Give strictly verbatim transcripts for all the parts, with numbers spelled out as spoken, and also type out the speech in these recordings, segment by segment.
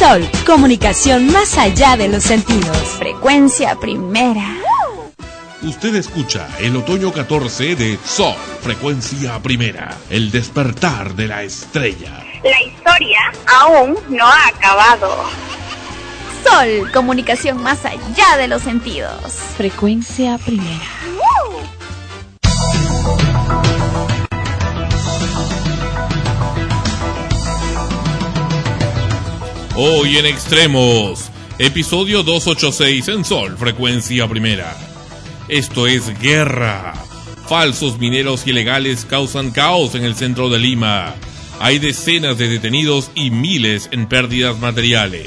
Sol, comunicación más allá de los sentidos. Frecuencia primera. Usted escucha el otoño catorce de Sol, frecuencia primera, el despertar de la estrella. La historia aún no ha acabado. Sol, comunicación más allá de los sentidos. Frecuencia primera. Hoy en Extremos, episodio doscientos ochenta y seis en Sol, frecuencia primera. Esto es guerra. Falsos mineros ilegales causan caos en el centro de Lima. Hay decenas de detenidos y miles en pérdidas materiales.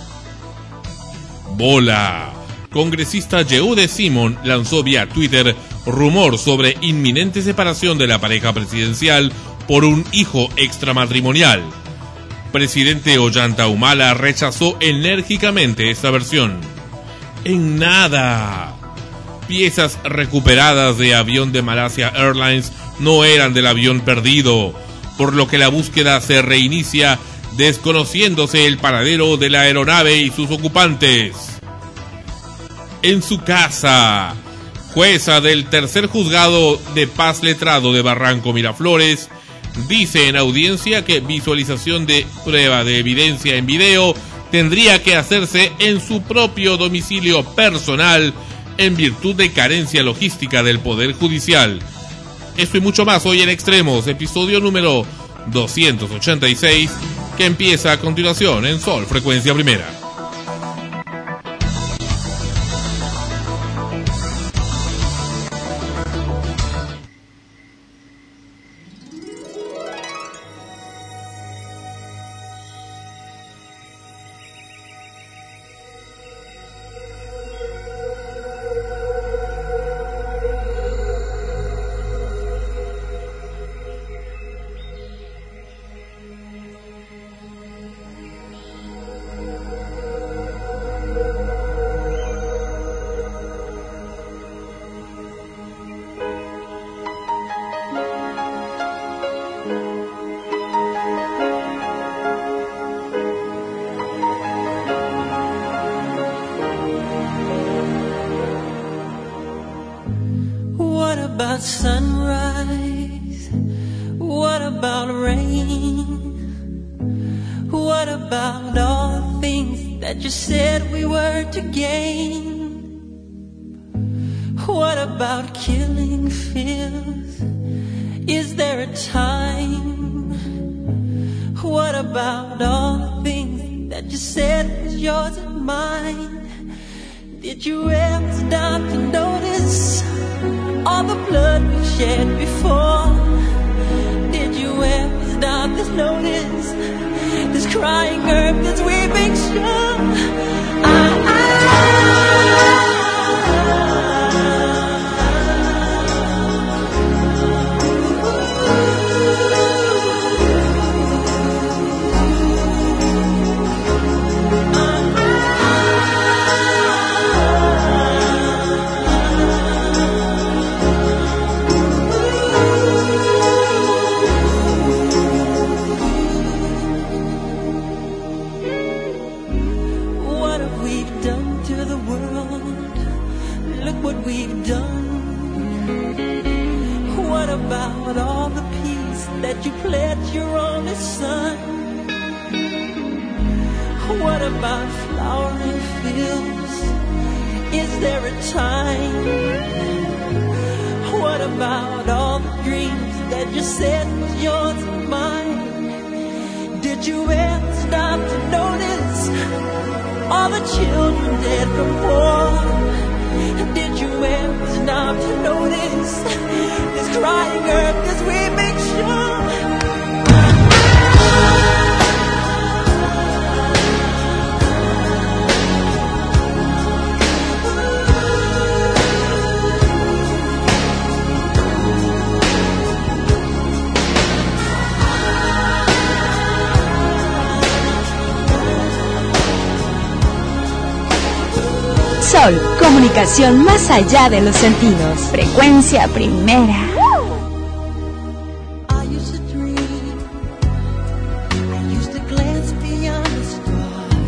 Bola. Congresista Yehude Simon lanzó vía Twitter rumor sobre inminente separación de la pareja presidencial por un hijo extramatrimonial. Presidente Ollanta Humala rechazó enérgicamente esta versión. En nada. Piezas recuperadas de avión de Malaysia Airlines no eran del avión perdido, por lo que la búsqueda se reinicia desconociéndose el paradero de la aeronave y sus ocupantes. En su casa, jueza del tercer juzgado de paz letrado de Barranco Miraflores dice en audiencia que visualización de prueba de evidencia en video tendría que hacerse en su propio domicilio personal en virtud de carencia logística del Poder Judicial. Esto y mucho más hoy en Extremos, episodio número doscientos ochenta y seis, que empieza a continuación en Sol, frecuencia primera. Sunrise, what about rain? What about all the things that you said we were to gain? What about killing fears? Is there a time? What about all the things that you said was yours and mine? Did you ever stop to notice all the blood we've shed before? Did you ever stop to notice this crying earth, this weeping shore? I, I, that you pledged your only son? What about flowering fields? Is there a time? What about all the dreams that you said was yours and mine? Did you ever stop to notice all the children dead from war? Did you ever stop to notice this crying earth as we make sure? Sol, comunicación más allá de los sentidos. Frecuencia primera. I used to dream, I used to glance beyond the stars.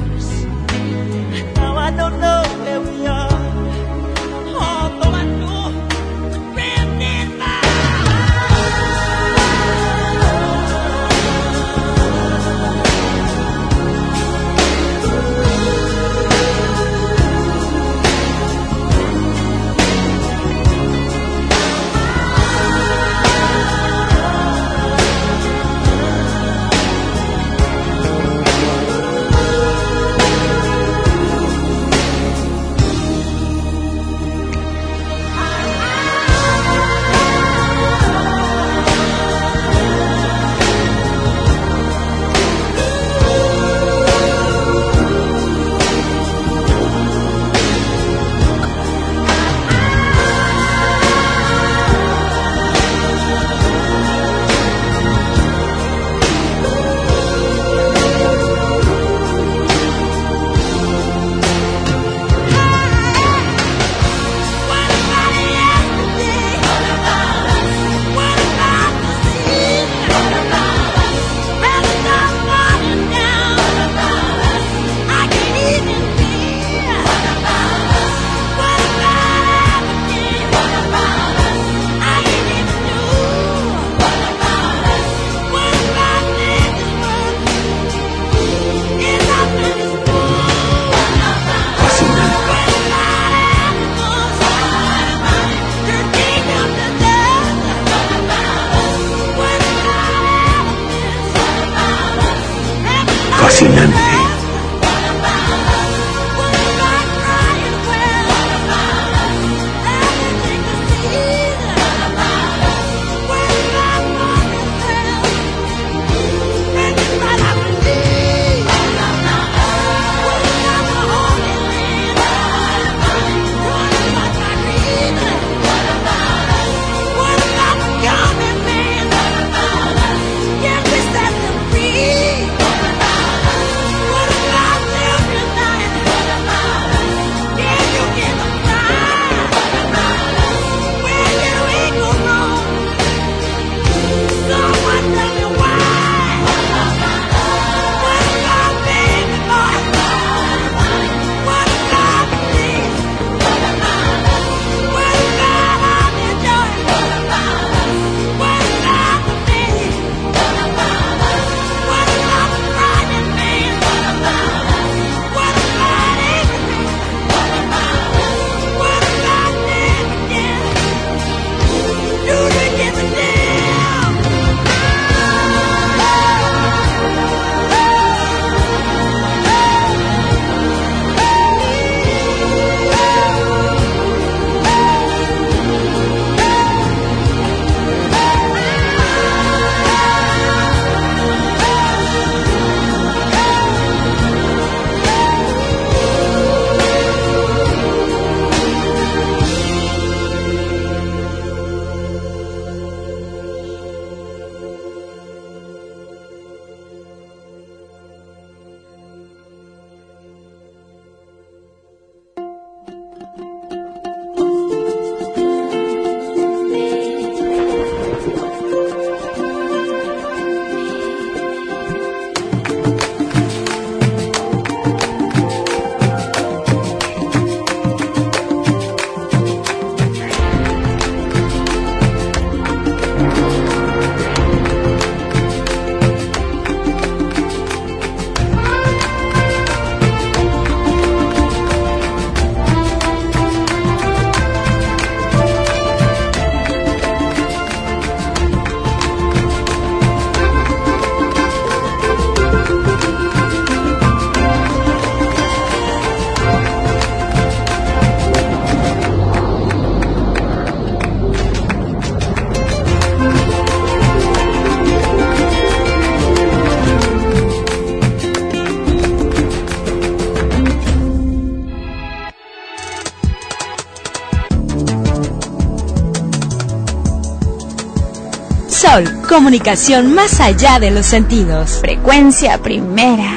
Sol, comunicación más allá de los sentidos. Frecuencia primera.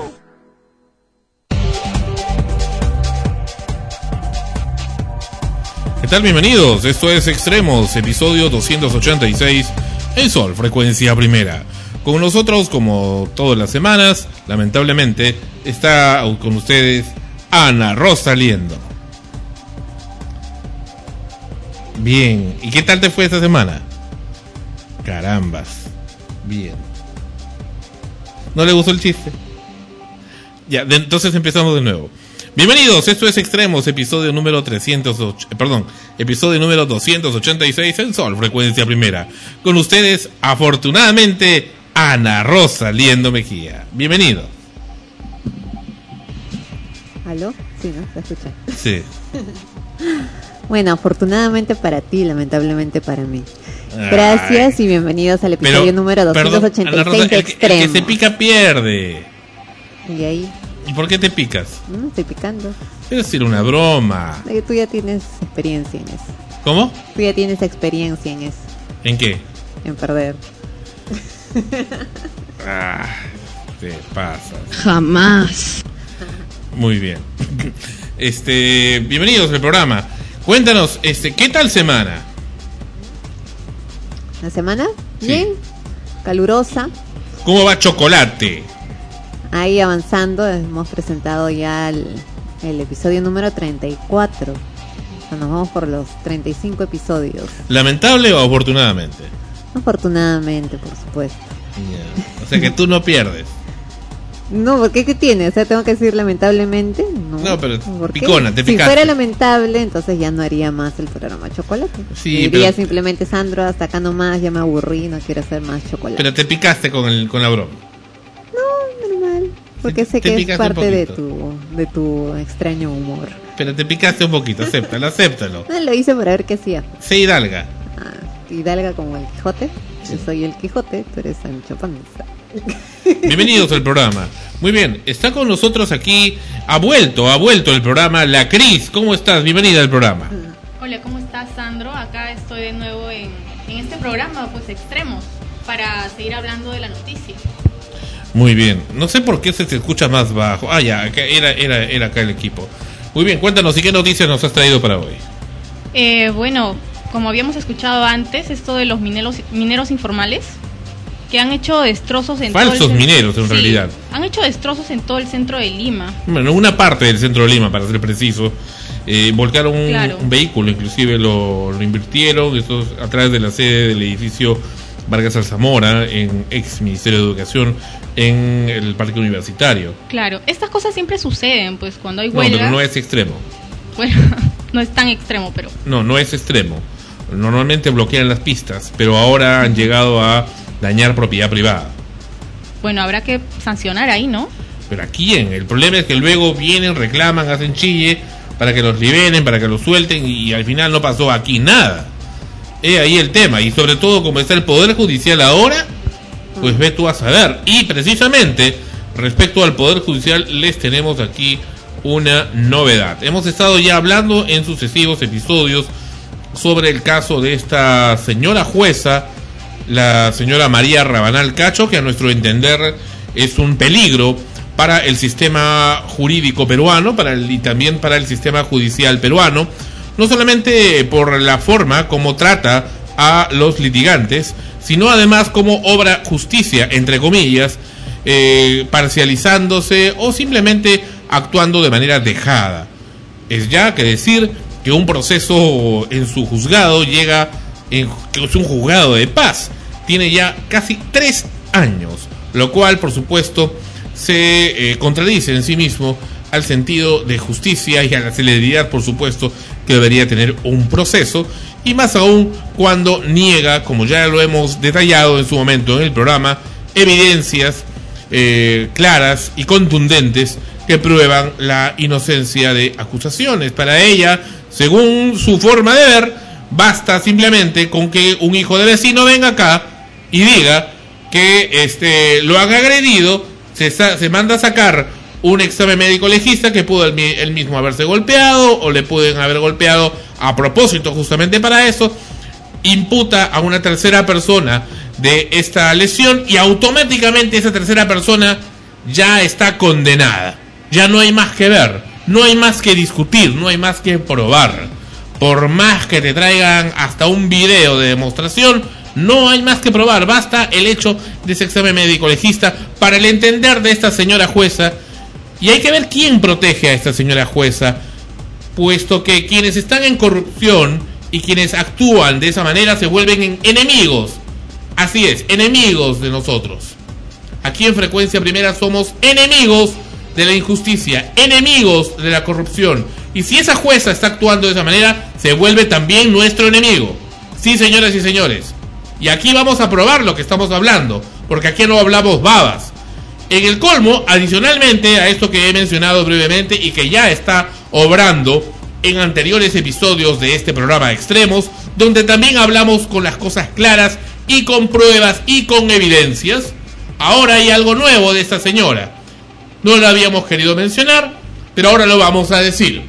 ¿Qué tal? Bienvenidos, esto es Extremos, episodio doscientos ochenta y seis, en Sol, frecuencia primera. Con nosotros, como todas las semanas, lamentablemente, está con ustedes Ana Rosa Liendo. Bien, ¿y qué tal te fue esta semana? Carambas, bien. ¿No le gustó el chiste? Ya, de, entonces empezamos de nuevo. Bienvenidos, esto es Extremos, episodio número trescientos ocho, perdón, episodio número doscientos ochenta y seis en Sol, frecuencia primera. Con ustedes, afortunadamente, Ana Rosa Liendo Mejía. Bienvenido. ¿Aló? Sí, ¿no? ¿Se escucha? Sí. Bueno, afortunadamente para ti, lamentablemente para mí. Gracias. Ay. Y bienvenidos al episodio Pero, número doscientos ochenta y seis perdón, Ana Rosa, de el, Extremos. El que se pica pierde. ¿Y ahí? ¿Y por qué te picas? No, estoy picando. Es decir, una broma. Tú ya tienes experiencia en eso. ¿Cómo? Tú ya tienes experiencia en eso. ¿En qué? En perder. Ah, te pasa. Jamás. Muy bien. Este, bienvenidos al programa. Cuéntanos, este, ¿qué tal semana? ¿La semana? Sí. Bien. Calurosa. ¿Cómo va Chocolate? Ahí avanzando, hemos presentado ya el, el episodio número treinta y cuatro. O sea, nos vamos por los treinta y cinco episodios. ¿Lamentable o afortunadamente? Afortunadamente, por supuesto. Yeah. O sea que tú no pierdes. No, ¿por qué? ¿Qué tiene? O sea, tengo que decir lamentablemente. No, no pero ¿por picona, qué? te picaste. Si fuera lamentable, entonces ya no haría más el programa Chocolate. Sí, diría pero... simplemente, Sandro, hasta acá nomás, ya me aburrí, no quiero hacer más chocolate. Pero te picaste con el con la broma. No, normal. Porque te, sé te que es parte de tu, de tu extraño humor. Pero te picaste un poquito, acéptalo, acéptalo. No, lo hice para ver qué hacía. Sé hidalga. Ah, hidalga como el Quijote. Sí. Yo soy el Quijote, tú eres Sancho Panza. Bienvenidos al programa. Muy bien, está con nosotros aquí, ha vuelto, ha vuelto el programa, la Cris. ¿Cómo estás? Bienvenida al programa. Hola, ¿cómo estás, Sandro? Acá estoy de nuevo en, en este programa, pues Extremos, para seguir hablando de la noticia. Muy bien, no sé por qué se te escucha más bajo. Ah, ya, era, era, era acá el equipo. Muy bien, cuéntanos, ¿y qué noticias nos has traído para hoy? Eh, bueno, como habíamos escuchado antes, esto de los mineros, mineros informales, que han hecho destrozos en Falsos todo el mineros, en sí, realidad. Han hecho destrozos en todo el centro de Lima. Bueno, una parte del centro de Lima, para ser preciso. Eh, volcaron un, claro. un vehículo, inclusive lo, lo invirtieron, esto es a través de la sede del edificio Vargas Alzamora, en ex Ministerio de Educación, en el Parque Universitario. Claro, estas cosas siempre suceden, pues cuando hay huelgas. No, pero no es extremo. Bueno, no es tan extremo, pero... No, no es extremo. Normalmente bloquean las pistas, pero ahora han llegado a dañar propiedad privada. Bueno, habrá que sancionar ahí, ¿no? ¿Pero a quién? El problema es que luego vienen, reclaman, hacen chille para que los liberen, para que los suelten, y al final no pasó aquí nada. Es ahí el tema, y sobre todo como está el Poder Judicial ahora, pues ve tú a saber. Y precisamente respecto al Poder Judicial les tenemos aquí una novedad. Hemos estado ya hablando en sucesivos episodios sobre el caso de esta señora jueza, la señora María Rabanal Cacho, que a nuestro entender es un peligro para el sistema jurídico peruano, para el, y también para el sistema judicial peruano, no solamente por la forma como trata a los litigantes, sino además como obra justicia, entre comillas, eh, parcializándose o simplemente actuando de manera dejada. Es ya que decir que un proceso en su juzgado llega, en, que es un juzgado de paz, tiene ya casi tres años, lo cual por supuesto se eh, contradice en sí mismo al sentido de justicia y a la celeridad, por supuesto, que debería tener un proceso, y más aún cuando niega, como ya lo hemos detallado en su momento en el programa, evidencias eh, claras y contundentes que prueban la inocencia de acusaciones. Para ella, según su forma de ver, basta simplemente con que un hijo de vecino venga acá y diga que este lo han agredido, se, se manda a sacar un examen médico legista que pudo él, él mismo haberse golpeado o le pueden haber golpeado a propósito justamente para eso, imputa a una tercera persona de esta lesión y automáticamente esa tercera persona ya está condenada. Ya no hay más que ver, no hay más que discutir, no hay más que probar. Por más que te traigan hasta un video de demostración, no hay más que probar. Basta el hecho de ese examen médico legista para el entender de esta señora jueza. Y hay que ver quién protege a esta señora jueza, puesto que quienes están en corrupción y quienes actúan de esa manera se vuelven en enemigos. Así es, enemigos de nosotros. Aquí en Frecuencia Primera somos enemigos de la injusticia, enemigos de la corrupción. Y si esa jueza está actuando de esa manera, se vuelve también nuestro enemigo. Sí, señoras y señores. Y aquí vamos a probar lo que estamos hablando, porque aquí no hablamos babas. En el colmo, adicionalmente a esto que he mencionado brevemente y que ya está obrando en anteriores episodios de este programa Extremos, donde también hablamos con las cosas claras y con pruebas y con evidencias, ahora hay algo nuevo de esta señora. No lo habíamos querido mencionar, pero ahora lo vamos a decir.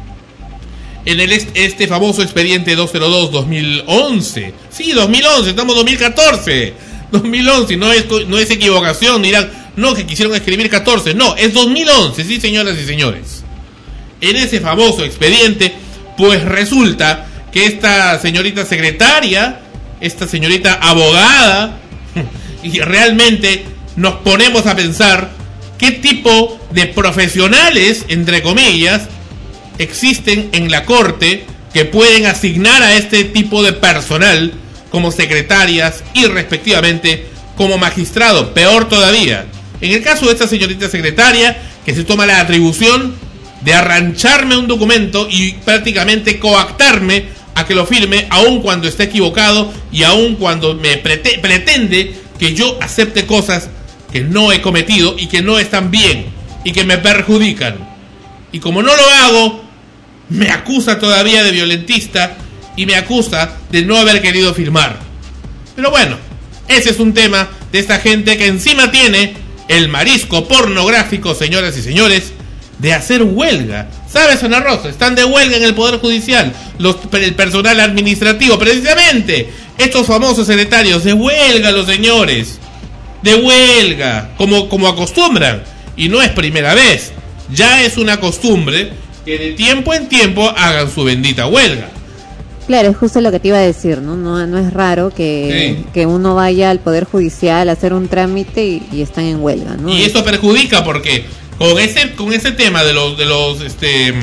En el este famoso expediente doscientos dos dos mil once, sí, dos mil once, estamos en dos mil catorce, dos mil once, no es, no es equivocación, dirán, no, que quisieron escribir catorce, no, es dos mil once, sí, señoras y señores. En ese famoso expediente, pues resulta que esta señorita secretaria, esta señorita abogada, y realmente nos ponemos a pensar qué tipo de profesionales, entre comillas, existen en la corte que pueden asignar a este tipo de personal como secretarias y respectivamente como magistrado. Peor todavía, en el caso de esta señorita secretaria, que se toma la atribución de arrancharme un documento y prácticamente coactarme a que lo firme, aun cuando esté equivocado y aun cuando me prete- pretende que yo acepte cosas que no he cometido y que no están bien y que me perjudican. Y como no lo hago, me acusa todavía de violentista y me acusa de no haber querido firmar. Pero bueno, ese es un tema de esta gente que encima tiene el marisco pornográfico, señoras y señores, de hacer huelga. ¿Sabes, Ana Rosa? Están de huelga en el Poder Judicial, los, el personal administrativo, precisamente estos famosos secretarios, de huelga los señores, de huelga, como, como acostumbran. Y no es primera vez, ya es una costumbre que de tiempo en tiempo hagan su bendita huelga. Claro, es justo lo que te iba a decir, ¿no? No, no es raro que, sí. que uno vaya al Poder Judicial a hacer un trámite y, y están en huelga, ¿no? Y eso perjudica porque con ese con ese tema de los de los este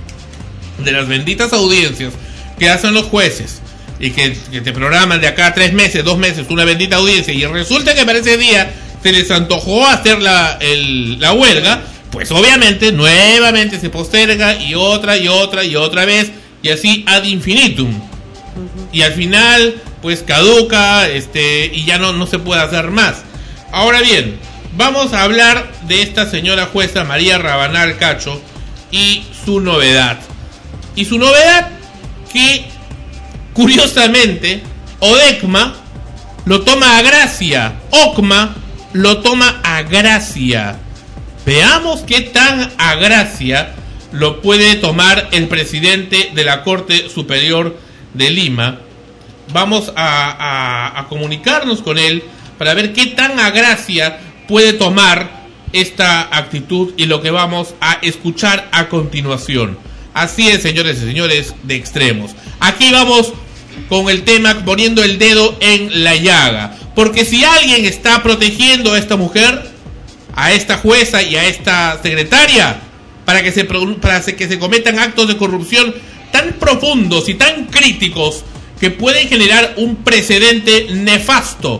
de las benditas audiencias que hacen los jueces y que, que te programan de acá a tres meses, dos meses una bendita audiencia y resulta que para ese día se les antojó hacer la el, la huelga, pues obviamente nuevamente se posterga y otra y otra y otra vez y así ad infinitum. Uh-huh. Y al final pues caduca este y ya no no se puede hacer más. Ahora bien, vamos a hablar de esta señora jueza María Rabanal Cacho y su novedad. Y su novedad que, curiosamente, ODECMA lo toma a gracia, OCMA lo toma a gracia. Veamos qué tan a gracia lo puede tomar el presidente de la Corte Superior de Lima. Vamos a, a, a comunicarnos con él para ver qué tan a gracia puede tomar esta actitud y lo que vamos a escuchar a continuación. Así es, señores y señores de Extremos. Aquí vamos con el tema poniendo el dedo en la llaga. Porque si alguien está protegiendo a esta mujer, a esta jueza y a esta secretaria, para que se, para que se cometan actos de corrupción tan profundos y tan críticos que pueden generar un precedente nefasto,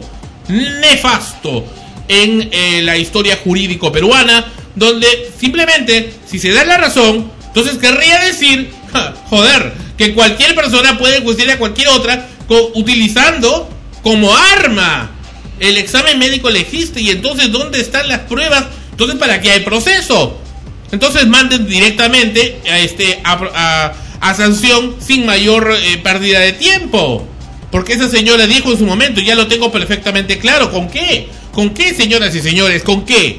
nefasto, en eh, la historia jurídico peruana, donde simplemente, si se da la razón, entonces querría decir, ja, joder, que cualquier persona puede enjuiciar a cualquier otra con, utilizando como arma el examen médico legista. Y entonces, ¿dónde están las pruebas? Entonces, ¿para qué hay proceso? Entonces manden directamente a, este, a, a, a sanción sin mayor eh, pérdida de tiempo. Porque esa señora dijo en su momento, ya lo tengo perfectamente claro, ¿con qué? ¿Con qué, señoras y señores? ¿Con qué?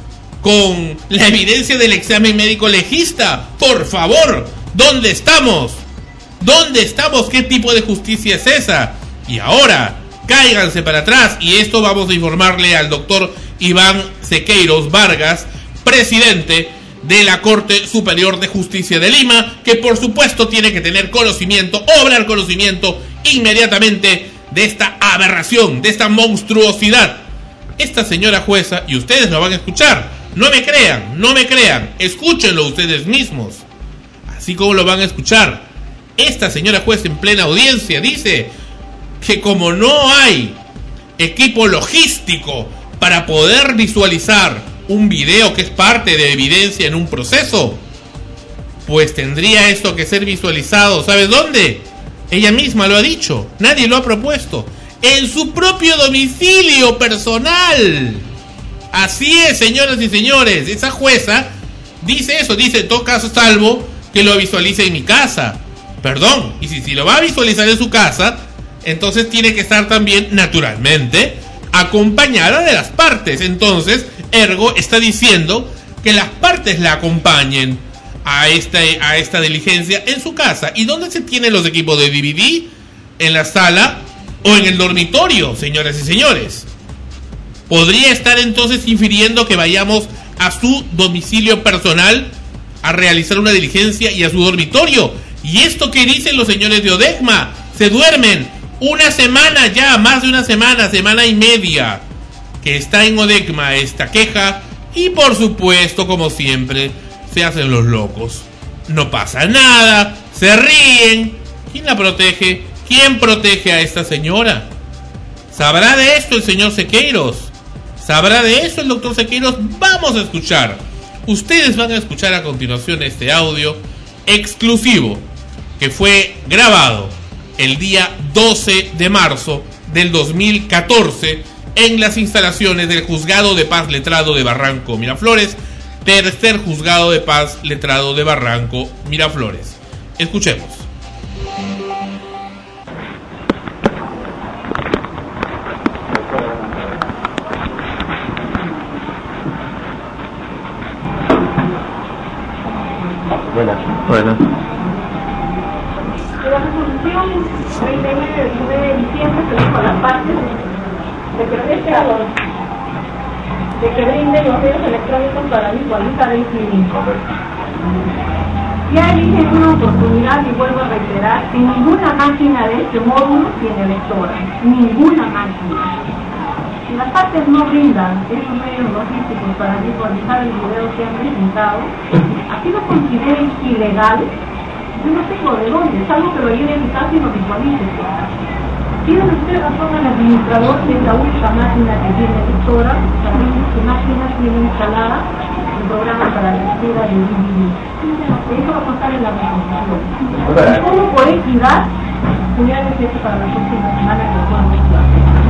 Con la evidencia del examen médico legista. Por favor, ¿dónde estamos? ¿Dónde estamos? ¿Qué tipo de justicia es esa? Y ahora, cáiganse para atrás, y esto vamos a informarle al doctor Iván Sequeiros Vargas, presidente de la Corte Superior de Justicia de Lima, que por supuesto tiene que tener conocimiento, obrar conocimiento inmediatamente de esta aberración, de esta monstruosidad. Esta señora jueza, y ustedes lo van a escuchar, no me crean, no me crean, escúchenlo ustedes mismos, así como lo van a escuchar. Esta señora jueza en plena audiencia dice que como no hay equipo logístico para poder visualizar un video que es parte de evidencia en un proceso, pues tendría esto que ser visualizado, ¿sabes dónde? Ella misma lo ha dicho, nadie lo ha propuesto, en su propio domicilio personal. Así es, señoras y señores, esa jueza dice eso, dice en todo caso salvo que lo visualice en mi casa. Perdón, y si, si lo va a visualizar en su casa, entonces tiene que estar también, naturalmente, acompañada de las partes. Entonces, ergo está diciendo que las partes la acompañen a esta, a esta diligencia en su casa. ¿Y dónde se tienen los equipos de D V D? ¿En la sala o en el dormitorio, señoras y señores? Podría estar entonces infiriendo que vayamos a su domicilio personal a realizar una diligencia y a su dormitorio. ¿Y esto qué dicen los señores de ODECMA? Se duermen una semana ya, más de una semana, semana y media, que está en ODECMA esta queja, y por supuesto, como siempre, se hacen los locos. No pasa nada, se ríen. ¿Quién la protege? ¿Quién protege a esta señora? ¿Sabrá de esto el señor Sequeiros? ¿Sabrá de eso el doctor Sequeiros? Vamos a escuchar. Ustedes van a escuchar a continuación este audio exclusivo que fue grabado el día doce de marzo del dos mil catorce en las instalaciones del Juzgado de Paz Letrado de Barranco Miraflores, tercer Juzgado de Paz Letrado de Barranco Miraflores. Escuchemos. Buenas. Buenas. La resolución veinte del nueve de diciembre se dijo a las partes de que preste a los de que brinde los medios electrónicos para visualizar el clínico. Ya dije en una oportunidad y vuelvo a reiterar que ninguna máquina de este módulo tiene lectora, ninguna máquina. Si las partes no brindan esos medios logísticos para visualizar el video que han presentado, así lo consideren ilegal, yo no tengo de dónde, salvo que lo lleve a mi casa y lo visualice. Tiene usted razón al administrador que es la única máquina que tiene lectora, sabemos que máquinas tienen instalada el programa para la lectura de D V D. Eso va a pasar en la resolución. Como por equidad, voy a decir que para la próxima semana que lo puedan mostrar.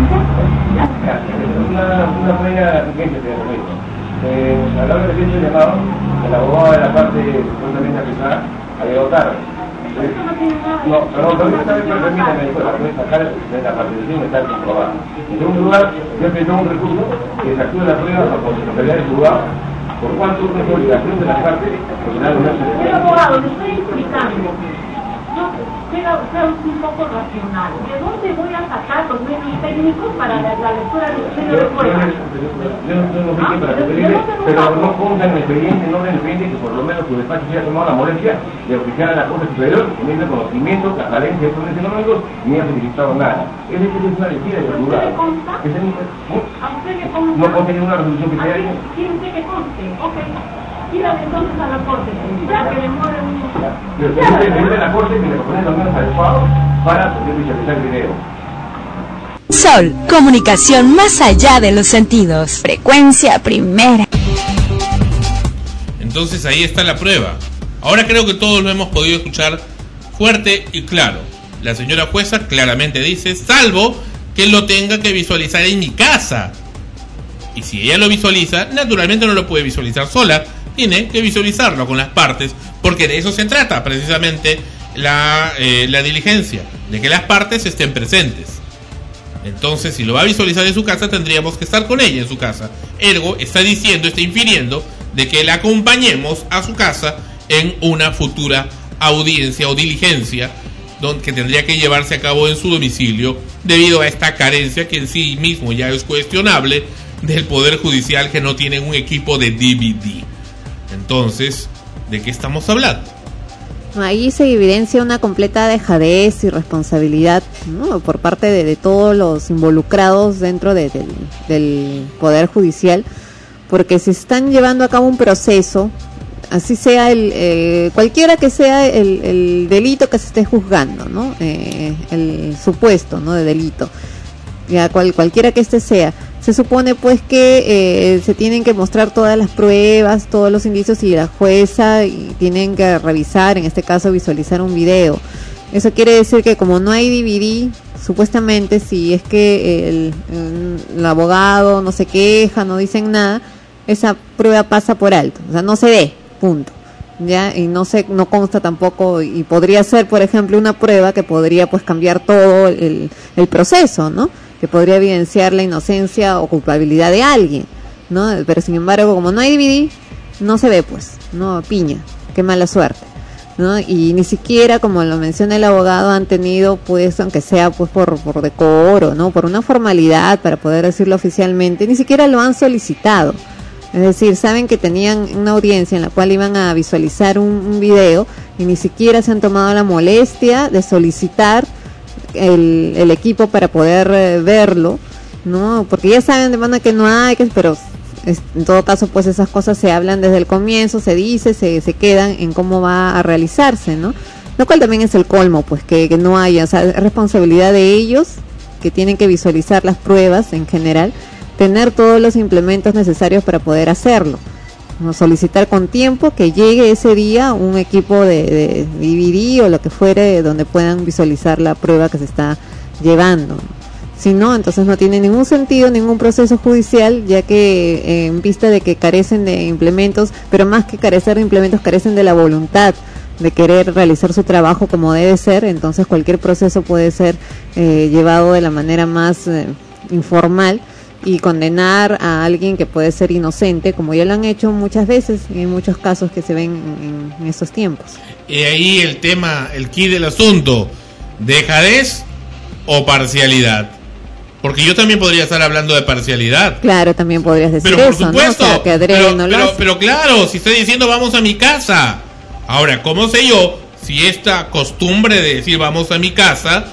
Una, una previa urgencia, señor médico. Eh, a la hora de reciente llamado, el abogado de la parte supuestamente acusada había votado. No, perdón, pero esta vez permítame después, la pueden sacar de la participación está comprobada. En segundo lugar, yo presento un recurso que se actúe la prueba por consecuencia del juzgado, por cuanto es obligación de las partes, porque nada no se Señor abogado, le estoy explicando. No, sea, sea un poco racional. ¿De dónde voy a sacar los medios técnicos para la, la lectura del estudio de prueba? Yo no sé qué para referirle, pero no ponga en el expediente, no en el expediente que por lo menos su despacho se haya tomado la molestia de oficiar a la Corte Superior, teniendo conocimiento, transparencia de estos económicos, ni ha solicitado nada. Es decir, es una mentira de su lugar. ¿A usted le consta? No contiene una resolución que se haya hecho. ¿Quiere usted que conste? Ok. Pídame entonces a la Corte, ya que demore un... Pero usted le pide a la Corte que le proponen los medios adecuados para poder visualizar el video. Sol, comunicación más allá de los sentidos. Frecuencia primera. Entonces ahí está la prueba. Ahora creo que todos lo hemos podido escuchar fuerte y claro. La señora jueza claramente dice, salvo que lo tenga que visualizar en mi casa. Y si ella lo visualiza, naturalmente no lo puede visualizar sola, tiene que visualizarlo con las partes, porque de eso se trata precisamente la, eh, la diligencia, de que las partes estén presentes. Entonces, si lo va a visualizar en su casa, tendríamos que estar con ella en su casa. Ergo, está diciendo, está infiriendo de que la acompañemos a su casa en una futura audiencia o diligencia que tendría que llevarse a cabo en su domicilio debido a esta carencia que en sí mismo ya es cuestionable del Poder Judicial, que no tiene un equipo de D V D. Entonces, ¿de qué estamos hablando? Ahí se evidencia una completa dejadez y responsabilidad, ¿no?, por parte de, de todos los involucrados dentro de, de, del Poder Judicial, porque se están llevando a cabo un proceso, así sea el eh, cualquiera que sea el, el delito que se esté juzgando, ¿no?, eh, el supuesto, ¿no?, de delito, ya cual, cualquiera que este sea. Se supone pues que eh, se tienen que mostrar todas las pruebas, todos los indicios, y la jueza y tienen que revisar, en este caso visualizar un video. Eso quiere decir que como no hay D V D, supuestamente si es que el, el, el abogado no se queja, no dicen nada, esa prueba pasa por alto, o sea, no se ve, punto. Ya, y no se no consta tampoco, y podría ser, por ejemplo, una prueba que podría pues cambiar todo el, el proceso, ¿no?, que podría evidenciar la inocencia o culpabilidad de alguien, ¿no? Pero sin embargo, como no hay D V D, no se ve, pues, no, piña, qué mala suerte, ¿no? Y ni siquiera, como lo menciona el abogado, han tenido, pues, aunque sea pues por, por decoro, ¿no?, por una formalidad para poder decirlo oficialmente, ni siquiera lo han solicitado. Es decir, saben que tenían una audiencia en la cual iban a visualizar un, un video, y ni siquiera se han tomado la molestia de solicitar el, el equipo para poder eh, verlo, ¿no? Porque ya saben de mano que no hay, que, pero es, en todo caso pues esas cosas se hablan desde el comienzo, se dice, se, se quedan en cómo va a realizarse, ¿no? Lo cual también es el colmo, pues que, que no haya, o sea, es responsabilidad de ellos, que tienen que visualizar las pruebas en general, tener todos los implementos necesarios para poder hacerlo, ¿no? Solicitar con tiempo que llegue ese día un equipo de, de D V D o lo que fuere donde puedan visualizar la prueba que se está llevando. Si no, entonces no tiene ningún sentido ningún proceso judicial, ya que eh, en vista de que carecen de implementos, pero más que carecer de implementos, carecen de la voluntad de querer realizar su trabajo como debe ser. Entonces cualquier proceso puede ser eh, llevado de la manera más eh, informal, y condenar a alguien que puede ser inocente, como ya lo han hecho muchas veces y en muchos casos que se ven en, en estos tiempos. Y ahí el tema, el quid del asunto, dejadez o parcialidad. Porque yo también podría estar hablando de parcialidad. Claro, también podrías decir pero por eso, supuesto, ¿no? O sea, que adrede pero, no lo pero, hace. pero claro, si estoy diciendo vamos a mi casa. Ahora, ¿cómo sé yo si esta costumbre de decir vamos a mi casa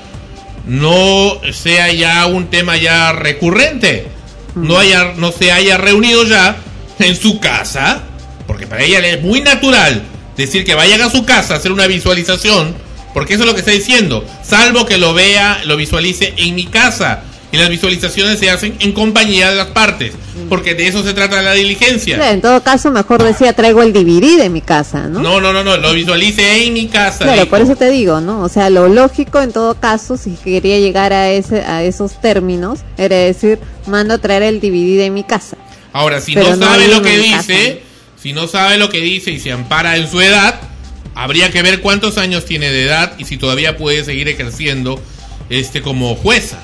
no sea ya un tema ya recurrente? No haya, no se haya reunido ya en su casa, porque para ella es muy natural decir que vayan a su casa a hacer una visualización, porque eso es lo que está diciendo, salvo que lo vea, lo visualice en mi casa, y las visualizaciones se hacen en compañía de las partes, porque de eso se trata la diligencia. Claro, en todo caso mejor decía traigo el D V D de mi casa, ¿no? No, no, no, no, lo visualice en mi casa. Claro, dijo. por eso te digo, ¿no? O sea, lo lógico en todo caso, si quería llegar a ese a esos términos, era decir, mando a traer el D V D de mi casa. Ahora, si Pero no sabe no lo que en mi dice, casa. si no sabe lo que dice y se ampara en su edad, habría que ver cuántos años tiene de edad y si todavía puede seguir ejerciendo este como jueza.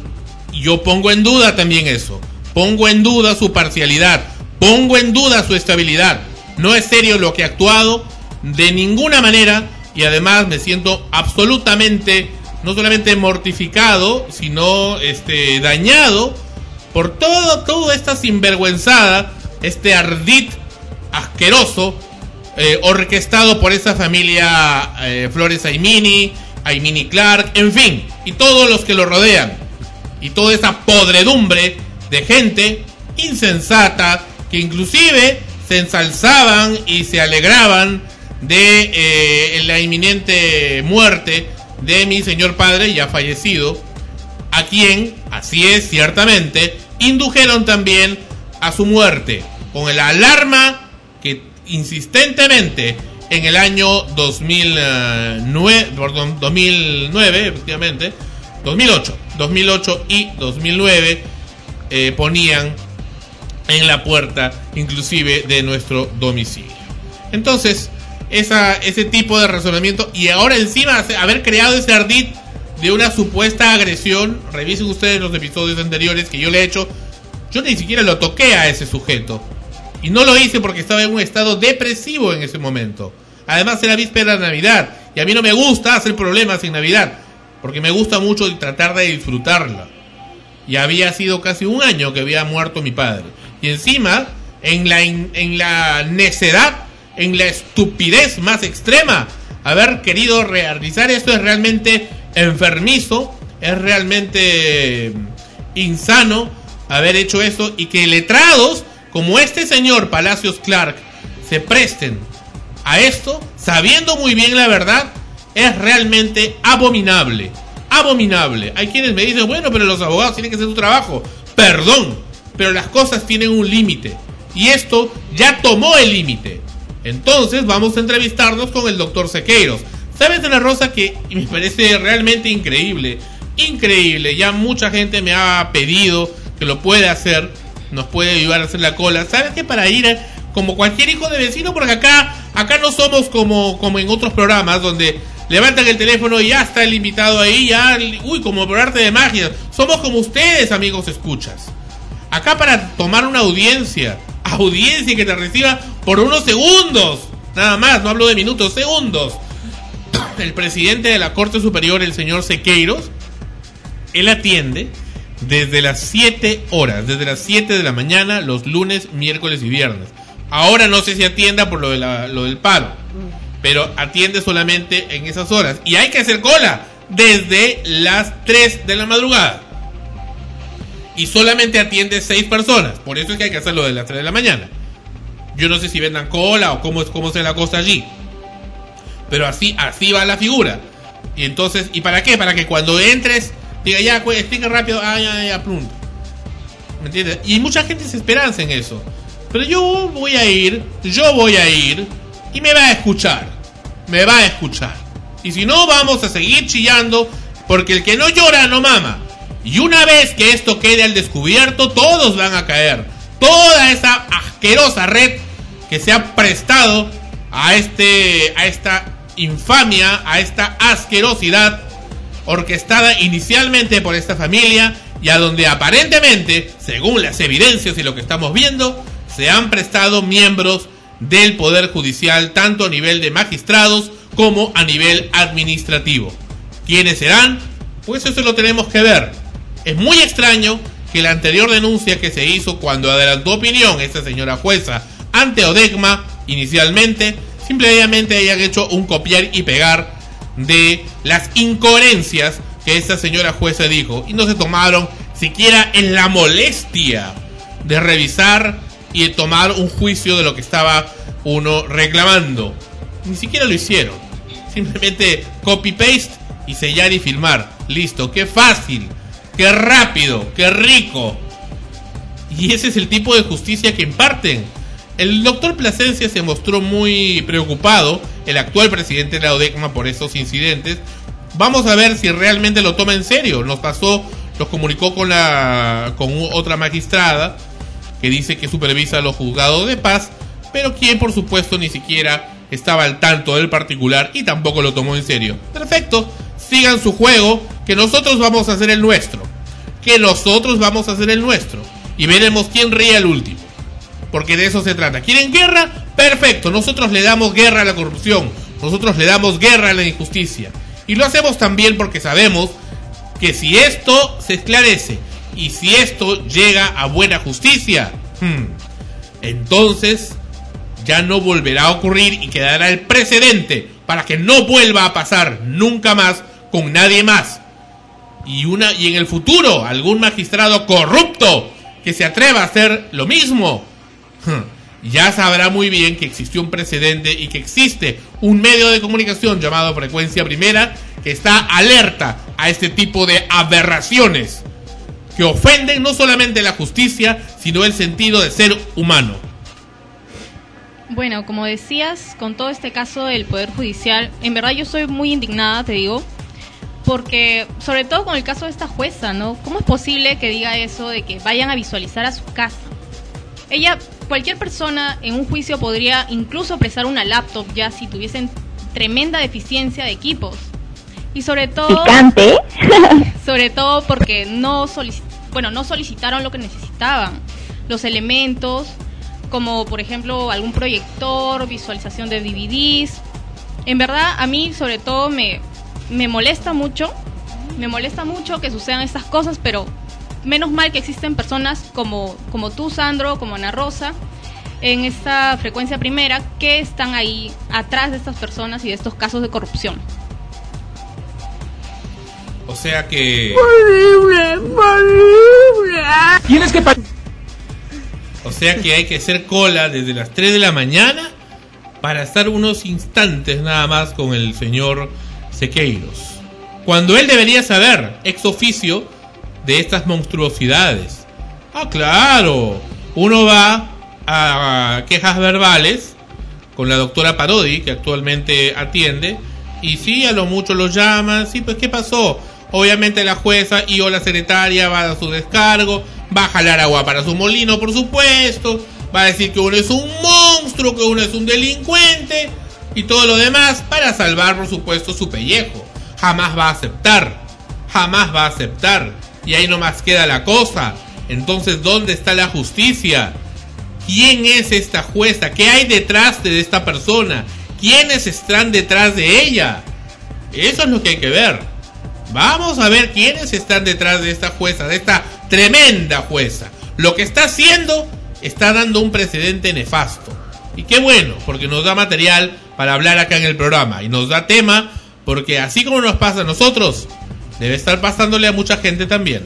Y yo pongo en duda también eso. Pongo en duda su parcialidad. Pongo en duda su estabilidad. No es serio lo que ha actuado de ninguna manera, y además me siento absolutamente, no solamente mortificado, sino este dañado por todo, toda esta sinvergüenzada, este ardid asqueroso, eh, orquestado por esa familia eh, Flores Aimini, Aimini Clark, en fin, y todos los que lo rodean, y toda esa podredumbre de gente insensata que inclusive se ensalzaban y se alegraban de eh, la inminente muerte de mi señor padre ya fallecido, a quien, así es, ciertamente, indujeron también a su muerte, con la alarma que insistentemente en el año dos mil nueve, perdón, dos mil nueve, efectivamente, dos mil ocho, dos mil ocho y dos mil nueve eh, ponían en la puerta, inclusive, de nuestro domicilio. Entonces, esa, ese tipo de razonamiento, y ahora encima haber creado ese ardid de una supuesta agresión. Revisen ustedes los episodios anteriores que yo le he hecho. Yo ni siquiera lo toqué a ese sujeto, y no lo hice porque estaba en un estado depresivo en ese momento. Además era víspera de Navidad, Y a mí no me gusta hacer problemas en Navidad, porque me gusta mucho tratar de disfrutarla. Y había sido casi un año que había muerto mi padre. Y encima, en la, en, en la necedad, en la estupidez más extrema, haber querido realizar esto es realmente enfermizo, es realmente insano haber hecho eso, y que letrados como este señor Palacios Clark se presten a esto, sabiendo muy bien la verdad, es realmente abominable. Abominable. Hay quienes me dicen, bueno, pero los abogados tienen que hacer su trabajo. Perdón, pero las cosas tienen un límite. Y esto ya tomó el límite. Entonces vamos a entrevistarnos con el doctor Sequeiros. ¿Sabes, Ana Rosa, que me parece realmente increíble? Increíble. Ya mucha gente me ha pedido que lo puede hacer. Nos puede ayudar a hacer la cola. ¿Sabes que para ir como cualquier hijo de vecino? Porque acá, acá no somos como, como en otros programas donde levantan el teléfono y ya está el invitado ahí, ya, uy, como por arte de magia. Somos como ustedes, amigos escuchas. Acá para tomar una audiencia, audiencia que te reciba por unos segundos, nada más, no hablo de minutos, segundos. El presidente de la Corte Superior, el señor Sequeiros, él atiende desde las siete horas, desde las siete de la mañana, los lunes, miércoles y viernes. Ahora no sé si atienda por lo, de la, lo del paro, pero atiende solamente en esas horas. Y hay que hacer cola desde las tres de la madrugada. Y solamente atiende seis personas. Por eso es que hay que hacerlo de las tres de la mañana. Yo no sé si vendan cola o cómo es cómo se la cosa allí. Pero así, así va la figura. Y entonces, ¿y para qué? Para que cuando entres, diga ya, pues, explica rápido, ah, ya, ya, plum. ¿Me entiendes? Y mucha gente se esperanza en eso. Pero yo voy a ir, yo voy a ir y me va a escuchar. Me va a escuchar. Y si no, vamos a seguir chillando, porque el que no llora no mama. Y una vez que esto quede al descubierto, todos van a caer. Toda esa asquerosa red que se ha prestado a este, a esta infamia, a esta asquerosidad orquestada inicialmente por esta familia, y a donde aparentemente, según las evidencias y lo que estamos viendo, se han prestado miembros del Poder Judicial, tanto a nivel de magistrados como a nivel administrativo. ¿Quiénes serán? Pues eso lo tenemos que ver. Es muy extraño que la anterior denuncia que se hizo cuando adelantó opinión esta señora jueza ante ODECMA inicialmente, simplemente hayan hecho un copiar y pegar de las incoherencias que esta señora jueza dijo, y no se tomaron siquiera en la molestia de revisar y de tomar un juicio de lo que estaba uno reclamando. Ni siquiera lo hicieron. Simplemente copy-paste y sellar y firmar. Listo, qué fácil, qué rápido, qué rico. Y ese es el tipo de justicia que imparten. El doctor Plasencia se mostró muy preocupado, el actual presidente de la ODECMA, por esos incidentes. Vamos a ver si realmente lo toma en serio. Nos pasó, nos comunicó con la con otra magistrada que dice que supervisa los juzgados de paz, pero quien por supuesto ni siquiera estaba al tanto del particular y tampoco lo tomó en serio. Perfecto, sigan su juego, que nosotros vamos a hacer el nuestro. Que nosotros vamos a hacer el nuestro. Y veremos quién ríe al último. Porque de eso se trata. ¿Quieren guerra? Perfecto, nosotros le damos guerra a la corrupción. Nosotros le damos guerra a la injusticia. Y lo hacemos también porque sabemos que si esto se esclarece y si esto llega a buena justicia, hmm, entonces ya no volverá a ocurrir y quedará el precedente para que no vuelva a pasar nunca más con nadie más. Y, una, y en el futuro, algún magistrado corrupto que se atreva a hacer lo mismo, hmm, ya sabrá muy bien que existió un precedente y que existe un medio de comunicación llamado Frecuencia Primera que está alerta a este tipo de aberraciones que ofenden no solamente la justicia, sino el sentido de ser humano. Bueno, como decías, con todo este caso del Poder Judicial, en verdad yo estoy muy indignada, te digo, porque sobre todo con el caso de esta jueza, ¿no? ¿Cómo es posible que diga eso de que vayan a visualizar a su casa? Ella, cualquier persona en un juicio podría incluso prestar una laptop ya si tuviesen tremenda deficiencia de equipos. Y sobre todo... ¿Picante? sobre todo porque no, solic- bueno, no solicitaron lo que necesitaban. Los elementos, como por ejemplo algún proyector, visualización de D V Ds, en verdad a mí sobre todo me, me molesta mucho, me molesta mucho que sucedan estas cosas, pero menos mal que existen personas como, como tú, Sandro, como Ana Rosa, en esta frecuencia primera, que están ahí atrás de estas personas y de estos casos de corrupción. O sea que... Tienes que... O sea que hay que hacer cola desde las tres de la mañana para estar unos instantes nada más con el señor Sequeiros, cuando él debería saber, ex oficio, de estas monstruosidades. Ah, claro, uno va a quejas verbales con la doctora Parodi, que actualmente atiende, y sí, a lo mucho lo llaman, sí, pues ¿qué pasó? Obviamente la jueza y o la secretaria va a dar su descargo, va a jalar agua para su molino, por supuesto, va a decir que uno es un monstruo, que uno es un delincuente y todo lo demás para salvar, por supuesto, su pellejo. Jamás va a aceptar, jamás va a aceptar, y ahí nomás queda la cosa. Entonces, ¿dónde está la justicia? ¿Quién es esta jueza? ¿Qué hay detrás de esta persona? ¿Quiénes están detrás de ella? Eso es lo que hay que ver. Vamos a ver quiénes están detrás de esta jueza, de esta tremenda jueza. Lo que está haciendo está dando un precedente nefasto. Y qué bueno, porque nos da material para hablar acá en el programa. Y nos da tema, porque así como nos pasa a nosotros, debe estar pasándole a mucha gente también.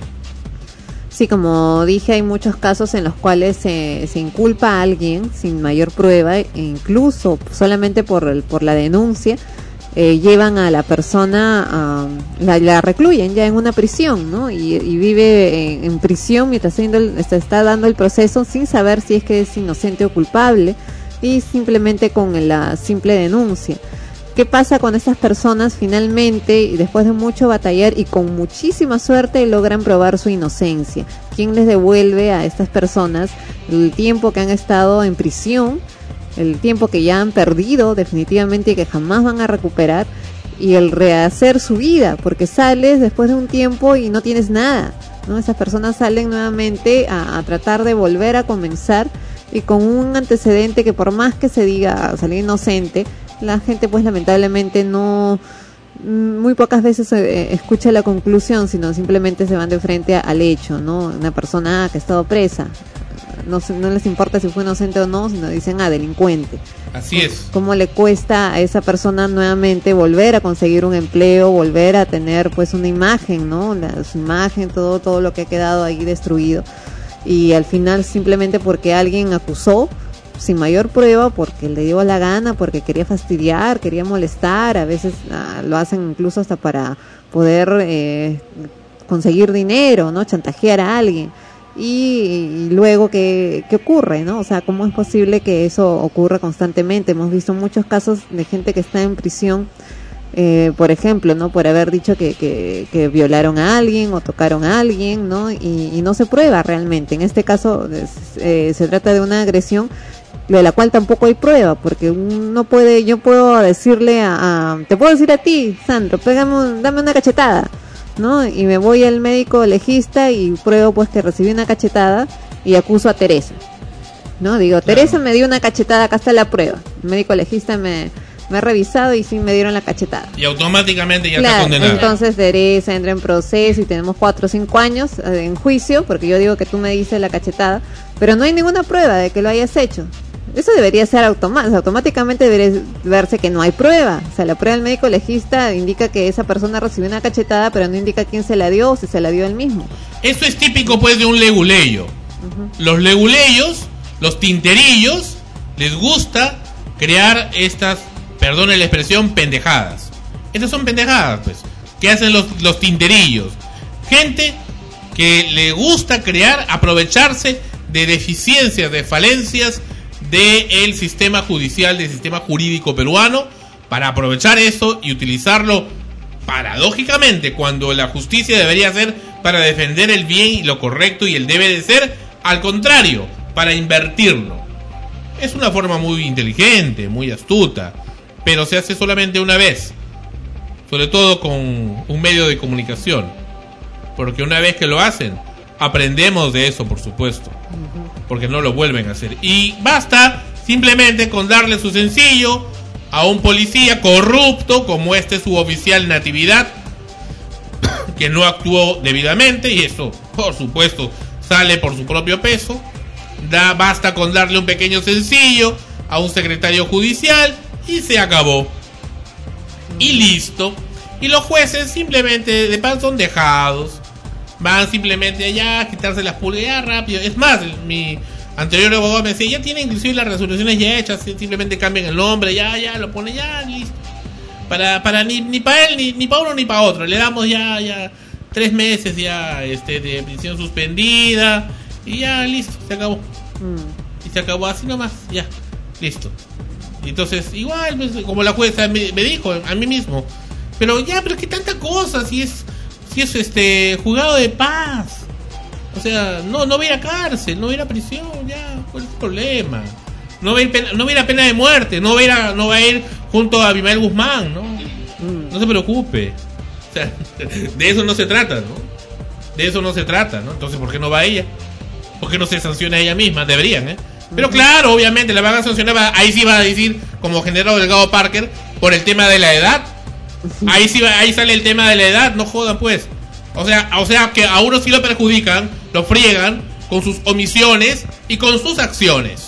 Sí, como dije, hay muchos casos en los cuales se, se inculpa a alguien sin mayor prueba, e incluso solamente por, el, por la denuncia. Eh, llevan a la persona, a, la, la recluyen ya en una prisión, ¿no? Y, y vive en, en prisión mientras haciendo el, está, está dando el proceso sin saber si es que es inocente o culpable, y simplemente con la simple denuncia. ¿Qué pasa con estas personas? Finalmente, y después de mucho batallar y con muchísima suerte, logran probar su inocencia. ¿Quién les devuelve a estas personas el tiempo que han estado en prisión? El tiempo que ya han perdido definitivamente y que jamás van a recuperar, y el rehacer su vida, porque sales después de un tiempo y no tienes nada, ¿no? Esas personas salen nuevamente a, a tratar de volver a comenzar, y con un antecedente que por más que se diga salir inocente, la gente pues lamentablemente no, muy pocas veces eh, escucha la conclusión, sino simplemente se van de frente al hecho, ¿no? Una persona que ha estado presa, No, no les importa si fue inocente o no, sino dicen, ah, delincuente. Así es. ¿Cómo le cuesta a esa persona nuevamente volver a conseguir un empleo, volver a tener pues una imagen, ¿no? La, su imagen, todo, todo lo que ha quedado ahí destruido. Y al final simplemente porque alguien acusó, sin mayor prueba, porque le dio la gana, porque quería fastidiar, quería molestar, a veces ah, lo hacen incluso hasta para poder eh, conseguir dinero, ¿no? Chantajear a alguien. Y, y luego ¿qué, qué ocurre, ¿no? O sea, ¿cómo es posible que eso ocurra constantemente? Hemos visto muchos casos de gente que está en prisión, eh, por ejemplo, ¿no? Por haber dicho que, que, que violaron a alguien o tocaron a alguien, ¿no? Y, y no se prueba realmente. En este caso eh, se trata de una agresión de la cual tampoco hay prueba, porque uno puede, yo puedo decirle a, a te puedo decir a ti, Sandro, pégame un, dame una cachetada, ¿no? Y me voy al médico legista y pruebo pues que recibí una cachetada y acuso a Teresa, ¿no? Digo, claro, Teresa me dio una cachetada, acá está la prueba. El médico legista me, me ha revisado y sí me dieron la cachetada. Y automáticamente ya claro, está condenada. Entonces Teresa entra en proceso y tenemos cuatro o cinco años en juicio, porque yo digo que tú me dices la cachetada, pero no hay ninguna prueba de que lo hayas hecho. Eso debería ser automático, automáticamente debería verse que no hay prueba. O sea, la prueba del médico legista indica que esa persona recibió una cachetada, pero no indica quién se la dio o si se la dio él mismo. Eso es típico pues de un leguleyo. Uh-huh. Los leguleyos, los tinterillos, les gusta crear estas, perdone la expresión, pendejadas. Estas son pendejadas pues, que hacen los, los tinterillos. Gente que le gusta crear, aprovecharse de deficiencias, de falencias del sistema judicial, del sistema jurídico peruano, para aprovechar eso y utilizarlo paradójicamente cuando la justicia debería ser para defender el bien y lo correcto y el debe de ser, al contrario, para invertirlo. Es una forma muy inteligente, muy astuta, pero se hace solamente una vez, sobre todo con un medio de comunicación, porque una vez que lo hacen, aprendemos de eso, por supuesto, porque no lo vuelven a hacer. Y basta simplemente con darle su sencillo a un policía corrupto como este suboficial Natividad, que no actuó debidamente, y eso, por supuesto, sale por su propio peso. Da, basta con darle un pequeño sencillo a un secretario judicial y se acabó. Y listo. Y los jueces simplemente de pan son dejados. Van simplemente allá a quitarse las pulgas rápido. Es más, mi anterior abogado me decía, ya tiene inclusive las resoluciones ya hechas, simplemente cambian el nombre, ya, ya, lo pone ya, listo. Para, para ni, ni para él, ni, ni para uno, ni para otro. Le damos ya, ya, tres meses ya este, de prisión suspendida. Y ya, listo, se acabó. Mm. Y se acabó así nomás, ya, listo. Y entonces, igual, pues, como la jueza me, me dijo a mí mismo, pero ya, pero qué tanta cosa, si es, si es este, juzgado de paz. O sea, no, no va a ir a cárcel, no va a ir a prisión, ya, ¿cuál es el problema? No va a ir pena, no va a ir a pena de muerte, no va a ir a, no va a ir junto a Abimael Guzmán, ¿no? Mm. No se preocupe. O sea, de eso no se trata, ¿no? De eso no se trata, ¿no? Entonces, ¿por qué no va ella? ¿Por qué no se sanciona a ella misma? Deberían, ¿eh? Pero claro, obviamente la van a sancionar, ahí sí va a decir, como general Delgado Parker, por el tema de la edad. Ahí sí va, ahí sale el tema de la edad, no jodan pues. O sea, o sea que a uno sí lo perjudican, lo friegan con sus omisiones y con sus acciones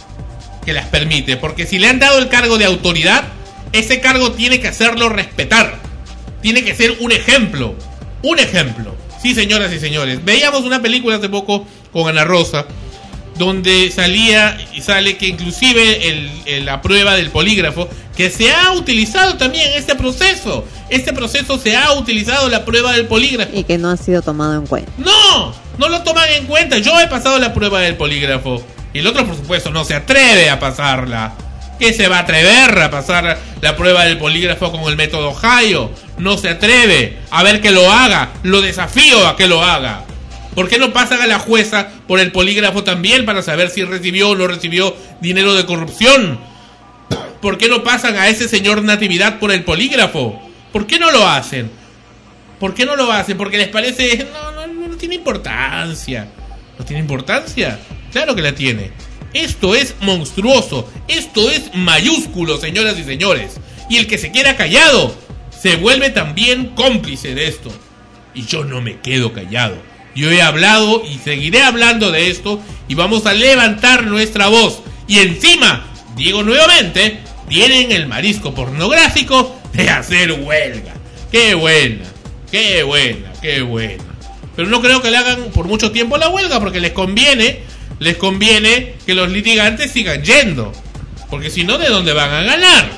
que las permite, porque si le han dado el cargo de autoridad, ese cargo tiene que hacerlo respetar. Tiene que ser un ejemplo, un ejemplo. Sí, señoras y señores, veíamos una película hace poco con Ana Rosa, donde salía y sale que inclusive el, el, la prueba del polígrafo, que se ha utilizado también en este proceso, este proceso se ha utilizado la prueba del polígrafo. Y que no ha sido tomado en cuenta. No, no lo toman en cuenta. Yo he pasado la prueba del polígrafo y el otro, por supuesto, no se atreve a pasarla. ¿Qué se va a atrever a pasar la prueba del polígrafo con el método Ohio? No se atreve. A ver que lo haga. Lo desafío a que lo haga. ¿Por qué no pasan a la jueza por el polígrafo también para saber si recibió o no recibió dinero de corrupción? ¿Por qué no pasan a ese señor Natividad por el polígrafo? ¿Por qué no lo hacen? ¿Por qué no lo hacen? Porque les parece... No, no, no, no tiene importancia. ¿No tiene importancia? Claro que la tiene. Esto es monstruoso. Esto es mayúsculo, señoras y señores. Y el que se queda callado se vuelve también cómplice de esto. Y yo no me quedo callado. Yo he hablado y seguiré hablando de esto y vamos a levantar nuestra voz. Y encima, digo nuevamente, tienen el marisco pornográfico de hacer huelga. ¡Qué buena! ¡Qué buena! ¡Qué buena! Pero no creo que le hagan por mucho tiempo la huelga porque les conviene, les conviene que los litigantes sigan yendo. Porque si no, ¿de dónde van a ganar?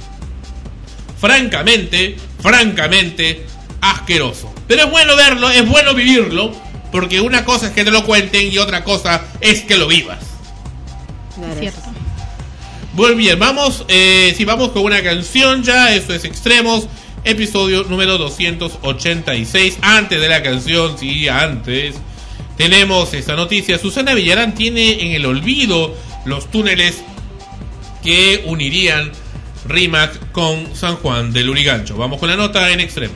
Francamente, francamente, asqueroso. Pero es bueno verlo, es bueno vivirlo. Porque una cosa es que te lo cuenten y otra cosa es que lo vivas. Es cierto. Muy bien, vamos, eh, si vamos con una canción ya, esto es Extremos, episodio número doscientos ochenta y seis. Antes de la canción, sí, antes, tenemos esta noticia. Susana Villarán tiene en el olvido los túneles que unirían Rímac con San Juan del Lurigancho. Vamos con la nota en Extremos.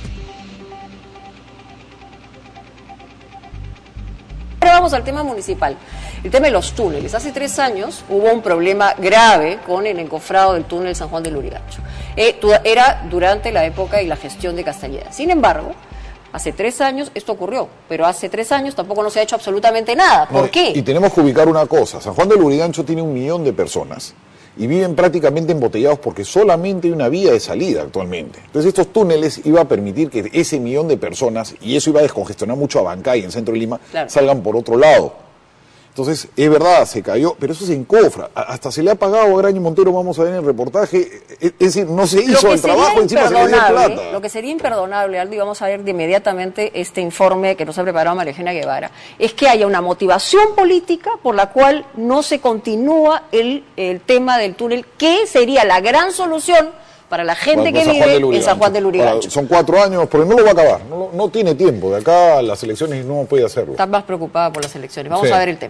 Ahora vamos al tema municipal, el tema de los túneles. Hace tres años hubo un problema grave con el encofrado del túnel San Juan del Lurigancho. Eh, era durante la época y la gestión de Castañeda. Sin embargo, hace tres años esto ocurrió, pero hace tres años tampoco no se ha hecho absolutamente nada. ¿Por no, qué? Y tenemos que ubicar una cosa, San Juan del Lurigancho tiene un millón de personas y viven prácticamente embotellados porque solamente hay una vía de salida actualmente. Entonces estos túneles iban a permitir que ese millón de personas, y eso iba a descongestionar mucho a Bancay en Centro de Lima, claro, salgan por otro lado. Entonces, es verdad, se cayó, pero eso se encofra. Hasta se le ha pagado a Graña Montero, vamos a ver en el reportaje. Es decir, no se hizo el trabajo, encima se le dio plata. Lo que sería imperdonable, Aldo, y vamos a ver de inmediatamente este informe que nos ha preparado María Eugenia Guevara, es que haya una motivación política por la cual no se continúa el, el tema del túnel, que sería la gran solución para la gente para, que vive en San Juan del Lurigancho. Son cuatro años, pero no lo va a acabar, no, no tiene tiempo, de acá a las elecciones no puede hacerlo. Estás más preocupada por las elecciones. Vamos sí. a ver el tema.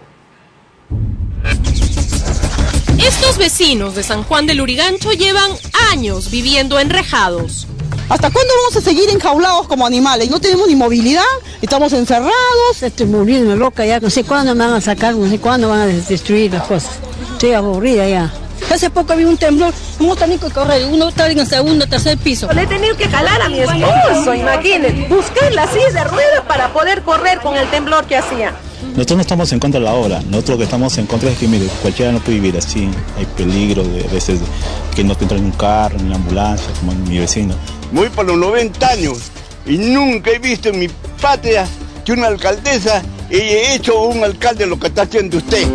Estos vecinos de San Juan del Lurigancho llevan años viviendo enrejados. ¿Hasta cuándo vamos a seguir enjaulados como animales? No tenemos ni movilidad, estamos encerrados. Estoy muriendo loca ya, no sé cuándo me van a sacar, no sé cuándo van a destruir las cosas. Estoy aburrida ya. Hace poco había un temblor, hemos tenido que correr, uno está en el segundo, tercer piso. Le he tenido que jalar a mi esposo, imagínense. Busqué la silla de ruedas para poder correr con el temblor que hacía. Nosotros no estamos en contra de la obra, nosotros lo que estamos en contra es que, mire, cualquiera no puede vivir así, hay peligro de a veces que no te entra en un carro, en la ambulancia, como en mi vecino. Voy por los noventa años y nunca he visto en mi patria que una alcaldesa haya hecho un alcalde lo que está haciendo usted.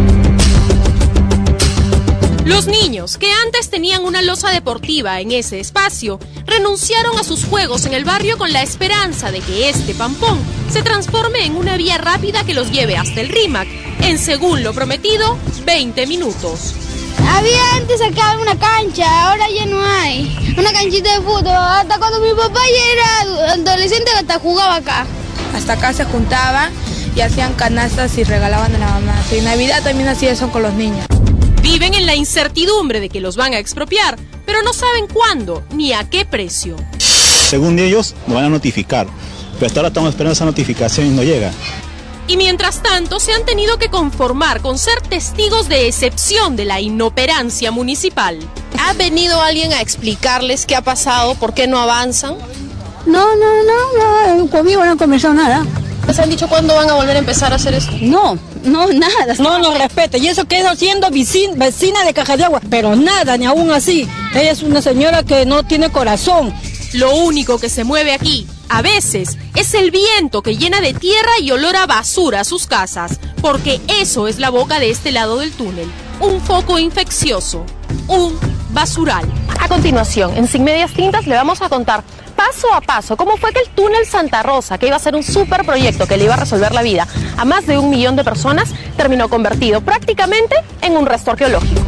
Los niños, que antes tenían una losa deportiva en ese espacio, renunciaron a sus juegos en el barrio con la esperanza de que este pampón se transforme en una vía rápida que los lleve hasta el RIMAC en, según lo prometido, veinte minutos. Había antes acá una cancha, ahora ya no hay. Una canchita de fútbol, hasta cuando mi papá ya era adolescente hasta jugaba acá. Hasta acá se juntaban y hacían canastas y regalaban a la mamá. En Navidad también hacía eso con los niños. Viven en la incertidumbre de que los van a expropiar, pero no saben cuándo ni a qué precio. Según ellos, nos van a notificar, pero hasta ahora estamos esperando esa notificación y no llega. Y mientras tanto, se han tenido que conformar con ser testigos de excepción de la inoperancia municipal. ¿Ha venido alguien a explicarles qué ha pasado, por qué no avanzan? No, no, no, no, conmigo no han conversado nada. ¿Les han dicho cuándo van a volver a empezar a hacer eso? No, no, nada. No nos respeta. Y eso que es siendo vecina, vecina de Caja de Agua. Pero nada, ni aún así. Ella es una señora que no tiene corazón. Lo único que se mueve aquí, a veces, es el viento que llena de tierra y olor a basura sus casas. Porque eso es la boca de este lado del túnel. Un foco infeccioso. Un basural. A continuación, en Sin Medias Tintas le vamos a contar paso a paso cómo fue que el túnel Santa Rosa, que iba a ser un super proyecto que le iba a resolver la vida a más de un millón de personas, terminó convertido prácticamente en un resto arqueológico.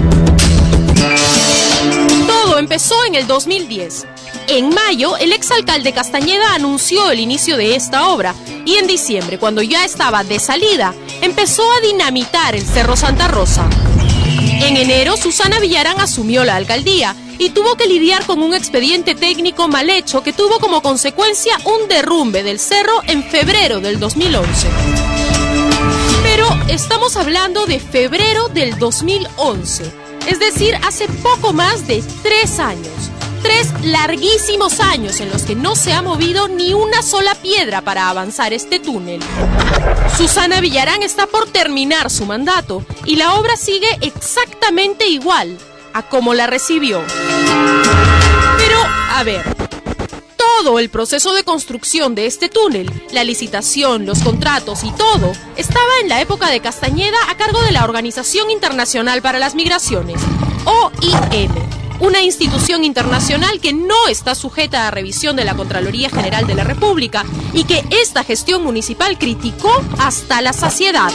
Todo empezó en el dos mil diez. En mayo, el exalcalde Castañeda anunció el inicio de esta obra y en diciembre, cuando ya estaba de salida, empezó a dinamitar el Cerro Santa Rosa. En enero, Susana Villarán asumió la alcaldía y tuvo que lidiar con un expediente técnico mal hecho que tuvo como consecuencia un derrumbe del cerro en febrero del dos mil once. Pero estamos hablando de febrero del dos mil once, es decir, hace poco más de tres años. Tres larguísimos años en los que no se ha movido ni una sola piedra para avanzar este túnel. Susana Villarán está por terminar su mandato y la obra sigue exactamente igual a como la recibió. Pero, a ver, todo el proceso de construcción de este túnel, la licitación, los contratos y todo, estaba en la época de Castañeda a cargo de la Organización Internacional para las Migraciones, O I M. Una institución internacional que no está sujeta a revisión de la Contraloría General de la República y que esta gestión municipal criticó hasta la saciedad.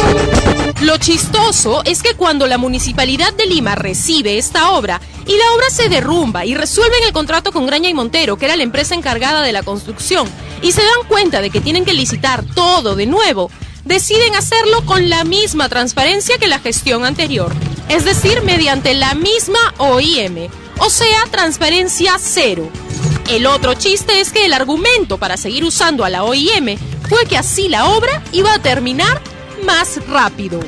Lo chistoso es que cuando la Municipalidad de Lima recibe esta obra y la obra se derrumba y resuelven el contrato con Graña y Montero, que era la empresa encargada de la construcción, y se dan cuenta de que tienen que licitar todo de nuevo, deciden hacerlo con la misma transparencia que la gestión anterior. Es decir, mediante la misma O I M, o sea, transparencia cero. El otro chiste es que el argumento para seguir usando a la O I M fue que así la obra iba a terminar más rápido.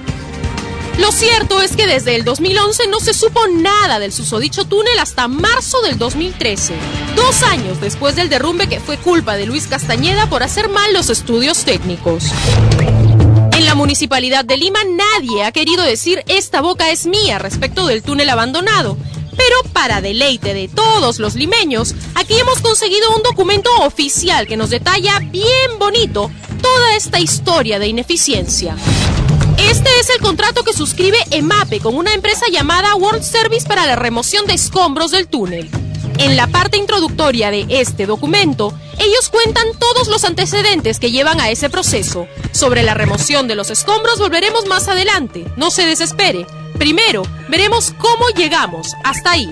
Lo cierto es que desde el dos mil once no se supo nada del susodicho túnel hasta marzo del dos mil trece, dos años después del derrumbe que fue culpa de Luis Castañeda por hacer mal los estudios técnicos. En la Municipalidad de Lima nadie ha querido decir esta boca es mía respecto del túnel abandonado, pero para deleite de todos los limeños, aquí hemos conseguido un documento oficial que nos detalla bien bonito toda esta historia de ineficiencia. Este es el contrato que suscribe EMAPE con una empresa llamada World Service para la remoción de escombros del túnel. En la parte introductoria de este documento, ellos cuentan todos los antecedentes que llevan a ese proceso. Sobre la remoción de los escombros volveremos más adelante, no se desespere. Primero, veremos cómo llegamos hasta ahí.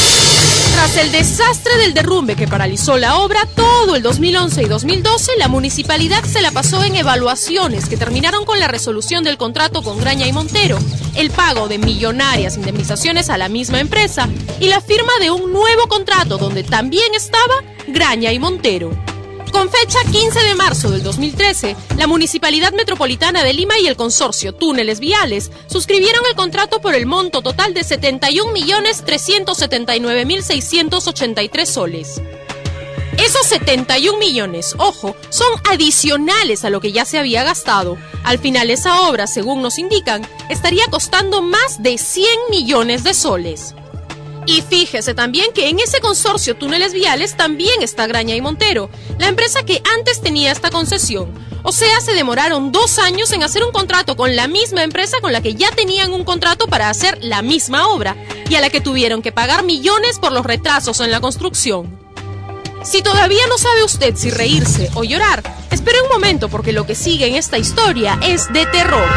Tras el desastre del derrumbe que paralizó la obra, todo el dos mil once y dos mil doce, la municipalidad se la pasó en evaluaciones que terminaron con la resolución del contrato con Graña y Montero, el pago de millonarias indemnizaciones a la misma empresa y la firma de un nuevo contrato donde también estaba Graña y Montero. con fecha quince de marzo del dos mil trece, la Municipalidad Metropolitana de Lima y el consorcio Túneles Viales suscribieron el contrato por el monto total de setenta y un millones trescientos setenta y nueve mil seiscientos ochenta y tres soles. Esos setenta y un millones, ojo, son adicionales a lo que ya se había gastado. Al final esa obra, según nos indican, estaría costando más de cien millones de soles. Y fíjese también que en ese consorcio Túneles Viales también está Graña y Montero, la empresa que antes tenía esta concesión. O sea, se demoraron dos años en hacer un contrato con la misma empresa con la que ya tenían un contrato para hacer la misma obra y a la que tuvieron que pagar millones por los retrasos en la construcción. Si todavía no sabe usted si reírse o llorar, espere un momento porque lo que sigue en esta historia es de terror.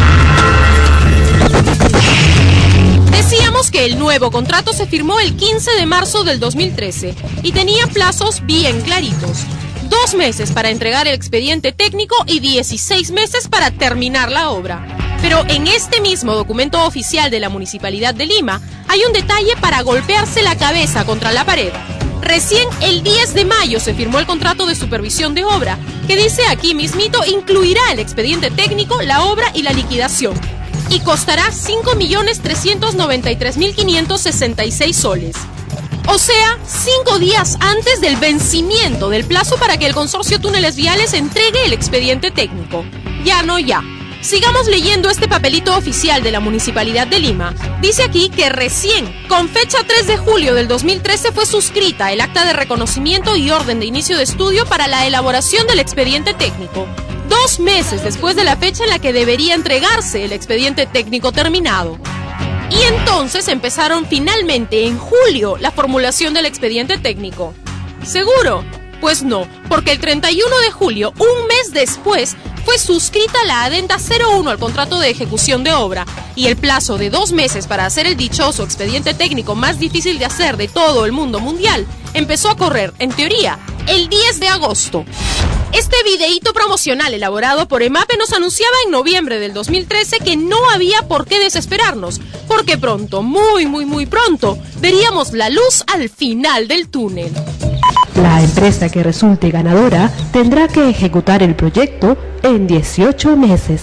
Decíamos que el nuevo contrato se firmó el quince de marzo del dos mil trece y tenía plazos bien claritos. Dos meses para entregar el expediente técnico y dieciséis meses para terminar la obra. Pero en este mismo documento oficial de la Municipalidad de Lima hay un detalle para golpearse la cabeza contra la pared. Recién el diez de mayo se firmó el contrato de supervisión de obra, que dice aquí mismito incluirá el expediente técnico, la obra y la liquidación, y costará cinco millones trescientos noventa y tres mil quinientos sesenta y seis soles. O sea, cinco días antes del vencimiento del plazo para que el consorcio Túneles Viales entregue el expediente técnico. Ya no ya. Sigamos leyendo este papelito oficial de la Municipalidad de Lima. Dice aquí que recién, con fecha tres de julio del dos mil trece, fue suscrita el acta de reconocimiento y orden de inicio de estudio para la elaboración del expediente técnico. Dos meses después de la fecha en la que debería entregarse el expediente técnico terminado. Y entonces empezaron finalmente en julio la formulación del expediente técnico. ¿Seguro? Pues no, porque el treinta y uno de julio, un mes después, fue suscrita la adenda cero uno al contrato de ejecución de obra y el plazo de dos meses para hacer el dichoso expediente técnico más difícil de hacer de todo el mundo mundial empezó a correr, en teoría, el diez de agosto. Este videíto promocional elaborado por EMAPE nos anunciaba en noviembre del dos mil trece que no había por qué desesperarnos, porque pronto, muy muy muy pronto, veríamos la luz al final del túnel. La empresa que resulte ganadora tendrá que ejecutar el proyecto en dieciocho meses.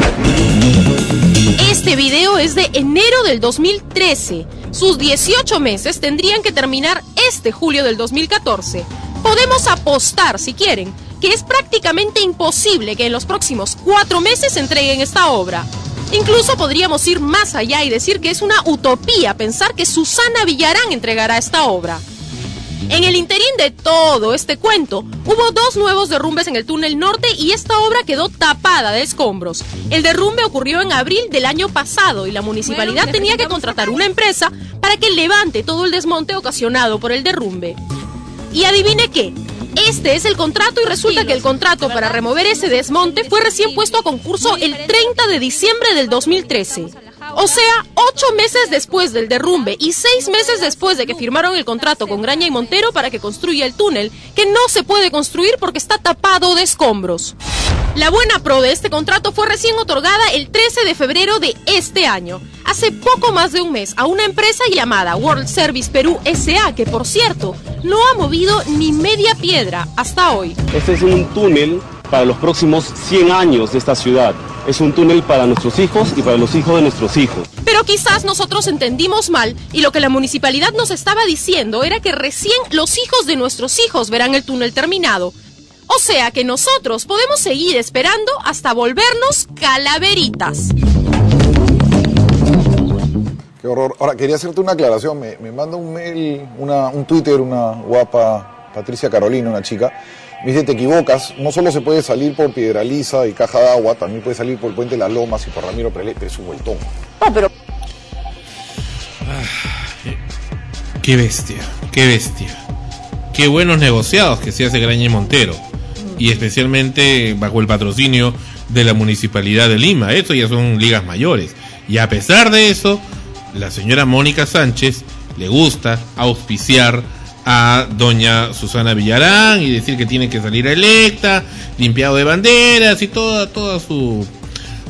Este video es de enero del dos mil trece. Sus dieciocho meses tendrían que terminar este julio del dos mil catorce. Podemos apostar, si quieren, que es prácticamente imposible que en los próximos cuatro meses entreguen esta obra. Incluso podríamos ir más allá y decir que es una utopía pensar que Susana Villarán entregará esta obra. En el interín de todo este cuento, hubo dos nuevos derrumbes en el túnel norte y esta obra quedó tapada de escombros. El derrumbe ocurrió en abril del año pasado y la municipalidad bueno, tenía que contratar una empresa para que levante todo el desmonte ocasionado por el derrumbe. Y adivine qué, este es el contrato y resulta que el contrato para remover ese desmonte fue recién puesto a concurso el treinta de diciembre del dos mil trece. O sea, ocho meses después del derrumbe y seis meses después de que firmaron el contrato con Graña y Montero para que construya el túnel, que no se puede construir porque está tapado de escombros. La buena pro de este contrato fue recién otorgada el trece de febrero de este año, hace poco más de un mes, a una empresa llamada World Service Perú S A, que por cierto, no ha movido ni media piedra hasta hoy. Este es un túnel para los próximos cien años de esta ciudad. Es un túnel para nuestros hijos y para los hijos de nuestros hijos. Pero quizás nosotros entendimos mal y lo que la municipalidad nos estaba diciendo era que recién los hijos de nuestros hijos verán el túnel terminado. O sea que nosotros podemos seguir esperando hasta volvernos calaveritas. Qué horror. Ahora, quería hacerte una aclaración. Me, me manda un mail, una, un Twitter, una guapa Patricia Carolina, una chica. Me dice, te equivocas, no solo se puede salir por Piedraliza y Caja de Agua, también puede salir por el Puente de las Lomas y por Ramiro Prelé, pero es un vueltón. No, pero... Ah, qué bestia, qué bestia. Qué buenos negociados que se hace Graña y Montero. Y especialmente bajo el patrocinio de la Municipalidad de Lima. Eso ya son ligas mayores. Y a pesar de eso, la señora Mónica Sánchez le gusta auspiciar a doña Susana Villarán y decir que tiene que salir electa, limpiado de banderas y toda toda su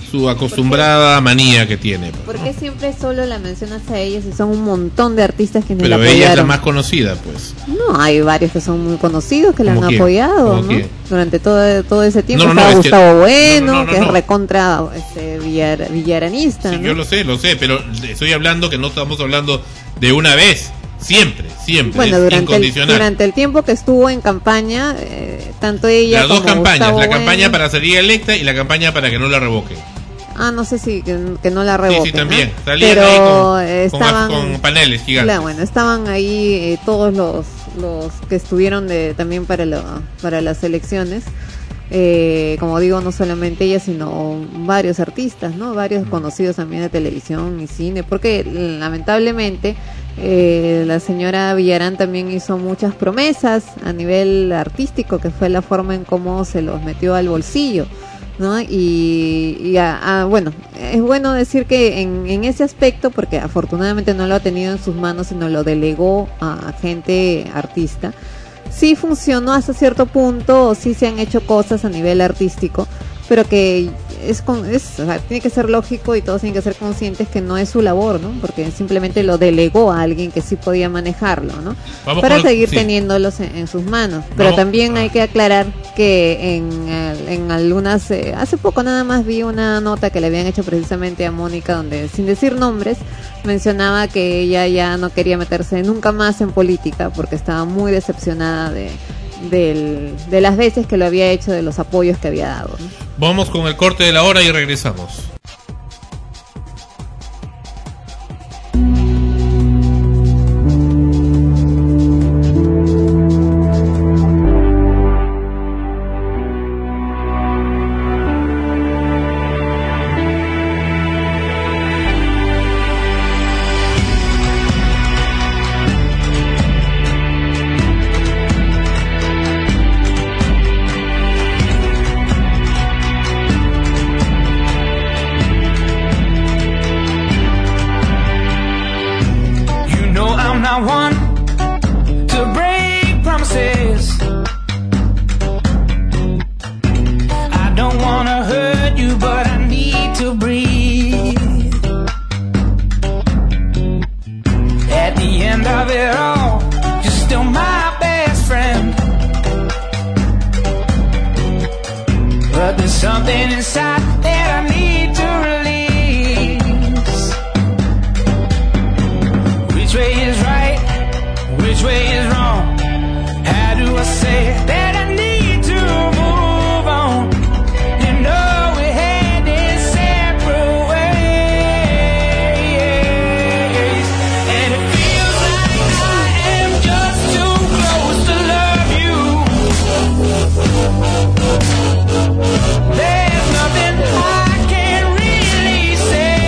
su acostumbrada manía que tiene. ¿Por qué siempre solo la mencionas a ella si son un montón de artistas que Pero la apoyaron? ella es la más conocida, pues. No, hay varios que son muy conocidos que la han ¿Cómo quién? apoyado, ¿Cómo ¿no? quién? Durante todo, todo ese tiempo. No, no, estaba no, es que- Gustavo Bueno, no, no, no, que no. es recontra este, villar, villaranista, Sí, ¿no? yo lo sé, lo sé, pero estoy hablando que no estamos hablando de una vez. Siempre, siempre. Bueno, es durante el, incondicional. durante el tiempo que estuvo en campaña, eh, tanto ella Las dos como campañas, Gustavo la Bueno- campaña para salir electa y la campaña para que no la revoque. Ah, no sé si que, que no la Sí, revoquen, sí, también. ¿no? Salían Pero ahí con, eh, con- estaban, con paneles gigantes. claro, bueno, estaban ahí eh, todos los los que estuvieron de también para la, para las elecciones. Eh, como digo, no solamente ella, sino varios artistas, ¿no? Varios conocidos también de televisión y cine, porque lamentablemente eh, la señora Villarán también hizo muchas promesas a nivel artístico, que fue la forma en cómo se los metió al bolsillo, ¿no? Y, y a- a- bueno, es bueno decir que en, en ese aspecto, porque afortunadamente no lo ha tenido en sus manos, sino lo delegó a gente artista, sí funcionó hasta cierto punto, o sí se han hecho cosas a nivel artístico, pero que es, con, es o sea, tiene que ser lógico y todos tienen que ser conscientes que no es su labor, ¿no? Porque simplemente lo delegó a alguien que sí podía manejarlo, ¿no? Vamos Para con el- seguir sí. teniéndolos en, en sus manos. Pero Vamos- también hay que aclarar que en, eh, en algunas, eh, hace poco nada más vi una nota que le habían hecho precisamente a Mónica, donde sin decir nombres mencionaba que ella ya no quería meterse nunca más en política porque estaba muy decepcionada de del, de las veces que lo había hecho, de los apoyos que había dado, ¿no? Vamos con el corte de la hora y regresamos. You know I'm not one to break promises. I don't wanna hurt you, but I need to breathe. At the end of it all, you're still my best friend. But there's something inside that I need to release. Which way is right? Which way is wrong? How do I say that I need to move on? You know we're heading separate ways, and it feels like I am just too close to love you. There's nothing I can really say.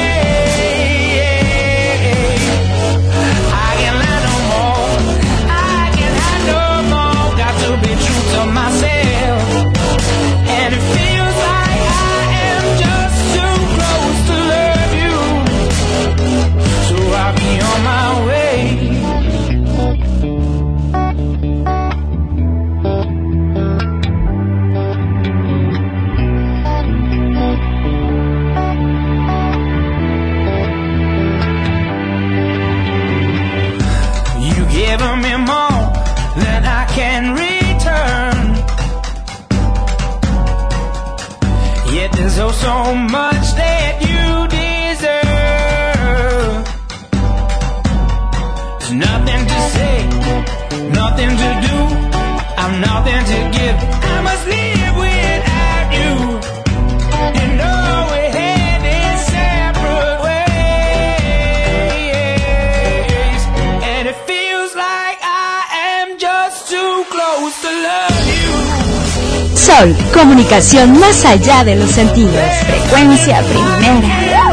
I can't lie no more. I can't hide no more. Got to be true to myself. And it feels like I am just too close to love you. So I'll be on my way. You giving me more than I can return. Yet there's oh so much that you deserve. There's nothing to say, nothing to do. I'm nothing to give. I must live without you. You know we're heading separate ways, and it feels like I am just too close to love you. Sol, comunicación más allá de los sentidos. Frecuencia primera.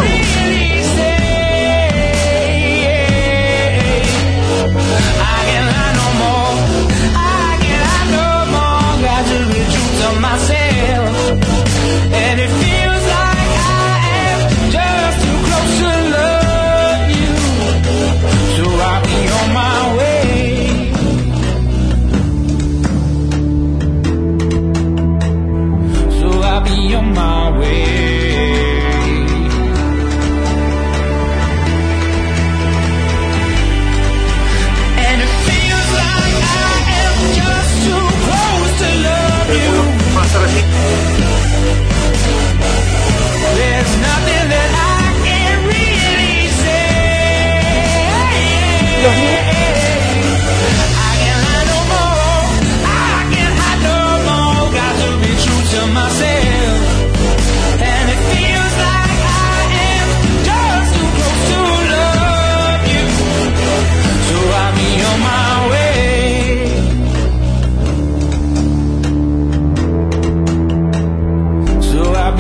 Myself, and it feels like I am just too close to love you. So I'll be on my way. So I'll be on my way.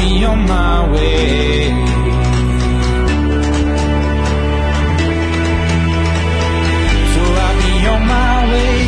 be on my way. So I'll be on my way.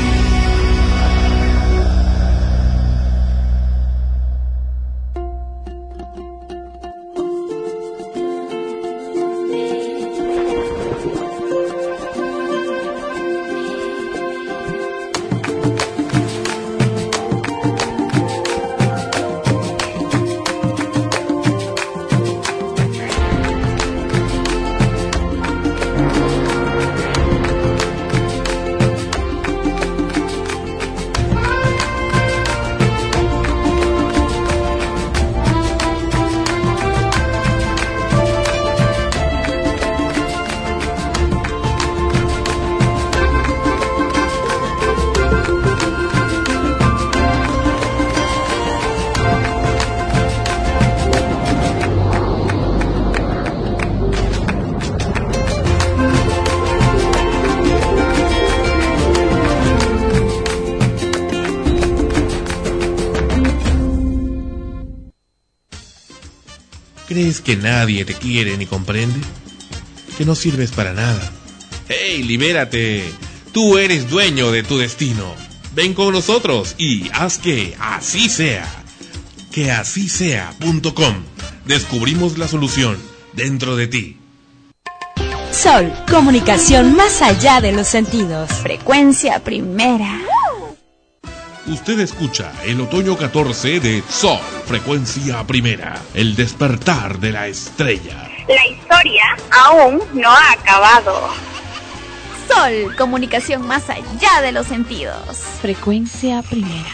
¿Crees que nadie te quiere ni comprende? ¿Que no sirves para nada? ¡Hey, libérate! Tú eres dueño de tu destino. Ven con nosotros y haz que así sea. Que así sea punto com. Descubrimos la solución dentro de ti. Sol, comunicación más allá de los sentidos. Frecuencia primera. Usted escucha el otoño catorce de Sol, frecuencia primera, el despertar de la estrella. La historia aún no ha acabado. Sol, comunicación más allá de los sentidos. Frecuencia primera.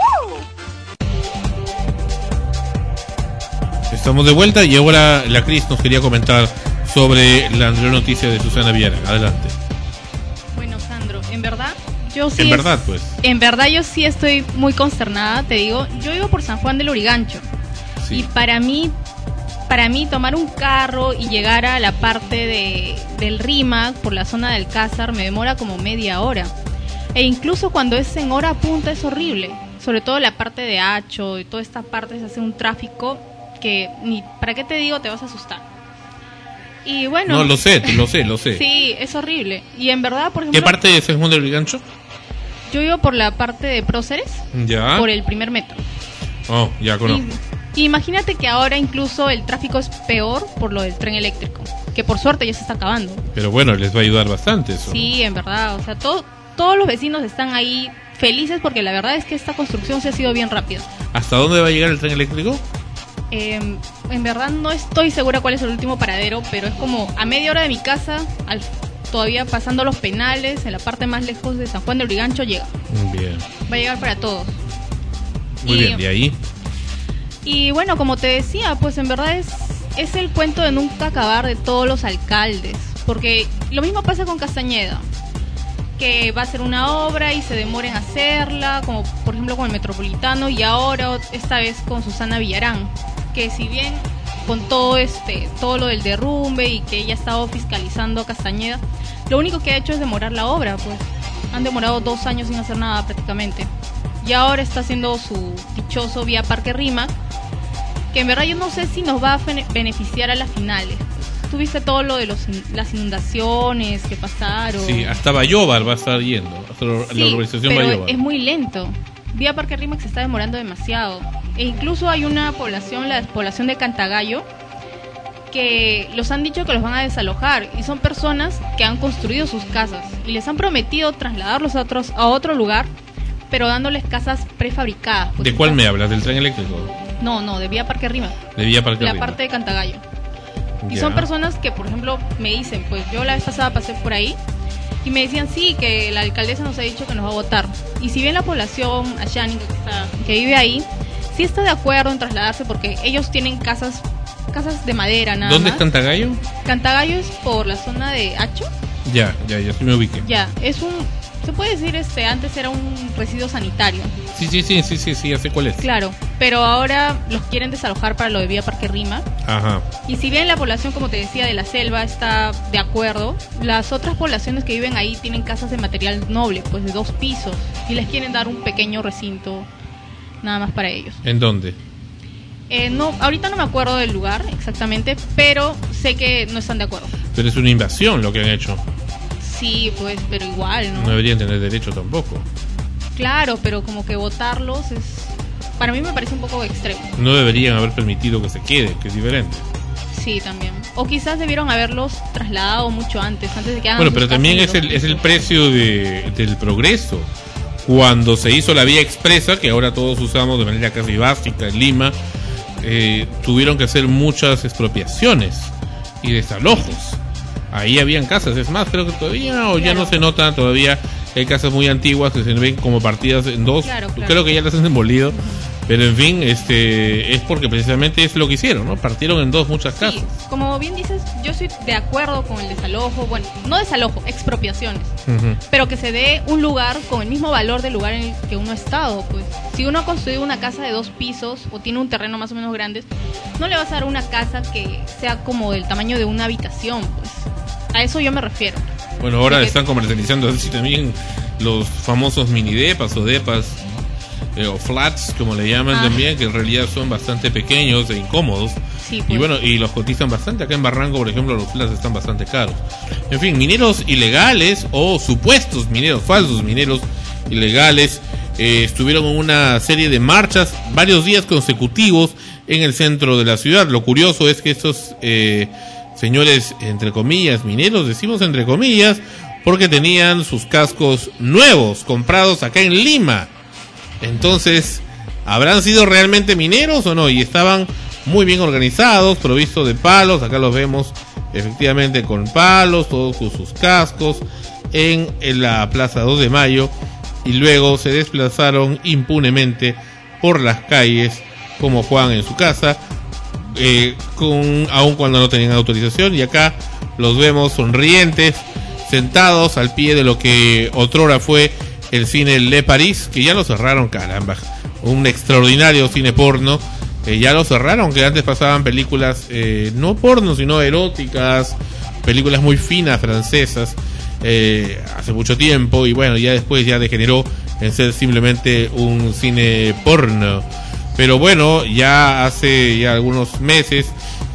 Estamos de vuelta y ahora la Cris nos quería comentar sobre la anterior noticia de Susana Villarán. Adelante. Bueno, Sandro, en verdad... Yo sí en es, verdad, pues. En verdad yo sí estoy muy consternada, te digo. Yo vivo por San Juan del Lurigancho. Sí. Y para mí, para mí tomar un carro y llegar a la parte de, del Rímac, por la zona del Cázar, me demora como media hora. E incluso cuando es en hora punta es horrible. Sobre todo la parte de Hacho y toda esta parte se hace un tráfico que, ni para qué te digo, te vas a asustar. Y bueno... No, lo sé, lo sé, lo sé. Sí, es horrible. Y en verdad, por ejemplo... ¿Qué parte de San Juan del Lurigancho? Yo vivo por la parte de Próceres, ya. Por el primer metro. Oh, ya conozco. Y, imagínate que ahora incluso el tráfico es peor por lo del tren eléctrico, que por suerte ya se está acabando. Pero bueno, les va a ayudar bastante eso. Sí, en verdad, o sea, todo, todos los vecinos están ahí felices porque la verdad es que esta construcción se ha sido bien rápida. ¿Hasta dónde va a llegar el tren eléctrico? Eh, en verdad no estoy segura cuál es el último paradero, pero es como a media hora de mi casa, al todavía pasando los Penales, en la parte más lejos de San Juan del Lurigancho llega. Bien. Va a llegar para todos. Muy y, bien, ¿de ahí? Y bueno, como te decía, pues en verdad es, es el cuento de nunca acabar de todos los alcaldes. Porque lo mismo pasa con Castañeda, que va a hacer una obra y se demora en hacerla, como por ejemplo con el Metropolitano, y ahora esta vez con Susana Villarán, que si bien con todo este todo lo del derrumbe y que ella ha estado fiscalizando a Castañeda, lo único que ha hecho es demorar la obra, pues han demorado dos años sin hacer nada prácticamente, y ahora está haciendo su dichoso vía Parque Rímac, que en verdad yo no sé si nos va a beneficiar a las finales. Tuviste todo lo de los, las inundaciones que pasaron. Sí, hasta Bayobar va a estar yendo, hasta la, sí, la urbanización pero Bayobar. Es muy lento. Vía Parque Rímac se está demorando demasiado. E incluso hay una población, la población de Cantagallo, que los han dicho que los van a desalojar, y son personas que han construido sus casas y les han prometido trasladarlos a otros a otro lugar, pero dándoles casas prefabricadas. ¿De cuál me hablas? ¿Del tren eléctrico? No, no, de Vía Parque Rímac. De Vía Parque La Rímac. parte de Cantagallo. Y Ya. son personas que, por ejemplo, me dicen, pues yo la vez pasada pasé por ahí y me decían, sí, que la alcaldesa nos ha dicho que nos va a votar. Y si bien la población ayánica que, está, que vive ahí, sí está de acuerdo en trasladarse porque ellos tienen casas casas de madera, nada ¿Dónde más. es Cantagallo? Cantagallo es por la zona de Hacho. Ya, ya, ya, sí me ubiqué. Ya, es un, se puede decir, este antes era un residuo sanitario. Sí, sí, sí, sí, sí, sí, ya sé cuál es. Claro, pero ahora los quieren desalojar para lo de Vía Parque Rímac. Ajá. Y si bien la población, como te decía, de la selva está de acuerdo, las otras poblaciones que viven ahí tienen casas de material noble, pues de dos pisos, y les quieren dar un pequeño recinto nada más para ellos. ¿En dónde? Eh, no, ahorita no me acuerdo del lugar exactamente, pero sé que no están de acuerdo. Pero es una invasión lo que han hecho. Sí, pues, pero igual, ¿no? No deberían tener derecho tampoco. Claro, pero como que votarlos es... Para mí me parece un poco extremo. No deberían haber permitido que se quede, que es diferente. Sí, también. O quizás debieron haberlos trasladado mucho antes, antes de que hagan Bueno, sus pero casas también y es los- el, es el precio de, del progreso. Cuando se hizo la vía expresa, que ahora todos usamos de manera casi básica en Lima, eh, tuvieron que hacer muchas expropiaciones y desalojos. Ahí habían casas, es más, creo que todavía, o ya no se nota, todavía hay casas muy antiguas que se ven como partidas en dos. Claro, claro. Creo que ya las han demolido. Pero en fin, este es porque precisamente es lo que hicieron, ¿no? Partieron en dos muchas casas. Como bien dices, yo estoy de acuerdo con el desalojo, bueno, no desalojo, expropiaciones, Ujú. pero que se dé un lugar con el mismo valor del lugar en el que uno ha estado, pues. Si uno ha construido una casa de dos pisos o tiene un terreno más o menos grande, no le vas a dar una casa que sea como del tamaño de una habitación, pues. A eso yo me refiero. Bueno, ahora Porque- están comercializando así también los famosos mini depas o depas eh, o flats, como le llaman Ah. también, que en realidad son bastante pequeños e incómodos. Sí, Y pues. bueno, y los cotizan bastante. Acá en Barranco, por ejemplo, los flats están bastante caros. En fin, mineros ilegales o supuestos mineros, falsos mineros ilegales, eh, estuvieron en una serie de marchas varios días consecutivos en el centro de la ciudad. Lo curioso es que estos eh, señores, entre comillas, mineros, decimos entre comillas, porque tenían sus cascos nuevos, comprados acá en Lima. Entonces, ¿habrán sido realmente mineros o no? Y estaban muy bien organizados, provistos de palos. Acá los vemos efectivamente con palos, todos con sus cascos, en, en la Plaza dos de Mayo. Y luego se desplazaron impunemente por las calles, como Juan en su casa, eh, con, aun cuando no tenían autorización. Y acá los vemos sonrientes, sentados al pie de lo que otrora fue el cine Le Paris, que ya lo cerraron, caramba, un extraordinario cine porno, eh, ya lo cerraron, que antes pasaban películas eh, no porno, sino eróticas, películas muy finas francesas, eh, hace mucho tiempo, y bueno, ya después ya degeneró en ser simplemente un cine porno. Pero bueno, ya hace ya algunos meses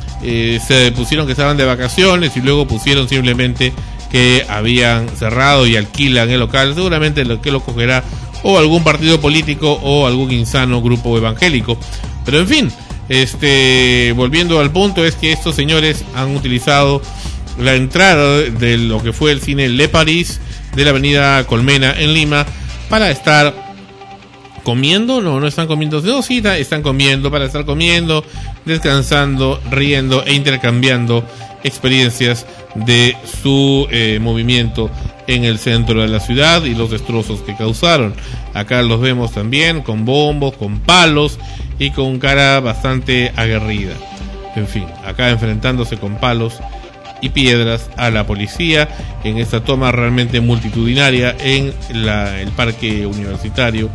eh, se pusieron que estaban de vacaciones y luego pusieron simplemente que habían cerrado y alquilan el local. Seguramente lo que lo cogerá o algún partido político o algún insano grupo evangélico. Pero en fin, este volviendo al punto, es que estos señores han utilizado la entrada de lo que fue el cine Le Paris de la avenida Colmena en Lima para estar comiendo. No, no están comiendo, no, sí, están comiendo para estar comiendo, descansando, riendo e intercambiando experiencias de su eh, movimiento en el centro de la ciudad y los destrozos que causaron. Acá los vemos también con bombos, con palos y con cara bastante aguerrida. En fin, acá enfrentándose con palos y piedras a la policía en esta toma realmente multitudinaria en la, el parque universitario.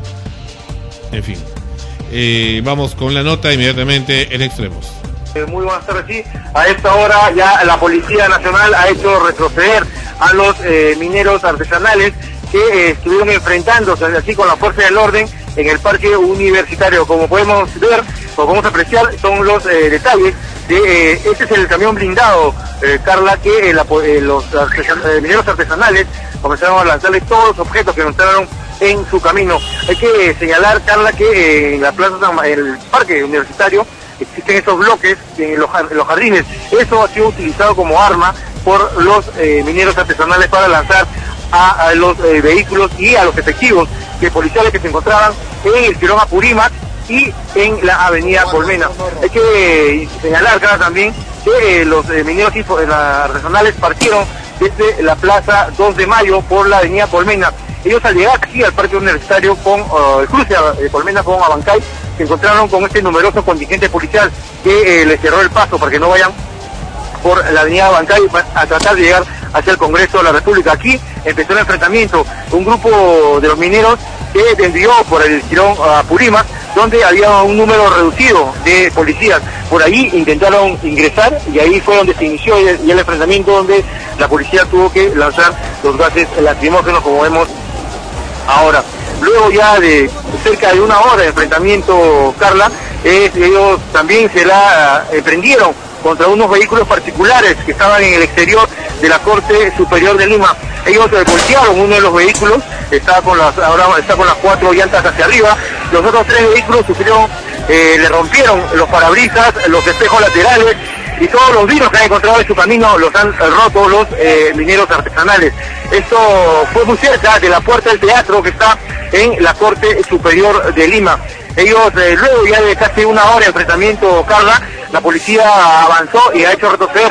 En fin, eh, vamos con la nota inmediatamente en extremos. Eh, Muy buenas tardes, sí. A esta hora ya la Policía Nacional ha hecho retroceder a los eh, mineros artesanales que eh, estuvieron enfrentándose así con la fuerza del orden en el parque universitario. Como podemos ver, o podemos apreciar, son los eh, detalles de eh, este es el camión blindado, eh, Carla, que eh, la, eh, los artesan eh, mineros artesanales comenzaron a lanzarle todos los objetos que encontraron en su camino. Hay que eh, señalar, Carla, que eh, en la plaza, en el parque universitario, existen esos bloques en los, en los jardines. Eso ha sido utilizado como arma por los eh, mineros artesanales para lanzar a, a los eh, vehículos y a los efectivos que policiales que se encontraban en el Girón Apurímac y en la avenida Colmena. Hay que eh, señalar, Carla, también que eh, los eh, mineros y, eh, artesanales partieron desde la plaza dos de Mayo por la avenida Colmena. Ellos al llegar aquí al parque universitario con uh, el cruce de Colmena con Abancay, se encontraron con este numeroso contingente policial que eh, les cerró el paso para que no vayan por la avenida Abancay a tratar de llegar hacia el Congreso de la República. Aquí empezó el enfrentamiento, un grupo de los mineros que desvió por el Girón Apurímac, donde había un número reducido de policías. Por ahí intentaron ingresar y ahí fue donde se inició el, el enfrentamiento, donde la policía tuvo que lanzar los gases lacrimógenos, como vemos ahora. Luego ya de cerca de una hora de enfrentamiento, Carla, eh, ellos también se la emprendieron contra unos vehículos particulares que estaban en el exterior de la Corte Superior de Lima. Ellos eh, voltearon uno de los vehículos, está con las ahora está con las cuatro llantas hacia arriba. Los otros tres vehículos sufrieron, eh, le rompieron los parabrisas, los espejos laterales y todos los vinos que han encontrado en su camino los han roto los eh, mineros artesanales. Esto fue muy cerca de la puerta del teatro que está en la Corte Superior de Lima. Ellos, eh, luego ya de casi una hora de enfrentamiento, Carla, la policía avanzó y ha hecho retroceder,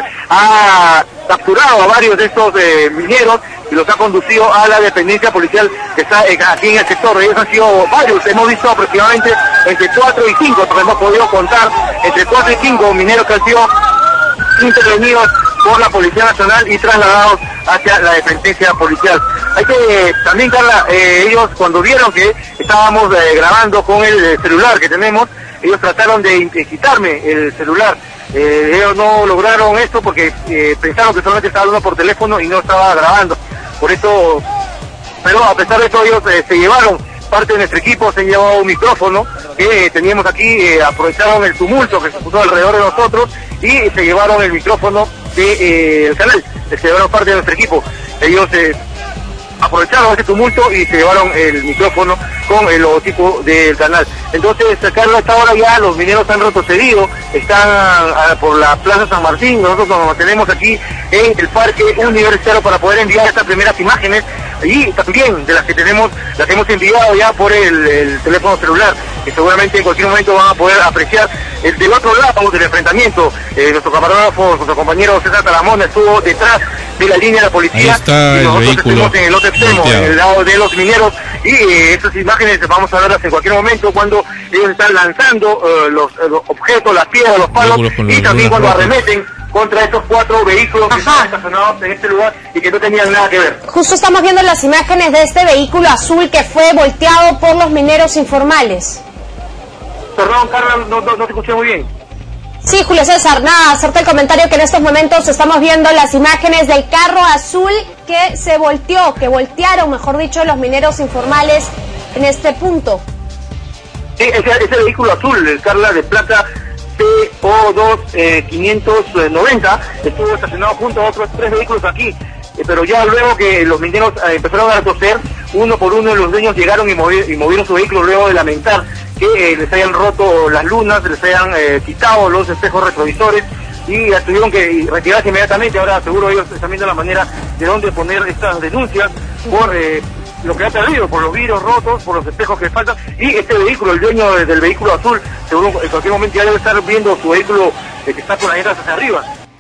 ha capturado a varios de estos eh, mineros y los ha conducido a la dependencia policial que está eh, aquí en el sector. Ellos han sido varios, hemos visto aproximadamente entre cuatro y cinco, porque hemos podido contar entre cuatro y cinco mineros que han sido intervenidos por la Policía Nacional y trasladados hacia la dependencia policial. Hay que eh, también, Carla, eh, ellos cuando vieron que estábamos eh, grabando con el eh, celular que tenemos, ellos trataron de, de quitarme el celular. Eh, ellos no lograron esto porque eh, pensaron que solamente estaba hablando por teléfono y no estaba grabando. Por eso, pero a pesar de eso ellos eh, se llevaron parte de nuestro equipo, se llevó un micrófono que eh, teníamos aquí, eh, aprovecharon el tumulto que se puso alrededor de nosotros y se llevaron el micrófono del de, eh, canal, se llevaron parte de nuestro equipo. Ellos eh, aprovecharon ese tumulto y se llevaron el micrófono con el logotipo del canal. Entonces, Carlos, a esta hora ya los mineros han retrocedido, están a, por la Plaza San Martín. Nosotros nos mantenemos aquí en el Parque Universitario para poder enviar estas primeras imágenes y también de las que tenemos, las hemos enviado ya por el, el teléfono celular, que seguramente en cualquier momento van a poder apreciar. El del otro lado del enfrentamiento, eh, nuestro camarógrafo, nuestro compañero César Talamón estuvo detrás de la línea de la policía. Ahí está y nosotros el vehículo estuvimos en el otro extremo, volteado. en el lado de los mineros, y eh, estas imágenes vamos a verlas en cualquier momento cuando ellos están lanzando eh, los, eh, los objetos, las piedras, los palos, y también cuando arremeten contra estos cuatro vehículos que están estacionados en este lugar y que no tenían nada que ver. Justo estamos viendo las imágenes de este vehículo azul que fue volteado por los mineros informales. Perdón, Carla, no, no, no te escuché muy bien. Sí, Julio César, nada, hacerte el comentario que en estos momentos estamos viendo las imágenes del carro azul que se volteó, que voltearon, mejor dicho, los mineros informales en este punto. Sí, ese, ese vehículo azul, Carla, de placa P O dos quinientos noventa, estuvo estacionado junto a otros tres vehículos aquí, eh, pero ya luego que los mineros eh, empezaron a retroceder, uno por uno los dueños llegaron y, movi y movieron su vehículo luego de lamentar que eh, les hayan roto las lunas, les hayan eh, quitado los espejos retrovisores y ya tuvieron que retirarse inmediatamente. Ahora seguro ellos están viendo la manera de dónde poner estas denuncias por eh, lo que ha perdido, por los vidrios rotos, por los espejos que faltan, y este vehículo, el dueño de, del vehículo azul, seguro en cualquier momento ya debe estar viendo su vehículo eh, que está con las llantas hacia arriba.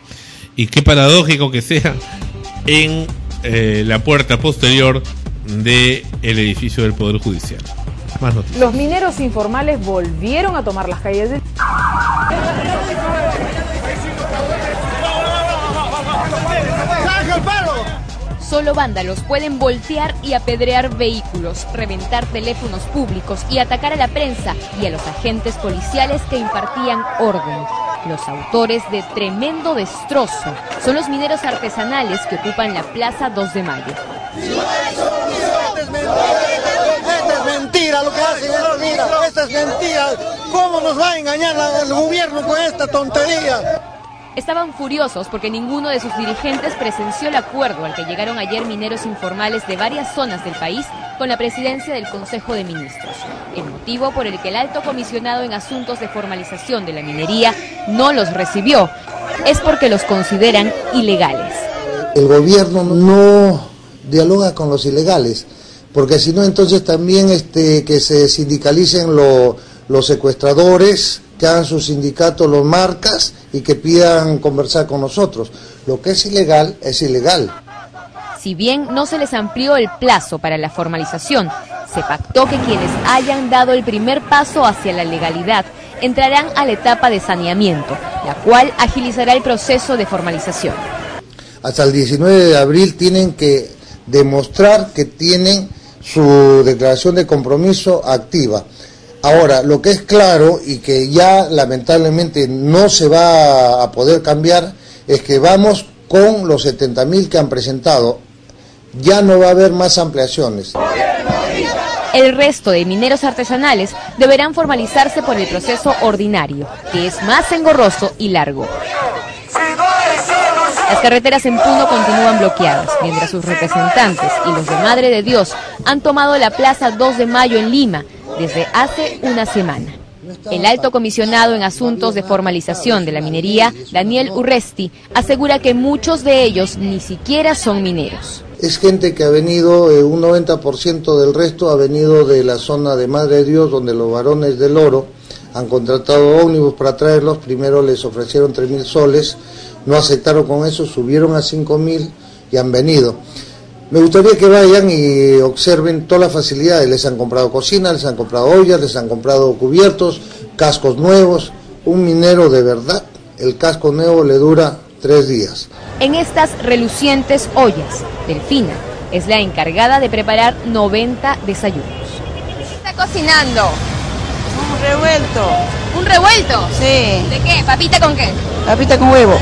Y qué paradójico que sea en eh, la puerta posterior del edificio del Poder Judicial. Más noticias. Los mineros informales volvieron a tomar las calles de... Solo vándalos pueden voltear y apedrear vehículos, reventar teléfonos públicos y atacar a la prensa y a los agentes policiales que impartían orden. Los autores de tremendo destrozo son los mineros artesanales que ocupan la Plaza dos de Mayo. Esta es mentira lo que hacen, es mentira, esta es mentira. ¿Cómo nos va a engañar la, el gobierno con esta tontería? Estaban furiosos porque ninguno de sus dirigentes presenció el acuerdo al que llegaron ayer mineros informales de varias zonas del país con la presidencia del Consejo de Ministros. El motivo por el que el alto comisionado en asuntos de formalización de la minería no los recibió es porque los consideran ilegales. El gobierno no dialoga con los ilegales, porque si no entonces también este, que se sindicalicen lo, los secuestradores, que hagan su sindicato los marcas y que pidan conversar con nosotros. Lo que es ilegal, es ilegal. Si bien no se les amplió el plazo para la formalización, se pactó que quienes hayan dado el primer paso hacia la legalidad entrarán a la etapa de saneamiento, la cual agilizará el proceso de formalización. Hasta el diecinueve de abril tienen que demostrar que tienen su declaración de compromiso activa. Ahora, lo que es claro y que ya lamentablemente no se va a poder cambiar es que vamos con los setenta mil que han presentado. Ya no va a haber más ampliaciones. El resto de mineros artesanales deberán formalizarse por el proceso ordinario, que es más engorroso y largo. Las carreteras en Puno continúan bloqueadas, mientras sus representantes y los de Madre de Dios han tomado la Plaza dos de Mayo en Lima desde hace una semana. El alto comisionado en asuntos de formalización de la minería, Daniel Urresti, asegura que muchos de ellos ni siquiera son mineros. Es gente que ha venido, eh, un noventa por ciento del resto ha venido de la zona de Madre de Dios, donde los varones del oro han contratado ómnibus para traerlos. Primero les ofrecieron tres mil soles, no aceptaron con eso, subieron a cinco mil y han venido. Me gustaría que vayan y observen todas las facilidades. Les han comprado cocina, les han comprado ollas, les han comprado cubiertos, cascos nuevos. Un minero de verdad, el casco nuevo le dura tres días. En estas relucientes ollas, Delfina es la encargada de preparar noventa desayunos. ¿Qué está cocinando? Un revuelto. ¿Un revuelto? Sí. ¿De qué? ¿Papita con qué? Papita con huevo.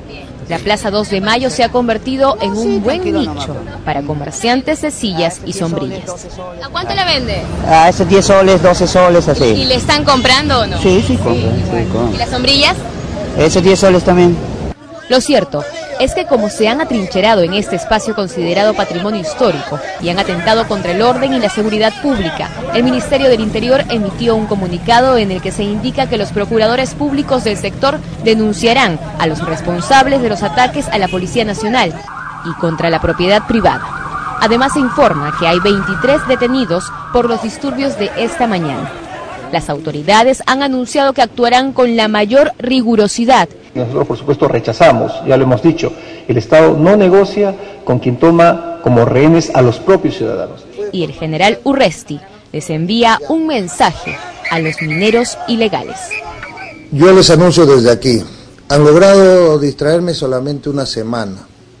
La Plaza dos de Mayo se ha convertido en un buen nicho para comerciantes de sillas y sombrillas. ¿A cuánto la vende? Ah, esos diez soles, doce soles, así. ¿Y le están comprando o no? Sí, sí, compran. Sí, compran. ¿Y las sombrillas? Esos diez soles también. Lo cierto es que como se han atrincherado en este espacio considerado patrimonio histórico y han atentado contra el orden y la seguridad pública, el Ministerio del Interior emitió un comunicado en el que se indica que los procuradores públicos del sector denunciarán a los responsables de los ataques a la Policía Nacional y contra la propiedad privada. Además se informa que hay veintitrés detenidos por los disturbios de esta mañana. Las autoridades han anunciado que actuarán con la mayor rigurosidad. Nosotros, por supuesto, rechazamos, ya lo hemos dicho, el Estado no negocia con quien toma como rehenes a los propios ciudadanos. Y el general Urresti les envía un mensaje a los mineros ilegales. Yo les anuncio desde aquí, han logrado distraerme solamente una semana.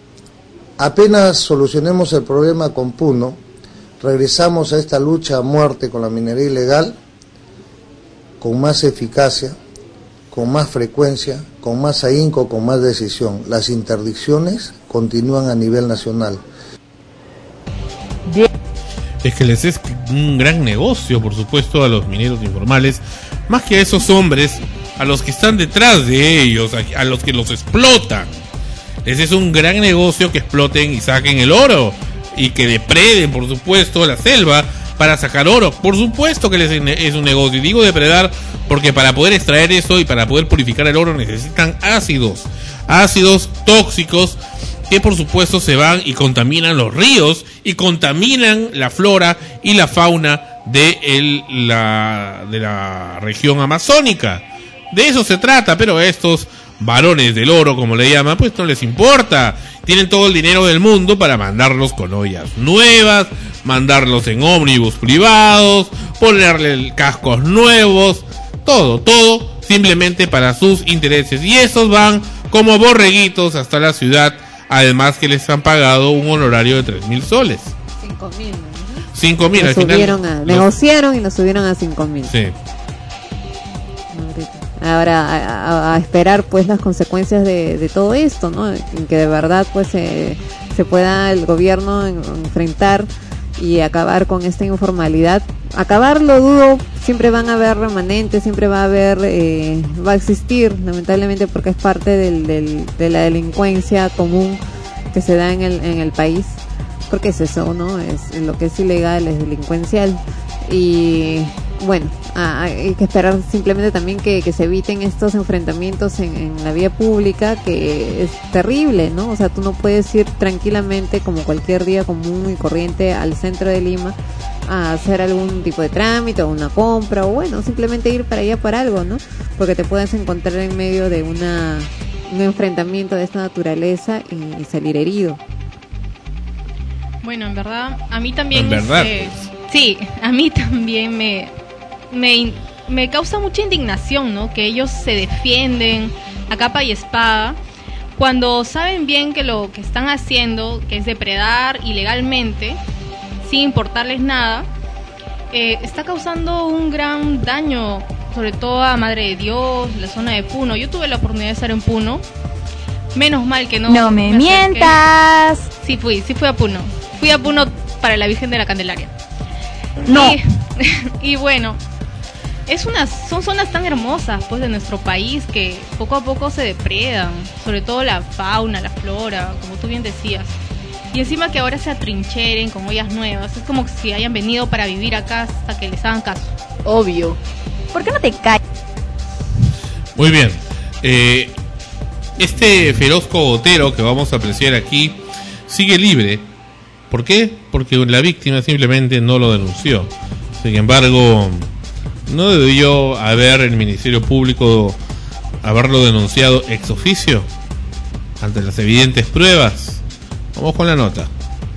Apenas solucionemos el problema con Puno, regresamos a esta lucha a muerte con la minería ilegal, con más eficacia, con más frecuencia, con más ahínco, con más decisión. Las interdicciones continúan a nivel nacional. Es que les es un gran negocio, por supuesto, a los mineros informales, más que a esos hombres, a los que están detrás de ellos, a, a los que los explotan. Les es un gran negocio que exploten y saquen el oro, y que depreden, por supuesto, la selva para sacar oro. Por supuesto que les es un negocio, y digo depredar porque para poder extraer eso y para poder purificar el oro necesitan ácidos, ácidos tóxicos que por supuesto se van y contaminan los ríos y contaminan la flora y la fauna de, el, la, de la región amazónica. De eso se trata, pero estos varones del oro, como le llaman, pues no les importa. Tienen todo el dinero del mundo para mandarlos con ollas nuevas, mandarlos en ómnibus privados, ponerle cascos nuevos, todo, todo simplemente para sus intereses. Y esos van como borreguitos hasta la ciudad, además que les han pagado un honorario de tres mil soles. Cinco mil. Cinco mil, al final. A, los... negociaron y lo subieron a cinco mil. Sí. Ahora a, a, a esperar pues las consecuencias de, de todo esto, ¿no? En que de verdad pues eh, se pueda el gobierno en, enfrentar y acabar con esta informalidad. Acabar lo dudo, siempre van a haber remanentes, siempre va a haber, eh, va a existir lamentablemente porque es parte del, del, de la delincuencia común que se da en el, en el país, porque es eso, ¿no? Es lo que es ilegal, es delincuencial. Y bueno, ah, hay que esperar simplemente también que, que se eviten estos enfrentamientos en, en la vía pública, que es terrible, ¿no? O sea, tú no puedes ir tranquilamente como cualquier día común y corriente al centro de Lima a hacer algún tipo de trámite o una compra, o bueno, simplemente ir para allá por algo, ¿no? Porque te puedes encontrar en medio de una un enfrentamiento de esta naturaleza y, y salir herido. Bueno, en verdad, a mí también... En verdad. Eh, sí, a mí también me, me, me causa mucha indignación, ¿no? Que ellos se defienden a capa y espada cuando saben bien que lo que están haciendo, que es depredar ilegalmente, sin importarles nada, eh, está causando un gran daño, sobre todo a Madre de Dios, la zona de Puno. Yo tuve la oportunidad de estar en Puno. Menos mal que no... ¡No me, me mientas! Sí fui, sí fui a Puno. Fui a Puno para la Virgen de la Candelaria. No. Y, y bueno, es una, son zonas tan hermosas pues de nuestro país que poco a poco se depredan, sobre todo la fauna, la flora, como tú bien decías. Y encima que ahora se atrincheren con ollas nuevas, es como si hayan venido para vivir acá hasta que les hagan caso. Obvio. ¿Por qué no te callas? Muy bien. Eh, este feroz cogotero que vamos a apreciar aquí sigue libre. ¿Por qué? Porque la víctima simplemente no lo denunció. Sin embargo, ¿no debió haber el Ministerio Público haberlo denunciado ex oficio ante las evidentes pruebas? Vamos con la nota.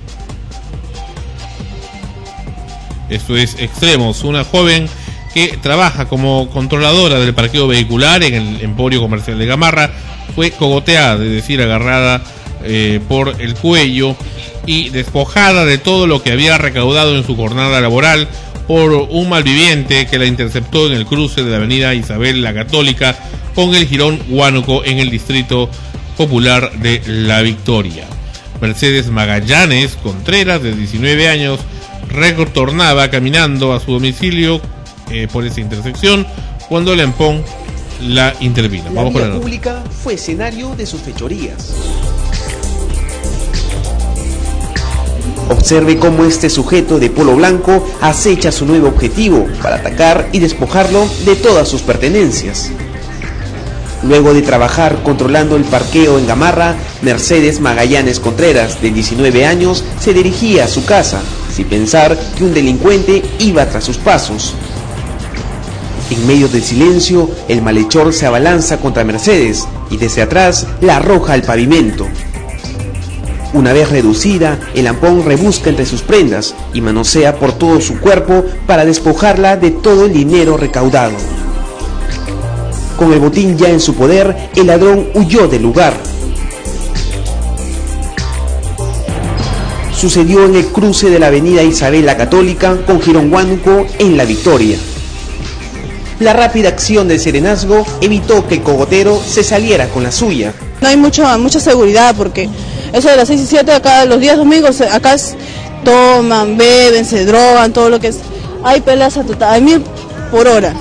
Esto es Extremos. Una joven que trabaja como controladora del parqueo vehicular en el Emporio Comercial de Gamarra fue cogoteada, es decir, agarrada eh, por el cuello y despojada de todo lo que había recaudado en su jornada laboral por un malviviente que la interceptó en el cruce de la avenida Isabel la Católica con el jirón Huánuco en el distrito popular de La Victoria. Mercedes Magallanes Contreras, de diecinueve años, retornaba caminando a su domicilio eh, por esa intersección cuando la Empón la intervino. La Vamos con la vía nota. pública fue escenario de sus fechorías. Observe cómo este sujeto de polo blanco acecha su nuevo objetivo para atacar y despojarlo de todas sus pertenencias. Luego de trabajar controlando el parqueo en Gamarra, Mercedes Magallanes Contreras, de diecinueve años, se dirigía a su casa, sin pensar que un delincuente iba tras sus pasos. En medio del silencio, el malhechor se abalanza contra Mercedes y desde atrás la arroja al pavimento. Una vez reducida, el ampón rebusca entre sus prendas y manosea por todo su cuerpo para despojarla de todo el dinero recaudado. Con el botín ya en su poder, el ladrón huyó del lugar. Sucedió en el cruce de la avenida Isabel la Católica con jirón Huánuco en La Victoria. La rápida acción del serenazgo evitó que el cogotero se saliera con la suya. No hay mucha, mucha seguridad porque eso de las seis y siete acá los días domingos acá es, toman, beben, se drogan, todo lo que es. Hay peleas a total, hay mil por hora.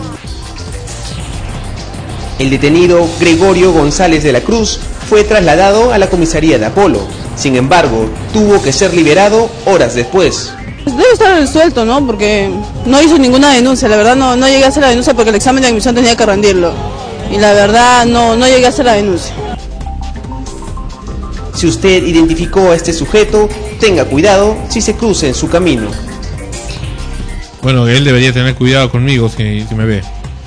El detenido Gregorio González de la Cruz fue trasladado a la comisaría de Apolo. Sin embargo, tuvo que ser liberado horas después. Debe estar suelto, ¿no? Porque no hizo ninguna denuncia. La verdad no, no llegué a hacer la denuncia porque el examen de admisión tenía que rendirlo. Y la verdad no, no llegué a hacer la denuncia. Si usted identificó a este sujeto, tenga cuidado si se cruza en su camino. Bueno, él debería tener cuidado conmigo si, si me ve.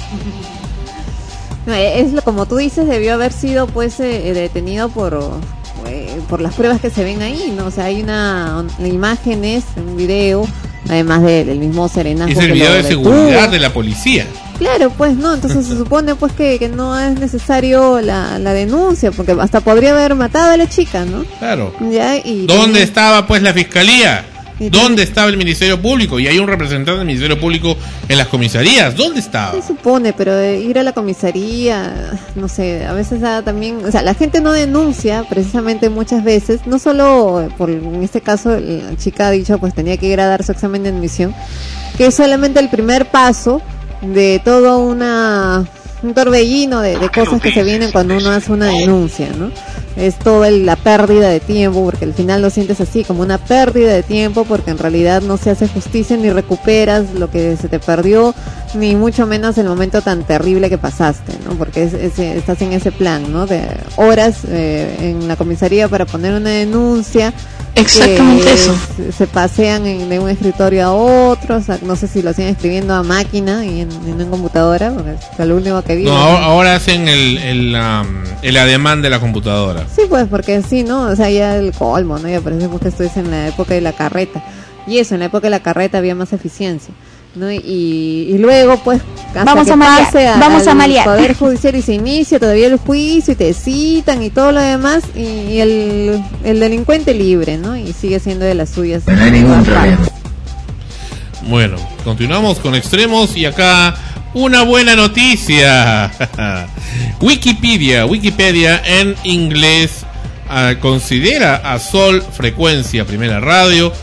No, es lo, como tú dices, debió haber sido pues eh, detenido por eh, por las pruebas que se ven ahí, ¿no? O sea, hay una, una imágenes, un video, además del, del mismo serenazgo. Es el video de seguridad de la policía. Claro, pues no, entonces se supone pues que, que no es necesario la, la denuncia, porque hasta podría haber matado a la chica, ¿no? Claro. ¿Ya? Y ¿Dónde también estaba pues la fiscalía? ¿Dónde también estaba el Ministerio Público? Y hay un representante del Ministerio Público en las comisarías. ¿Dónde estaba? Se supone, pero de ir a la comisaría, no sé, a veces da también, o sea, la gente no denuncia precisamente muchas veces, no solo por, en este caso la chica ha dicho pues tenía que ir a dar su examen de admisión, que es solamente el primer paso de todo una un torbellino de, de cosas que se vienen cuando uno hace una denuncia, ¿no? Es toda la pérdida de tiempo, porque al final lo sientes así, como una pérdida de tiempo, porque en realidad no se hace justicia ni recuperas lo que se te perdió, ni mucho menos el momento tan terrible que pasaste, ¿no? Porque es, es, estás en ese plan, ¿no? De horas eh, en la comisaría para poner una denuncia. Exactamente que eso. Se, se pasean en, de un escritorio a otro, o sea, no sé si lo hacían escribiendo a máquina y en, en una computadora, porque es lo único que vi. No, ahora, ahora hacen el, el, um, el ademán de la computadora. Sí, pues, porque sí, ¿no? O sea, ya el colmo, ¿no? Ya parece que esto es en la época de la carreta. Y eso, en la época de la carreta había más eficiencia, ¿no? Y, y luego, pues, hasta Vamos que a malear, pase a, vamos a al malear. Poder Judicial y se inicia todavía el juicio y te citan y todo lo demás, y, y el, el delincuente libre, ¿no? Y sigue siendo de las suyas. No hay ningún problema. Bueno, continuamos con Extremos y acá una buena noticia. Wikipedia, Wikipedia en inglés uh, considera a Sol Frecuencia Primera Radio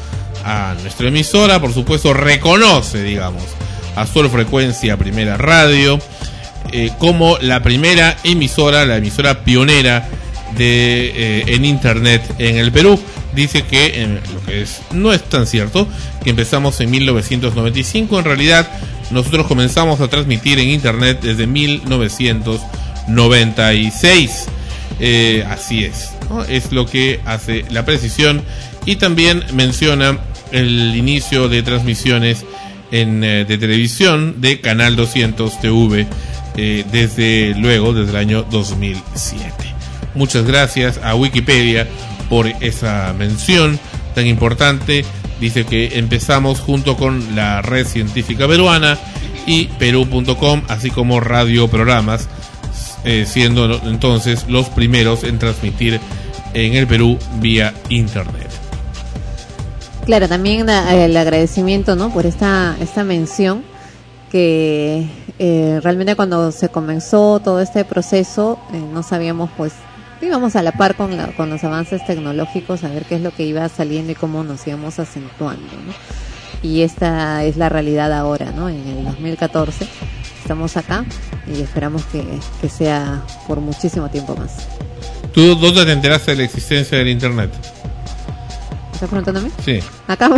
a nuestra emisora, por supuesto reconoce, digamos, a Sol Frecuencia Primera Radio eh, como la primera emisora, la emisora pionera de eh, en internet en el Perú. Dice que eh, lo que es no es tan cierto, que empezamos en mil novecientos noventa y cinco. En realidad nosotros comenzamos a transmitir en internet desde mil novecientos noventa y seis. Eh, así es, ¿no? Es lo que hace la precisión. Y también menciona el inicio de transmisiones en, eh, de televisión de Canal doscientos T V, eh, desde luego desde el año dos mil siete. Muchas gracias a Wikipedia por esa mención tan importante. Dice que empezamos junto con la Red Científica Peruana y Perú punto com, así como Radio Programas, eh, siendo entonces los primeros en transmitir en el Perú vía internet. Claro, también la, el agradecimiento, ¿no?, por esta esta mención, que eh, realmente cuando se comenzó todo este proceso eh, no sabíamos, pues íbamos a la par con, la, con los avances tecnológicos, a ver qué es lo que iba saliendo y cómo nos íbamos acentuando, ¿no? Y esta es la realidad ahora, ¿no? En el dos mil catorce estamos acá y esperamos que, que sea por muchísimo tiempo más. ¿Tú dónde te enteraste de la existencia del internet? ¿Estás preguntando a mí? Sí. Acá.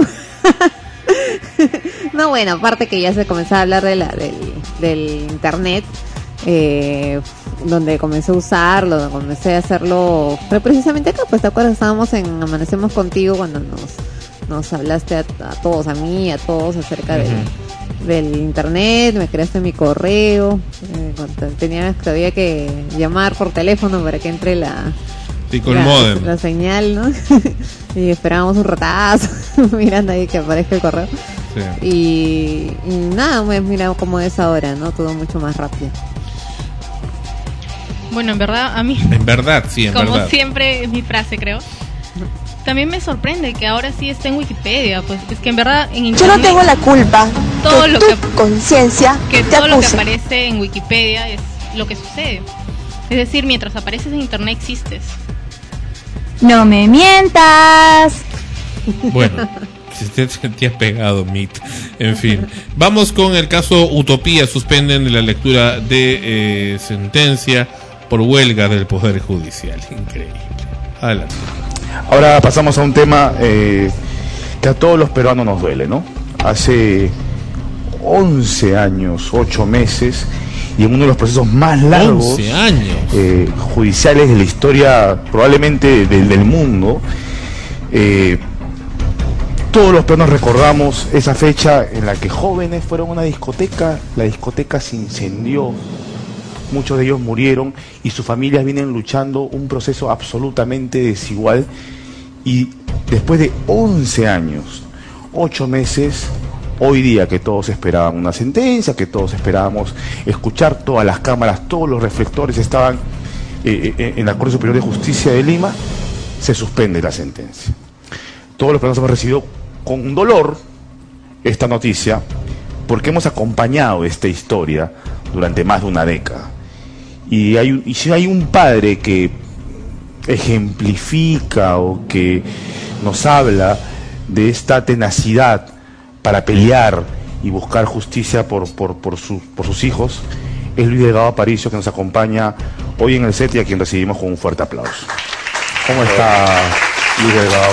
No, bueno, aparte que ya se comenzó a hablar de la, del, del internet, eh, donde comencé a usarlo, donde comencé a hacerlo, pero precisamente acá, pues te acuerdas, estábamos en Amanecemos Contigo cuando nos, nos hablaste a, a todos, a mí, a todos acerca del, uh-huh. del internet, me creaste mi correo, eh, tenía todavía que llamar por teléfono para que entre la... Sí, con la, modem. La señal, ¿no? Y esperábamos un ratazo mirando ahí que aparezca el correo. Sí. Y, y nada, pues mira cómo es ahora, ¿no? Todo mucho más rápido. Bueno, en verdad, a mí... En verdad, sí, en como verdad. Como siempre es mi frase, creo. También me sorprende que ahora sí esté en Wikipedia, pues es que en verdad en internet... Yo no tengo la culpa todo que lo tu que conciencia que te todo lo que acuse. aparece en Wikipedia es lo que sucede. Es decir, mientras apareces en internet existes. No me mientas. Bueno, te, te has pegado, Mit. En fin, vamos con el caso Utopía. Suspenden la lectura de eh, sentencia por huelga del Poder Judicial. Increíble. Adelante. Ahora pasamos a un tema eh, que a todos los peruanos nos duele, ¿no? Hace once años, ocho meses, y en uno de los procesos más largos once años. Eh, judiciales de la historia probablemente del, del mundo, eh, todos los peruanos recordamos esa fecha en la que jóvenes fueron a una discoteca, la discoteca se incendió, muchos de ellos murieron y sus familias vienen luchando un proceso absolutamente desigual, y después de once años, ocho meses, hoy día que todos esperaban una sentencia, que todos esperábamos escuchar, todas las cámaras, todos los reflectores estaban eh, eh, en la Corte Superior de Justicia de Lima, se suspende la sentencia. Todos los peruanos hemos recibido con dolor esta noticia porque hemos acompañado esta historia durante más de una década. Y, hay un, y si hay un padre que ejemplifica o que nos habla de esta tenacidad para pelear y buscar justicia por, por, por, su, por sus hijos, es Luis Delgado Aparicio, que nos acompaña hoy en el set y a quien recibimos con un fuerte aplauso. ¿Cómo está Luis Delgado?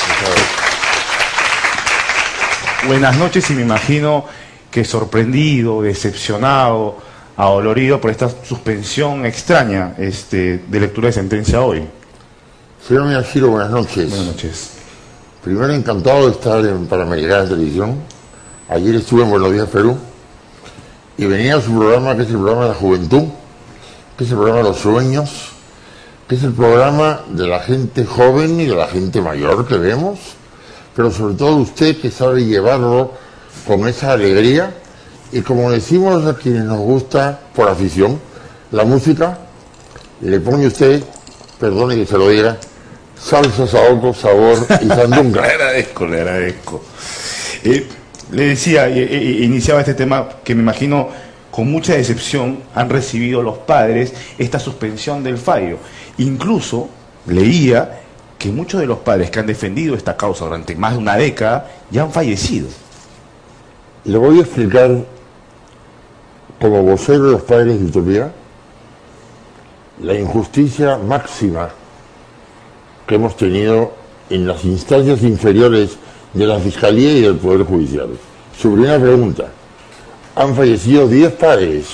Buenas noches, y me imagino que sorprendido, decepcionado, adolorido por esta suspensión extraña este, de lectura de sentencia hoy. Señor Miyashiro, buenas noches. Buenas noches. Primero, encantado de estar en Panamericana Televisión. Ayer estuve en Buenos Días, Perú, y venía a su programa, que es el programa de la juventud, que es el programa de los sueños, que es el programa de la gente joven y de la gente mayor que vemos, pero sobre todo usted, que sabe llevarlo con esa alegría, y como decimos a quienes nos gusta por afición la música, le pone usted, perdone que se lo diga, salsa, saoco, sabor y sandunga. Le agradezco, le agradezco. Eh, le decía, eh, eh, iniciaba este tema que me imagino con mucha decepción han recibido los padres esta suspensión del fallo. Incluso leía que muchos de los padres que han defendido esta causa durante más de una década ya han fallecido. Le voy a explicar, como vocero de los padres de Utopía, la injusticia máxima que hemos tenido en las instancias inferiores de la Fiscalía y del Poder Judicial. Su primera pregunta: han fallecido diez padres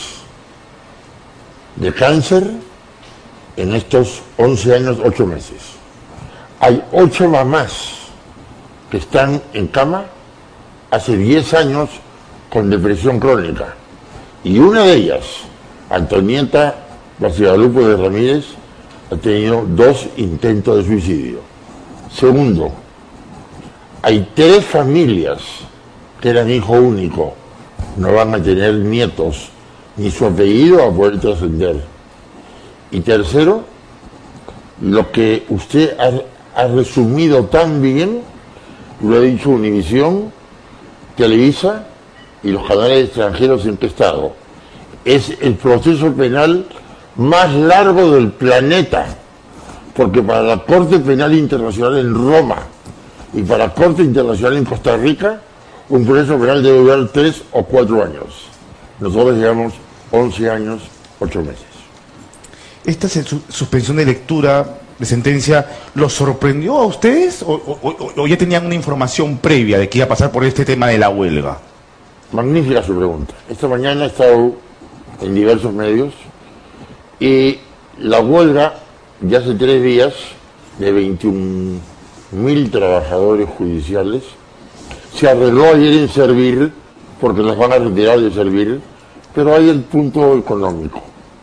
de cáncer en estos once años, ocho meses. Hay ocho mamás que están en cama hace diez años con depresión crónica. Y una de ellas, Antonieta Guadalupe de Ramírez, ha tenido dos intentos de suicidio. Segundo, hay tres familias que eran hijo único, no van a tener nietos, ni su apellido va a poder trascender. Y tercero, lo que usted ha, ha resumido tan bien, lo ha dicho Univisión, Televisa y los canales extranjeros en qué estado. Es el proceso penal más largo del planeta, porque para la Corte Penal Internacional en Roma y para la Corte Internacional en Costa Rica, un proceso penal debe durar tres o cuatro años. Nosotros llevamos once años, ocho meses. ¿Esta su- suspensión de lectura de sentencia los sorprendió a ustedes o, o- o- o ya tenían una información previa de que iba a pasar por este tema de la huelga? Magnífica su pregunta. Esta mañana he estado en diversos medios y la huelga ya hace tres días de veintiún mil trabajadores judiciales se arregló ayer en servir porque los van a retirar de servir, pero hay el punto económico.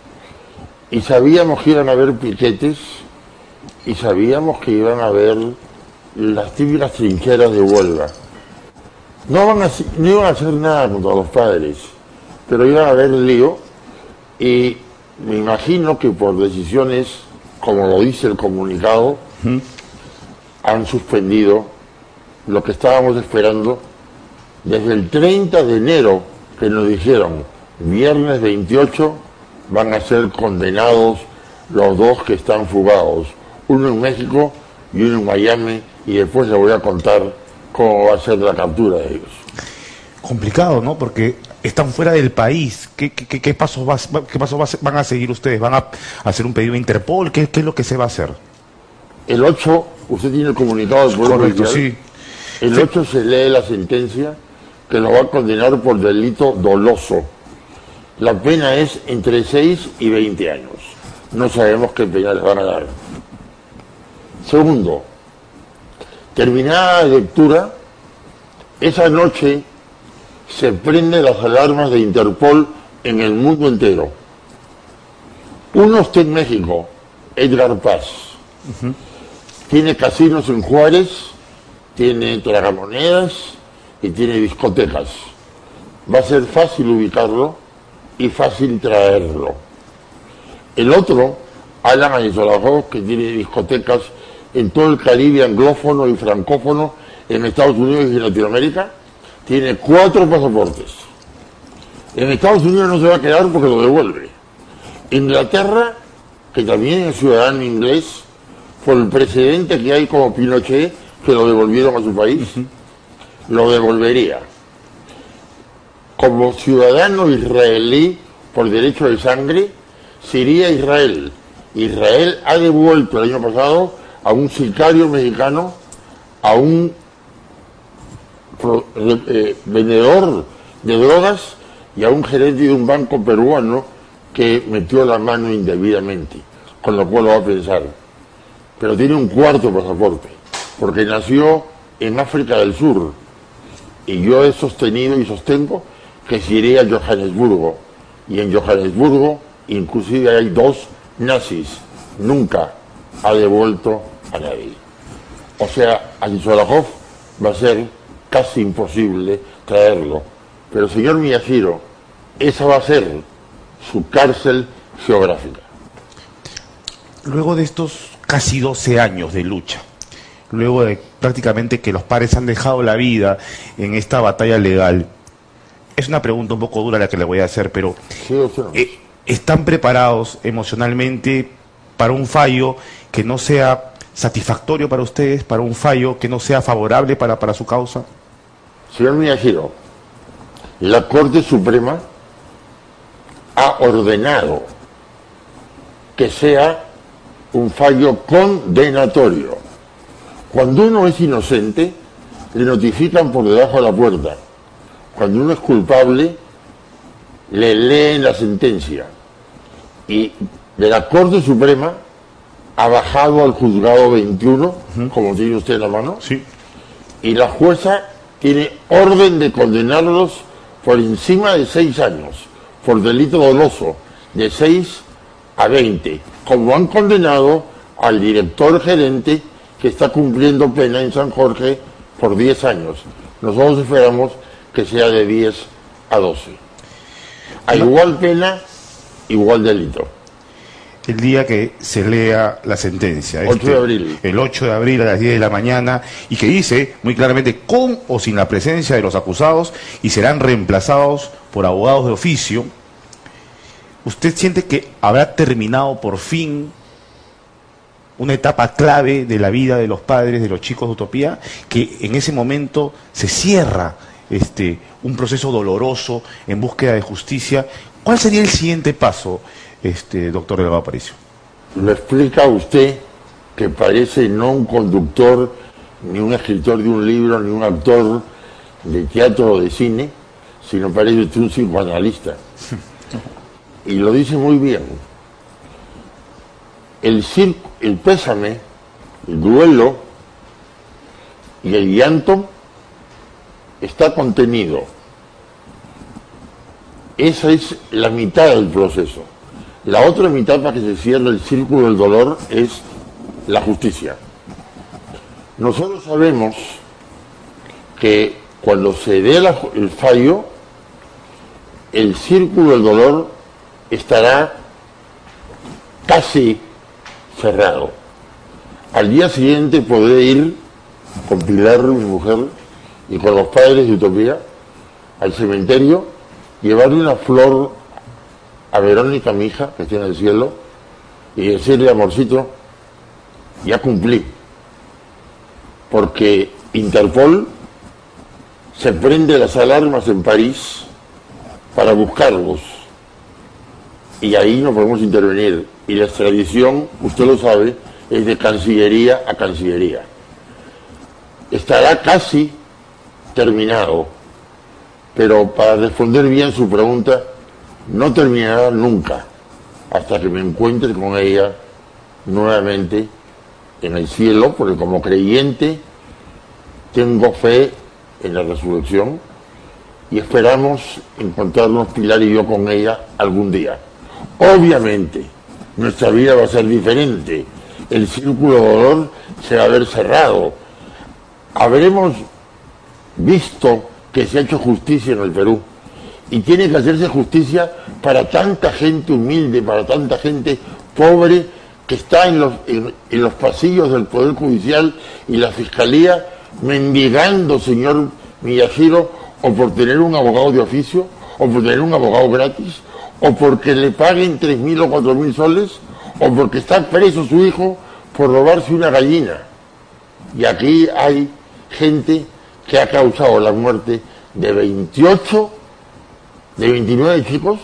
Y sabíamos que iban a haber piquetes y sabíamos que iban a haber las típicas trincheras de huelga. No, van a, no iban a hacer nada contra los padres, pero iban a haber lío y me imagino que por decisiones, como lo dice el comunicado, ¿Mm? han suspendido lo que estábamos esperando desde el treinta de enero, que nos dijeron viernes veintiocho van a ser condenados los dos que están fugados, uno en México y uno en Miami, y después les voy a contar cómo va a ser la captura de ellos. Complicado, ¿no? Porque están fuera del país. ¿Qué, qué, qué- qué pasos, va, qué pasos va- van a seguir ustedes? ¿Van a hacer un pedido a Interpol? ¿Qué, qué es lo que se va a hacer? El ocho, usted tiene el comunicado del Poder Correcto, Judicial. sí. El ocho se lee la sentencia que lo va a condenar por delito doloso. La pena es entre seis y veinte años. No sabemos qué pena les van a dar. Segundo, terminada la lectura, esa noche se prenden las alarmas de Interpol en el mundo entero. Uno está en México, Edgar Paz. Tiene casinos en Juárez, tiene tragamonedas y tiene discotecas. Va a ser fácil ubicarlo y fácil traerlo. El otro, Alan Aizolajov, que tiene discotecas en todo el Caribe anglófono y francófono, en Estados Unidos y Latinoamérica, tiene cuatro pasaportes. En Estados Unidos no se va a quedar porque lo devuelve. Inglaterra, que también es ciudadano inglés, por el precedente que hay como Pinochet, que lo devolvieron a su país, lo devolvería. Como ciudadano israelí por derecho de sangre, se iría a Israel. Israel ha devuelto el año pasado a un sicario mexicano, a un pro- eh, vendedor de drogas y a un gerente de un banco peruano que metió la mano indebidamente, con lo cual lo va a pensar. Pero tiene un cuarto pasaporte, porque nació en África del Sur, y yo he sostenido y sostengo que se iría a Johannesburgo, y en Johannesburgo inclusive hay dos nazis, nunca ha devuelto a nadie. O sea, a Aizolajov va a ser casi imposible traerlo. Pero señor Miyashiro, esa va a ser su cárcel geográfica. Luego de estos casi doce años de lucha, luego de prácticamente que los padres han dejado la vida en esta batalla legal, es una pregunta un poco dura la que le voy a hacer, pero eh, ¿están preparados emocionalmente para un fallo que no sea satisfactorio para ustedes, para un fallo que no sea favorable para, para su causa? Señor Miyashiro, la Corte Suprema ha ordenado que sea un fallo condenatorio. Cuando uno es inocente, le notifican por debajo de la puerta. Cuando uno es culpable, le leen la sentencia. Y de la Corte Suprema ha bajado al juzgado veintiuno, uh-huh. como tiene usted en la mano, sí. Y la jueza tiene orden de condenarlos por encima de seis años, por delito doloso, de seis a veinte, como han condenado al director gerente que está cumpliendo pena en San Jorge por diez años. Nosotros esperamos que sea de diez a doce. A igual pena, igual delito. El día que se lea la sentencia. ocho de abril. El ocho de abril a las diez de la mañana, y que dice muy claramente con o sin la presencia de los acusados, y serán reemplazados por abogados de oficio. ¿Usted siente que habrá terminado por fin una etapa clave de la vida de los padres de los chicos de Utopía, que en ese momento se cierra este un proceso doloroso en búsqueda de justicia? ¿Cuál sería el siguiente paso, este doctor Delgado Aparicio? Lo explica usted, que parece no un conductor, ni un escritor de un libro, ni un actor de teatro o de cine, sino parece usted un psicoanalista. Y lo dice muy bien. El, circo, el pésame, el duelo y el llanto está contenido. Esa es la mitad del proceso. La otra mitad, para que se cierre el círculo del dolor, es la justicia. Nosotros sabemos que cuando se dé la, el fallo, el círculo del dolor estará casi cerrado. Al día siguiente podré ir con Pilar, mi mujer, y con los padres de Utopía al cementerio, llevarle una flor a Verónica, mi hija, que está en el cielo, y decirle: amorcito, ya cumplí. Porque Interpol se prende las alarmas en París para buscarlos. Y ahí no podemos intervenir. Y la extradición, usted lo sabe, es de Cancillería a Cancillería. Estará casi terminado, pero para responder bien su pregunta, no terminará nunca hasta que me encuentre con ella nuevamente en el cielo, porque como creyente tengo fe en la resurrección y esperamos encontrarnos Pilar y yo con ella algún día. Obviamente nuestra vida va a ser diferente, el círculo de dolor se va a ver cerrado, habremos visto que se ha hecho justicia en el Perú, y tiene que hacerse justicia para tanta gente humilde, para tanta gente pobre que está en los, en, en los pasillos del Poder Judicial y la Fiscalía mendigando, señor Miyashiro, o por tener un abogado de oficio, o por tener un abogado gratis, o porque le paguen tres mil o cuatro mil soles, o porque está preso su hijo por robarse una gallina. Y aquí hay gente que ha causado la muerte de veintiocho, de veintinueve chicos,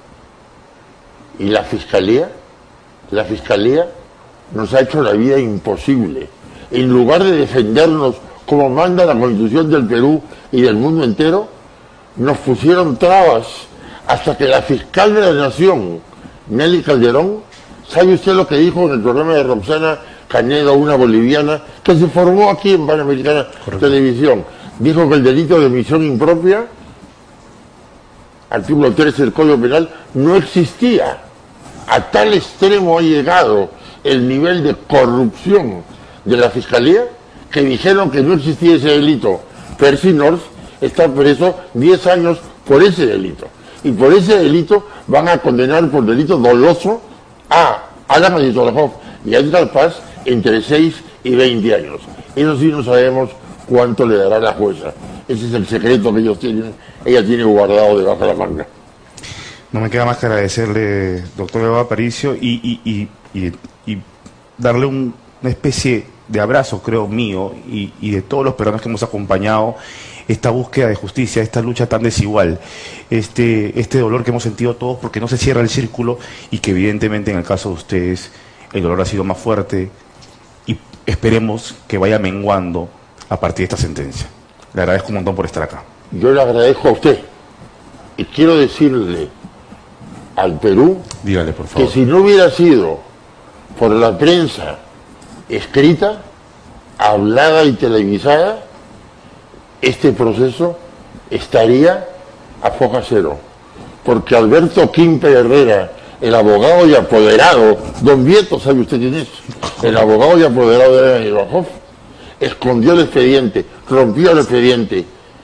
y la Fiscalía, la Fiscalía nos ha hecho la vida imposible. En lugar de defendernos como manda la Constitución del Perú y del mundo entero, nos pusieron trabas hasta que la fiscal de la Nación, Nelly Calderón, ¿sabe usted lo que dijo en el programa de Roxana Canedo, una boliviana, que se formó aquí en Panamericana Televisión? Dijo que el delito de omisión impropia, artículo trece del Código Penal, no existía. A tal extremo ha llegado el nivel de corrupción de la Fiscalía que dijeron que no existía ese delito. Percy North está preso diez años por ese delito. Y por ese delito van a condenar por delito doloso a Alan Anistorajov y a Edgar Paz entre seis y veinte años. Eso sí no sabemos cuánto le dará la jueza. Ese es el secreto que ellos tienen, ella tiene guardado debajo de la manga. No me queda más que agradecerle, doctor Delgado Aparicio, y, y, y, y, y darle un, una especie de abrazo, creo, mío y, y de todos los peruanos que hemos acompañado esta búsqueda de justicia, esta lucha tan desigual, este, este dolor que hemos sentido todos porque no se cierra el círculo y que evidentemente en el caso de ustedes el dolor ha sido más fuerte y esperemos que vaya menguando a partir de esta sentencia. Le agradezco un montón por estar acá. Yo le agradezco a usted y quiero decirle al Perú, dígale por favor, que si no hubiera sido por la prensa escrita, hablada y televisada, este proceso estaría a foja cero, porque Alberto Quimpe Herrera, el abogado y apoderado, don Vieto, ¿sabe usted quién es? El abogado y apoderado de Ibajoff, escondió el expediente, rompió el expediente,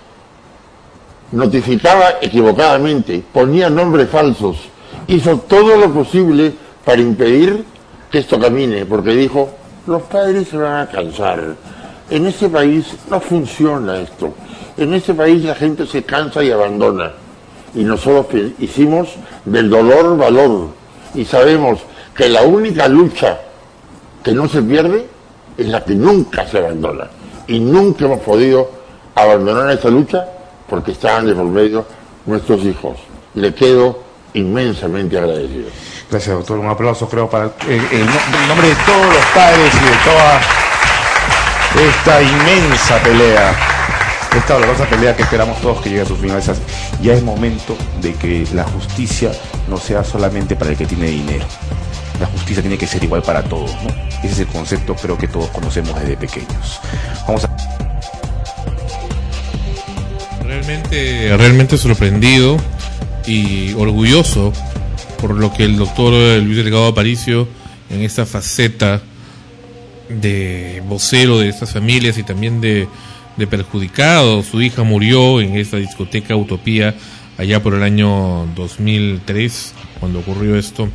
notificaba equivocadamente, ponía nombres falsos, hizo todo lo posible para impedir que esto camine, porque dijo, los padres se van a cansar. En este país no funciona esto. En este país la gente se cansa y abandona. Y nosotros hicimos del dolor valor. Y sabemos que la única lucha que no se pierde es la que nunca se abandona. Y nunca hemos podido abandonar esta lucha porque estaban de por medio nuestros hijos. Le quedo inmensamente agradecido. Gracias, doctor. Un aplauso, creo, para en, en nombre de todos los padres y de toda esta inmensa pelea, esta dolorosa pelea que esperamos todos que llegue a sus finales. Ya es momento de que la justicia no sea solamente para el que tiene dinero. La justicia tiene que ser igual para todos, ¿no? Ese es el concepto, creo que todos conocemos desde pequeños. Vamos a... Realmente, realmente sorprendido y orgulloso por lo que el doctor Luis Delgado Aparicio, en esta faceta de vocero de estas familias y también de, de perjudicados. Su hija murió en esta discoteca Utopía allá por el año dos mil tres, cuando ocurrió esto.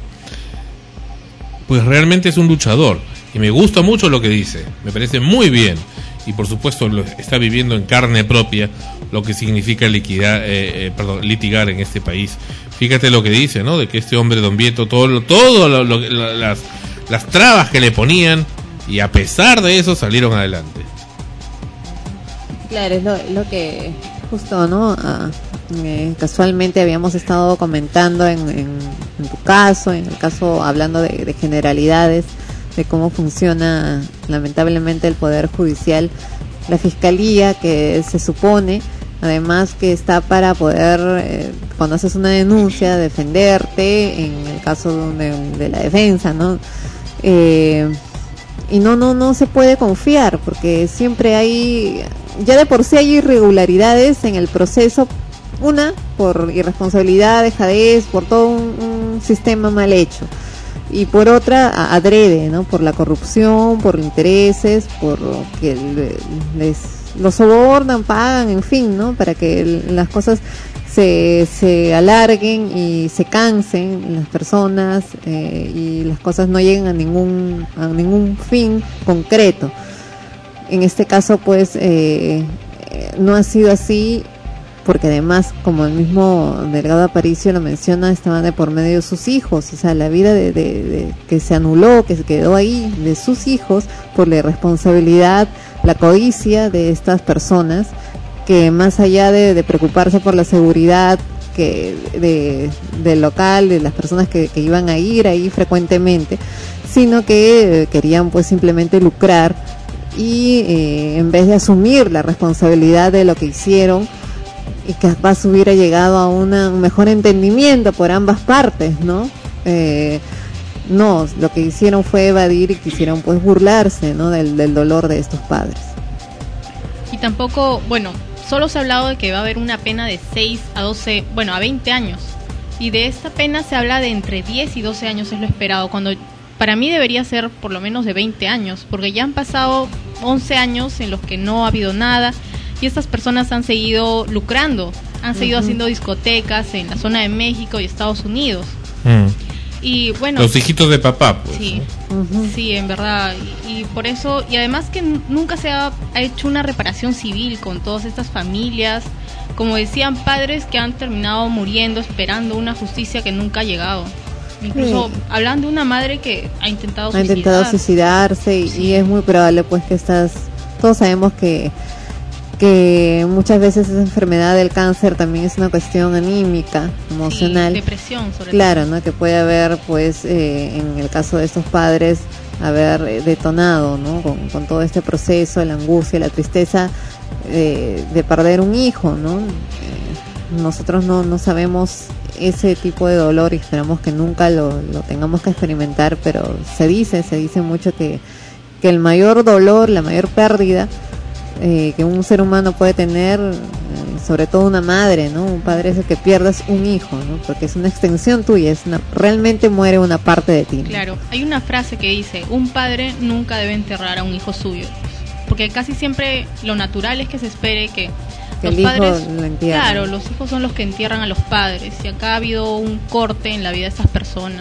Pues realmente es un luchador y me gusta mucho lo que dice, me parece muy bien, y por supuesto lo está viviendo en carne propia lo que significa liquidar, eh, eh, perdón, litigar en este país. Fíjate lo que dice, ¿no? De que este hombre, don Vieto, todo, todo lo, lo, las, las trabas que le ponían, y a pesar de eso salieron adelante. Claro, es lo, lo que justo, ¿no? Ah, eh, casualmente habíamos estado comentando en, en, en tu caso, en el caso hablando de, de generalidades, de cómo funciona lamentablemente el Poder Judicial, la Fiscalía, que se supone además que está para poder, eh, cuando haces una denuncia, defenderte en el caso de, de la defensa, ¿no? Eh, y no, no, no se puede confiar, porque siempre hay, ya de por sí hay irregularidades en el proceso, una, por irresponsabilidad, dejadez, por todo un, un sistema mal hecho, y por otra, adrede, ¿no? Por la corrupción, por intereses, por que les los sobornan, pagan, en fin, ¿no? Para que el, las cosas se, se alarguen y se cansen las personas, eh, y las cosas no lleguen a ningún a ningún fin concreto. En este caso, pues, eh, no ha sido así, porque además, como el mismo Delgado Aparicio lo menciona, estaban de por medio de sus hijos, o sea, la vida de, de, de que se anuló, que se quedó ahí, de sus hijos, por la irresponsabilidad, la codicia de estas personas, que más allá de, de preocuparse por la seguridad que de, del local, de las personas que, que iban a ir ahí frecuentemente, sino que eh, querían pues simplemente lucrar, y eh, en vez de asumir la responsabilidad de lo que hicieron, y que capaz hubiera llegado a una, un mejor entendimiento por ambas partes, ¿no? Eh, no, lo que hicieron fue evadir y quisieron pues burlarse, ¿no? Del, del dolor de estos padres. Y tampoco, bueno, solo se ha hablado de que va a haber una pena de seis a doce, bueno, a veinte años. Y de esta pena se habla de entre diez y doce años, es lo esperado, cuando para mí debería ser por lo menos de veinte años, porque ya han pasado once años en los que no ha habido nada, y estas personas han seguido lucrando, han seguido uh-huh. haciendo discotecas en la zona de México y Estados Unidos. Mm. Y bueno, los hijitos de papá, pues. Sí, uh-huh. sí, en verdad. Y, y por eso, y además que n- nunca se ha, ha hecho una reparación civil con todas estas familias, como decían, padres que han terminado muriendo esperando una justicia que nunca ha llegado. Incluso Sí. hablan de una madre que ha intentado ha suicidarse. intentado suicidarse y, y es muy probable pues que estas, todos sabemos que que muchas veces esa enfermedad del cáncer también es una cuestión anímica, emocional, Sí, depresión sobre claro, todo. ¿no? Que puede haber pues eh, en el caso de estos padres haber eh, detonado, ¿no? Con, con todo este proceso, la angustia, la tristeza eh, de perder un hijo, ¿no? Eh, nosotros no, no sabemos ese tipo de dolor y esperamos que nunca lo, lo tengamos que experimentar, pero se dice, se dice mucho que, que el mayor dolor, la mayor pérdida eh, que un ser humano puede tener, eh, sobre todo una madre, ¿no? Un padre es el que pierdas un hijo, ¿no? Porque es una extensión tuya, es una, realmente muere una parte de ti, ¿no? Claro, hay una frase que dice, un padre nunca debe enterrar a un hijo suyo, porque casi siempre lo natural es que se espere que Que los el hijo padres, lo entierre. claro, los hijos son los que entierran a los padres, y acá ha habido un corte en la vida de estas personas.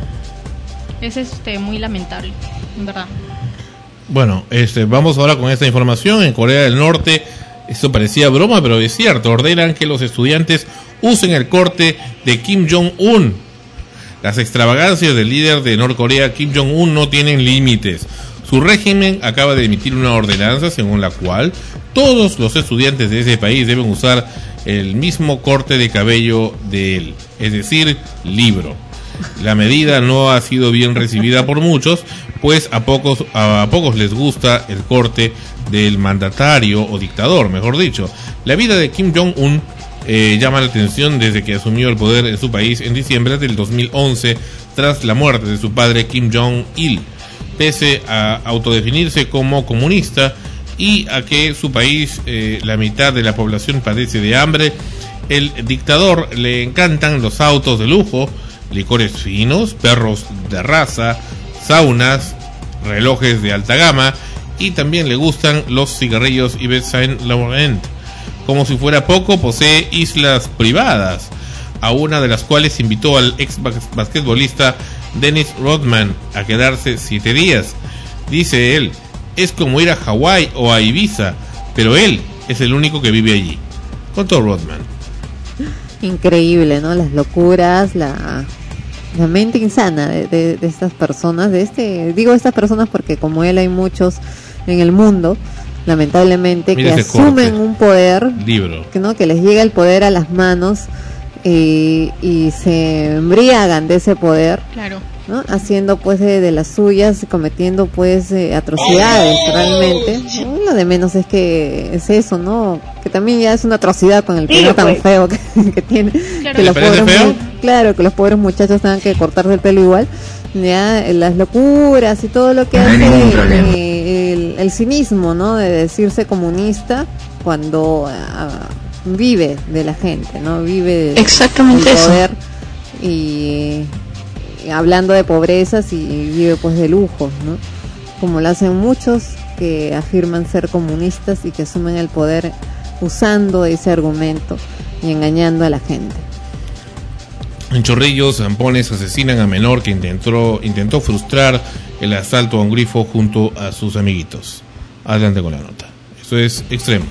Es este muy lamentable, en verdad. Bueno, este, vamos ahora con esta información. En Corea del Norte, esto parecía broma, pero es cierto, ordenan que los estudiantes usen el corte de Kim Jong-un. Las extravagancias del líder de Norcorea, Kim Jong-un, no tienen límites. Su régimen acaba de emitir una ordenanza según la cual todos los estudiantes de ese país deben usar el mismo corte de cabello de él, es decir, libro. La medida no ha sido bien recibida por muchos, pues a pocos a pocos les gusta el corte del mandatario o dictador, mejor dicho. La vida de Kim Jong-un eh, llama la atención desde que asumió el poder en su país en diciembre del dos mil once, tras la muerte de su padre Kim Jong-il. Pese a autodefinirse como comunista y a que su país, eh, la mitad de la población padece de hambre, el dictador le encantan los autos de lujo, licores finos, perros de raza, saunas, relojes de alta gama y también le gustan los cigarrillos Yves Saint Laurent. Como si fuera poco, posee islas privadas, a una de las cuales invitó al ex basquetbolista Dennis Rodman a quedarse siete días. Dice él, es como ir a Hawái o a Ibiza, pero él es el único que vive allí. Contó Rodman. Increíble, ¿no? Las locuras, la, la mente insana de, de, de estas personas, de este, digo estas personas porque como él hay muchos en el mundo, lamentablemente, Mira que ese asumen corte. un poder, Libro. que no, que les llega el poder a las manos eh, y se embriagan de ese poder, Claro. ¿no? Haciendo pues de, de las suyas, cometiendo pues eh, atrocidades realmente, ¿no? Lo de menos es que es eso, ¿no? Que también ya es una atrocidad con el pelo Sí, tan pues. feo que, que tiene, Claro. que ¿Le los parece pobres feo? mu- claro, que los pobres muchachos tengan que cortarse el pelo igual, ya eh, las locuras y todo lo que No hay hace ningún problema. eh, el, el cinismo, ¿no? De decirse comunista cuando ah, vive de la gente, ¿no? Vive de- Exactamente del eso. poder y hablando de pobrezas y vive pues de lujos, ¿no? Como lo hacen muchos que afirman ser comunistas y que asumen el poder usando ese argumento y engañando a la gente. En Chorrillos, zampones asesinan a menor que intentó, intentó frustrar el asalto a un grifo junto a sus amiguitos. Adelante con la nota. Eso es Extremos.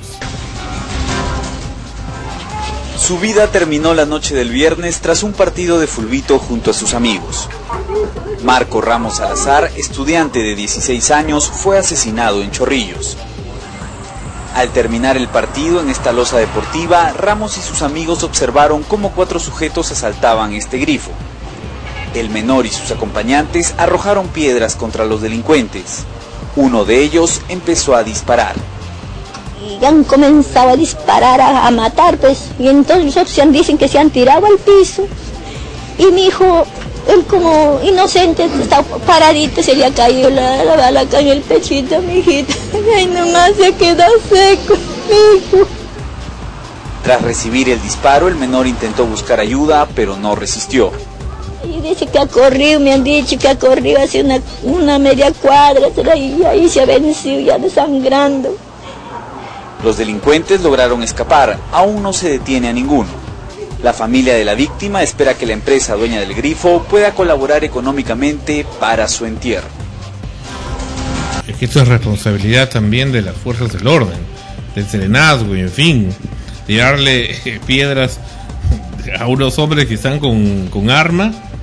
Su vida terminó la noche del viernes tras un partido de fulbito junto a sus amigos. Marco Ramos Salazar, estudiante de dieciséis años, fue asesinado en Chorrillos. Al terminar el partido en esta loza deportiva, Ramos y sus amigos observaron cómo cuatro sujetos asaltaban este grifo. El menor y sus acompañantes arrojaron piedras contra los delincuentes. Uno de ellos empezó a disparar. Y han comenzado a disparar, a, a matar, pues, y entonces los otros se han- dicen que se han tirado al piso, y mi hijo, él como inocente, está paradito, se le ha caído la, la bala acá en el pechito, mi hijita, ay, nomás se quedó seco, mi hijo. Tras recibir el disparo, el menor intentó buscar ayuda, pero no resistió. Y dice que ha corrido, me han dicho que ha corrido hacia una, una media cuadra, y ahí se ha vencido, ya desangrando. Los delincuentes lograron escapar, aún no se detiene a ninguno. La familia de la víctima espera que la empresa dueña del grifo pueda colaborar económicamente para su entierro. Es que esto es responsabilidad también de las fuerzas del orden, del serenazgo y en fin, tirarle eh, piedras a unos hombres que están con, con arma.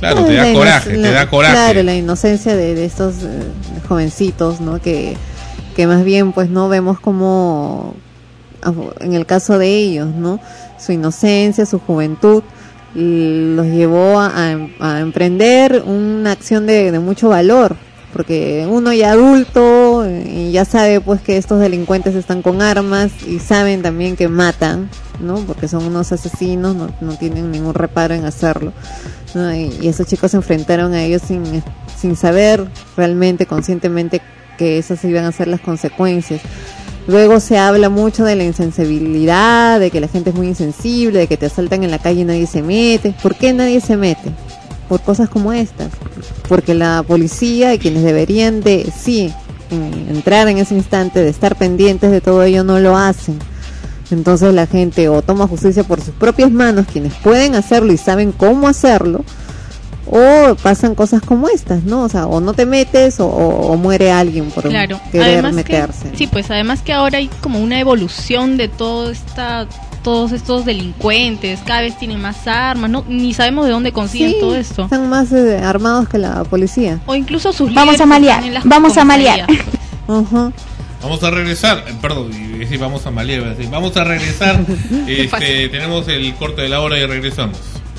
Claro, te da La coraje, inoc- te la- da coraje. Claro, la inocencia de, de estos eh, jovencitos, ¿no? Que, que más bien, pues, no vemos como, en el caso de ellos, ¿no? Su inocencia, su juventud, l- los llevó a, a, a emprender una acción de, de mucho valor, porque uno ya adulto eh, y ya sabe, pues, que estos delincuentes están con armas y saben también que matan, ¿no? Porque son unos asesinos, no, no tienen ningún reparo en hacerlo, ¿no? Y, y esos chicos se enfrentaron a ellos sin, sin saber realmente, conscientemente, que esas iban a ser las consecuencias. Luego se habla mucho de la insensibilidad, de que la gente es muy insensible, de que te asaltan en la calle y nadie se mete. ¿Por qué nadie se mete? Por cosas como estas. Porque la policía y quienes deberían de, sí, en- entrar en ese instante, de estar pendientes de todo ello, no lo hacen. Entonces la gente o toma justicia por sus propias manos, quienes pueden hacerlo y saben cómo hacerlo, o pasan cosas como estas, ¿no? O sea, o no te metes o, o- o muere alguien por Claro, querer además meterse. que, sí, pues además que ahora hay como una evolución de todo esta, todos estos delincuentes, cada vez tienen más armas, no, ni sabemos de dónde consiguen Sí, todo esto. Están más eh, armados que la policía. O incluso sus Vamos líderes a malear, están en las vamos a malear. comisarías. Ajá. Vamos a regresar, eh, perdón, y- y vamos a malear, iba a decir, vamos a regresar, este, tenemos el corte de la hora y regresamos.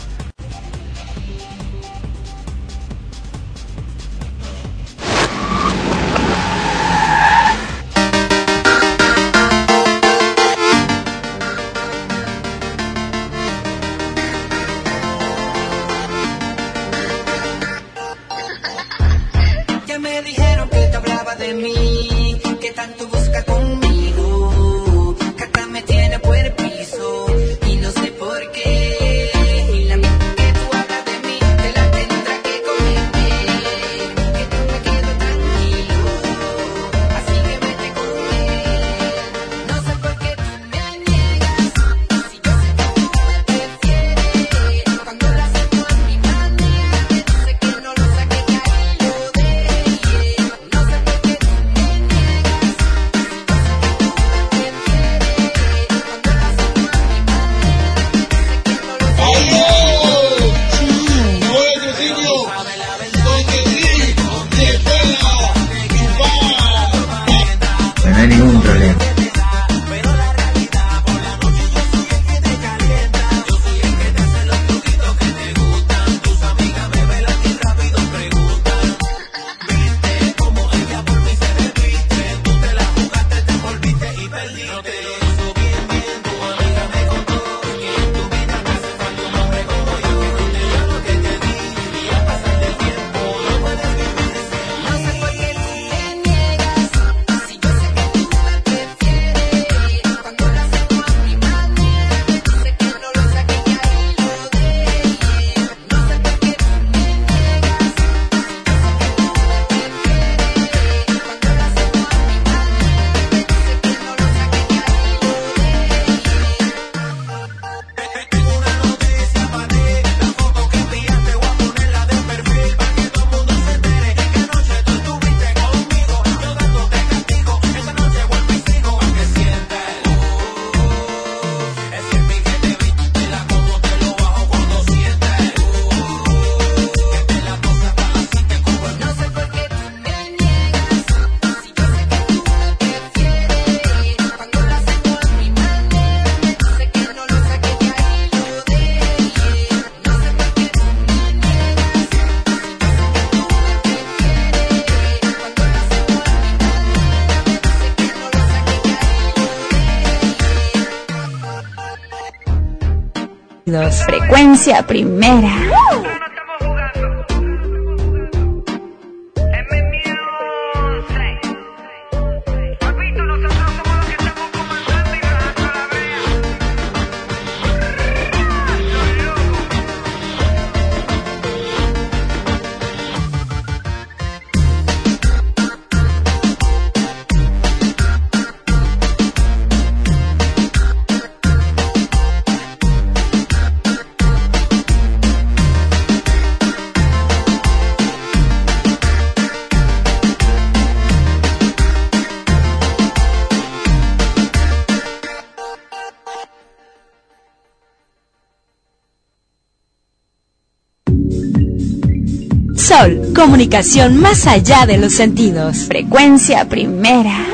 Ya me dijeron que te hablaba de mí, que tanto busca conmigo, que acá me tiene por el piso y no sé por qué. Y la misma que tú hablas de mí, te la tendrá que cometer, que no me quedo tranquilo, así que vete con él. No sé por qué tú me niegas, si yo sé que tú me prefieres, cuando lo hacemos a mi manera, me dice que no lo saque que ahí lo deje. No sé por qué tú me niegas, si yo sé que tú me prefieres, cuando lo hacemos a mi manera, me dice que no lo saque que ahí lo No hay ningún problema. Frecuencia primera. Sol, comunicación más allá de los sentidos. Frecuencia primera.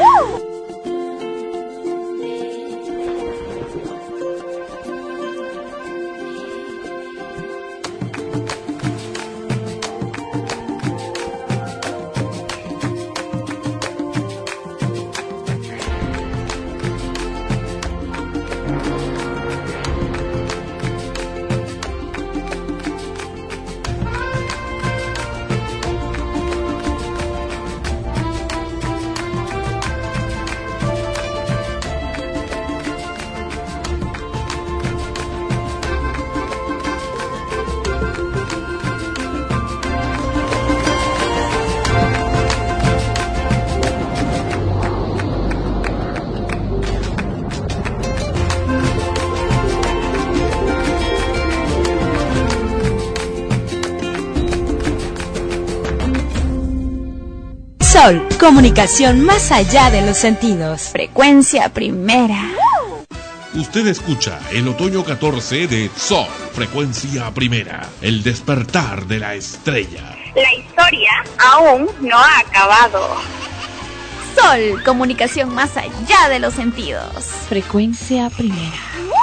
Sol, comunicación más allá de los sentidos. Frecuencia primera. Usted escucha el otoño catorce de Sol, frecuencia primera, el despertar de la estrella. La historia aún no ha acabado. Sol, comunicación más allá de los sentidos. Frecuencia primera.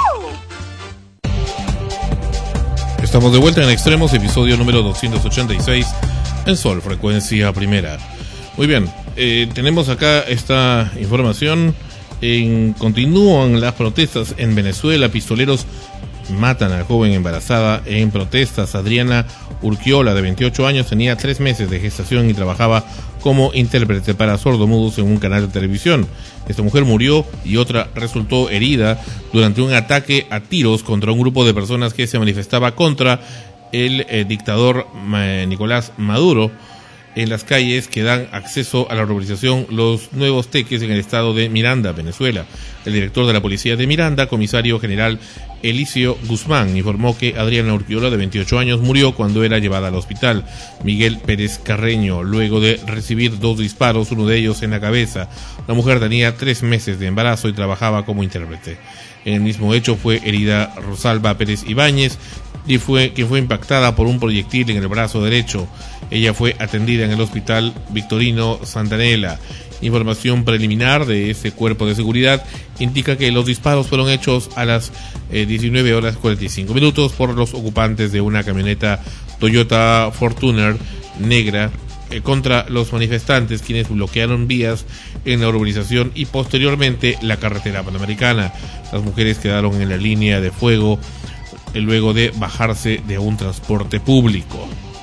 Estamos de vuelta en Extremos, episodio número doscientos ochenta y seis en Sol, frecuencia primera. Muy bien, eh, tenemos acá esta información. En, continúan las protestas en Venezuela. Pistoleros matan a joven embarazada en protestas. Adriana Urquiola, de veintiocho años, tenía tres meses de gestación y trabajaba como intérprete para sordomudos en un canal de televisión. Esta mujer murió y otra resultó herida durante un ataque a tiros contra un grupo de personas que se manifestaba contra el eh, dictador eh, Nicolás Maduro, en las calles que dan acceso a la urbanización Los Nuevos Teques en el estado de Miranda, Venezuela. El director de la policía de Miranda, comisario general Elicio Guzmán, informó que Adriana Urquiola, de veintiocho años, murió cuando era llevada al hospital Miguel Pérez Carreño, luego de recibir dos disparos, uno de ellos en la cabeza. La mujer tenía tres meses de embarazo y trabajaba como intérprete. En el mismo hecho fue herida Rosalba Pérez Ibáñez, y fue quien fue impactada por un proyectil en el brazo derecho. Ella fue atendida en el hospital Victorino Santanella. Información preliminar de ese cuerpo de seguridad indica que los disparos fueron hechos a las eh, diecinueve horas cuarenta y cinco minutos por los ocupantes de una camioneta Toyota Fortuner negra eh, contra los manifestantes, quienes bloquearon vías en la urbanización y posteriormente la carretera panamericana. Las mujeres quedaron en la línea de fuego luego de bajarse de un transporte público.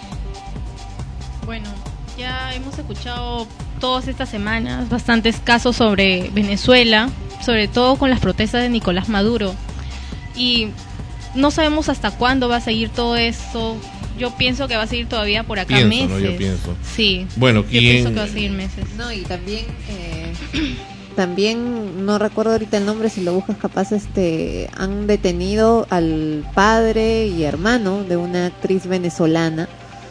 Bueno, ya hemos escuchado todas estas semanas bastantes casos sobre Venezuela, sobre todo con las protestas de Nicolás Maduro, y no sabemos hasta cuándo va a seguir todo esto. Yo pienso que va a seguir todavía por acá pienso, meses. ¿no? Yo pienso. Sí. Bueno, ¿quién? Yo pienso que va a seguir meses. No, y también eh, también no recuerdo ahorita el nombre, si lo buscas capaz, este han detenido al padre y hermano de una actriz venezolana,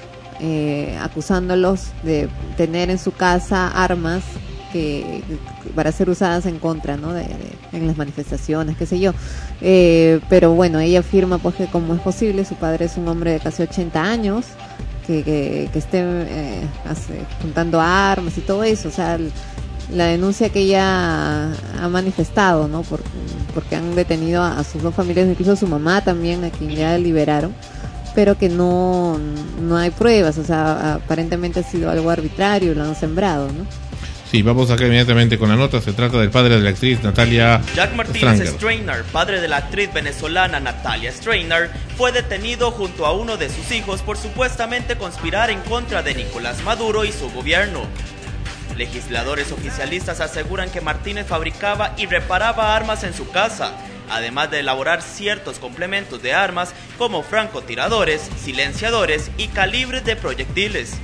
eh, acusándolos de tener en su casa armas que para ser usadas en contra, ¿no? De, de, en las manifestaciones, qué sé yo. Eh, pero bueno, ella afirma pues que como es posible, su padre es un hombre de casi ochenta años, que, que, que esté eh, hace, juntando armas y todo eso. O sea, el, la denuncia que ella ha manifestado, ¿no? Por, porque han detenido a, a sus dos familias, incluso a su mamá también, a quien ya liberaron, pero que no, no hay pruebas. O sea, aparentemente ha sido algo arbitrario, lo han sembrado, ¿no? Sí, vamos acá inmediatamente con la nota. Se trata del padre de la actriz Natalia Jack Martínez Strainer, padre de la actriz venezolana Natalia Strainer, fue detenido junto a uno de sus hijos por supuestamente conspirar en contra de Nicolás Maduro y su gobierno. Legisladores oficialistas aseguran que Martínez fabricaba y reparaba armas en su casa, además de elaborar ciertos complementos de armas como francotiradores, silenciadores y calibres de proyectiles.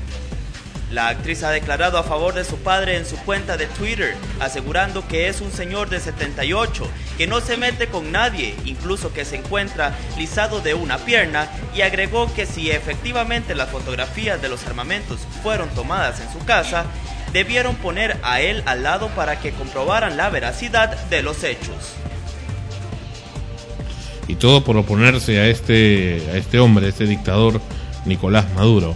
La actriz ha declarado a favor de su padre en su cuenta de Twitter, asegurando que es un señor de setenta y ocho, que no se mete con nadie, incluso que se encuentra lisado de una pierna, y agregó que si efectivamente las fotografías de los armamentos fueron tomadas en su casa, debieron poner a él al lado para que comprobaran la veracidad de los hechos. Y todo por oponerse a este, a este hombre, a este dictador Nicolás Maduro.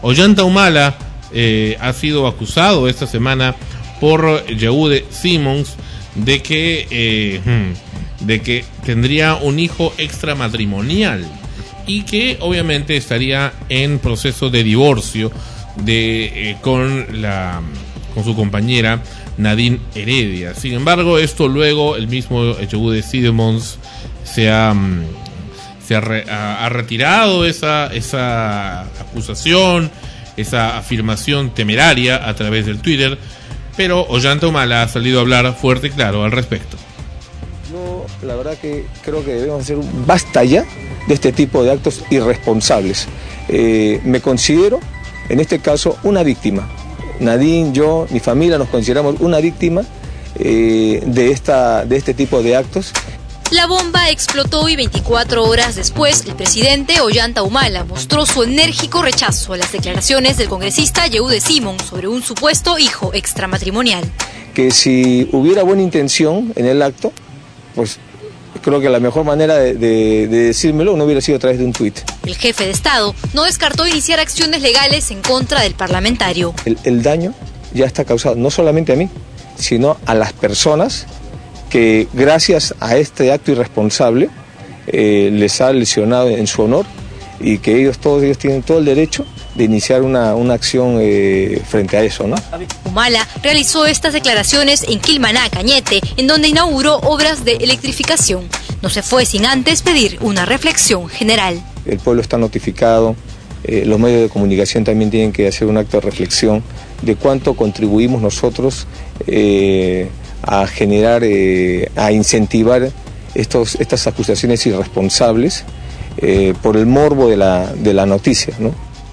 Ollanta Humala eh, ha sido acusado esta semana por Yehude Simmons de que eh, de que tendría un hijo extramatrimonial y que obviamente estaría en proceso de divorcio de eh, con la con su compañera Nadine Heredia. Sin embargo, esto luego el mismo Yehude Simmons se ha se ha, re, ha, ha retirado esa esa acusación, esa afirmación temeraria a través del Twitter, pero Ollanta Humala ha salido a hablar fuerte y claro al respecto. Yo la verdad que creo que debemos hacer un basta ya de este tipo de actos irresponsables. Eh, me considero, en este caso, una víctima. Nadine, yo, mi familia nos consideramos una víctima eh, de, esta, de este tipo de actos. La bomba explotó y veinticuatro horas después, el presidente Ollanta Humala mostró su enérgico rechazo a las declaraciones del congresista Yehude Simmons sobre un supuesto hijo extramatrimonial. Que si hubiera buena intención en el acto, pues creo que la mejor manera de, de, de decírmelo no hubiera sido a través de un tuit. El jefe de Estado no descartó iniciar acciones legales en contra del parlamentario. El, el daño ya está causado no solamente a mí, sino a las personas que gracias a este acto irresponsable eh, les ha lesionado en su honor y que ellos todos ellos tienen todo el derecho de iniciar una, una acción eh, frente a eso, ¿no? Humala realizó estas declaraciones en Quilmaná, Cañete, en donde inauguró obras de electrificación. No se fue sin antes pedir una reflexión general. El pueblo está notificado, eh, los medios de comunicación también tienen que hacer un acto de reflexión de cuánto contribuimos nosotros eh, a generar, eh, a incentivar estos, estas acusaciones irresponsables eh, por el morbo de la, de la noticia, ¿no?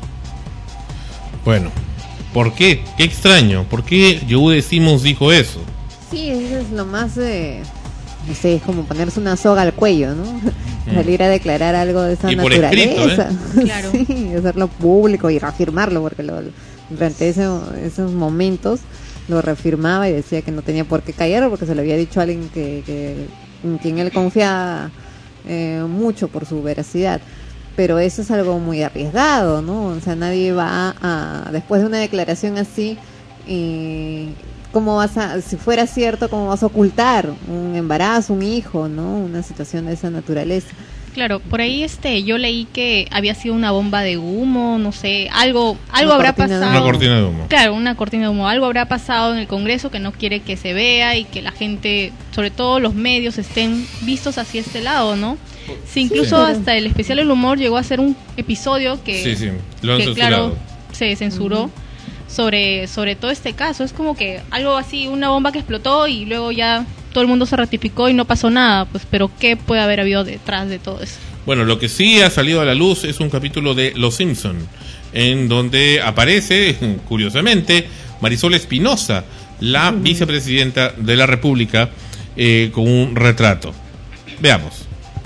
Bueno, ¿por qué? Qué extraño, ¿por qué Yehude Simmons dijo eso? Sí, eso es lo más, eh, no sé, es como ponerse una soga al cuello, ¿no? Mm. Salir a declarar algo de esa y naturaleza. Por escrito, ¿eh? Claro. Sí, hacerlo público y reafirmarlo, porque lo, durante ese, esos momentos lo reafirmaba y decía que no tenía por qué callar, porque se lo había dicho a alguien que, que en quien él confiaba eh, mucho por su veracidad. Pero eso es algo muy arriesgado, ¿no? O sea, nadie va a, después de una declaración así, y ¿cómo vas a, si fuera cierto, cómo vas a ocultar un embarazo, un hijo, ¿no? Una situación de esa naturaleza. Claro, por ahí este yo leí que había sido una bomba de humo, no sé, algo algo Una habrá cortina de pasado. Una cortina de humo. Claro, una cortina de humo. Algo habrá pasado en el Congreso que no quiere que se vea y que la gente, sobre todo los medios, estén vistos hacia este lado, ¿no? Sí, incluso Sí. hasta el especial El Humor llegó a ser un episodio que, Sí, sí, lo han que censurado. claro, se censuró sobre, sobre todo este caso. Es como que algo así, una bomba que explotó y luego ya todo el mundo se ratificó y no pasó nada, pues, pero ¿qué puede haber habido detrás de todo eso? Bueno, lo que sí ha salido a la luz es un capítulo de Los Simpson, en donde aparece, curiosamente, Marisol Espinosa, la vicepresidenta de la República, eh, con un retrato. Veamos.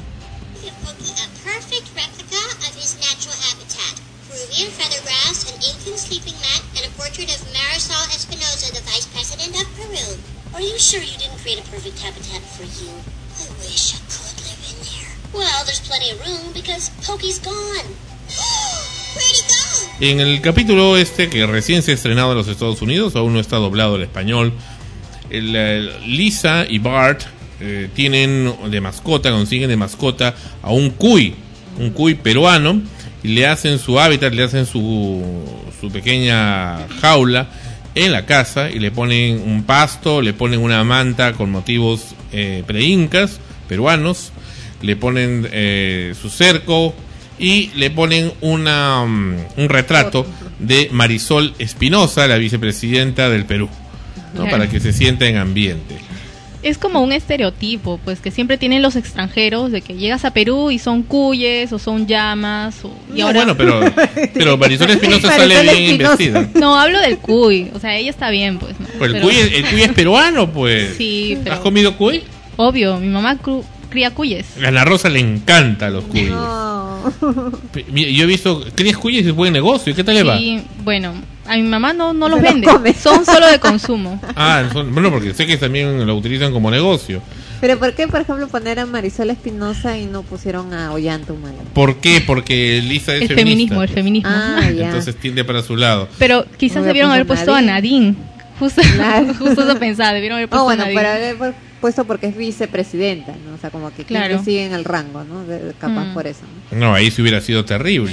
Peruvian feathergrass, an Incan sleeping mat, and a portrait of Marisol Espinosa, the Vice President of Peru. Are you sure you didn't create a perfect habitat for you? I wish I could live in there. Well, there's plenty of room because Pokey's gone. Where'd he go? En el capítulo este, que recién se ha estrenado en los Estados Unidos, aún no está doblado al español, el, el, Lisa y Bart eh, tienen de mascota, consiguen de mascota a un cuy, un cuy peruano, y le hacen su hábitat, le hacen su, su pequeña jaula en la casa y le ponen un pasto, le ponen una manta con motivos eh, pre-incas peruanos, le ponen eh, su cerco y le ponen una um, un retrato de Marisol Espinosa, la vicepresidenta del Perú, ¿no? Claro. Para que se sienta en ambiente. Es como un estereotipo, pues, que siempre tienen los extranjeros, de que llegas a Perú y son cuyes o son llamas. O, y No, ahora... bueno, pero, pero Marisol Espinosa Marisol sale bien Espinosa. investida. No, hablo del cuy, o sea, ella está bien, pues. ¿no? Pues el, Pero- cuy es, el cuy es peruano, pues. Sí, pero... ¿Has comido cuy? Obvio, mi mamá cru- cría cuyes. A Ana Rosa le encanta los cuyes. No. Pe- mira, yo he visto, crías cuyes y es buen negocio. ¿Qué tal le va? Sí, bueno, a mi mamá no, no los Se los vende, come. son solo de consumo. Ah, son- bueno, porque sé que también lo utilizan como negocio. Pero ¿por qué, por ejemplo, poner a Marisol Espinosa y no pusieron a Ollanta Humala? ¿Por qué? Porque Lisa es El feminista. feminismo, el feminismo. Ah, ya. Entonces tiende para su lado. Pero quizás No debieron había haber puesto puesto a Nadine. Nadine. Justo, Claro. justo eso pensaba, debieron haber puesto Oh, bueno, a Nadine. para haber pu- puesto porque es vicepresidenta, ¿no? O sea, como que Claro. claro. siguen el rango, ¿no? De- capaz Mm. por eso, ¿no? No, ahí sí hubiera sido terrible.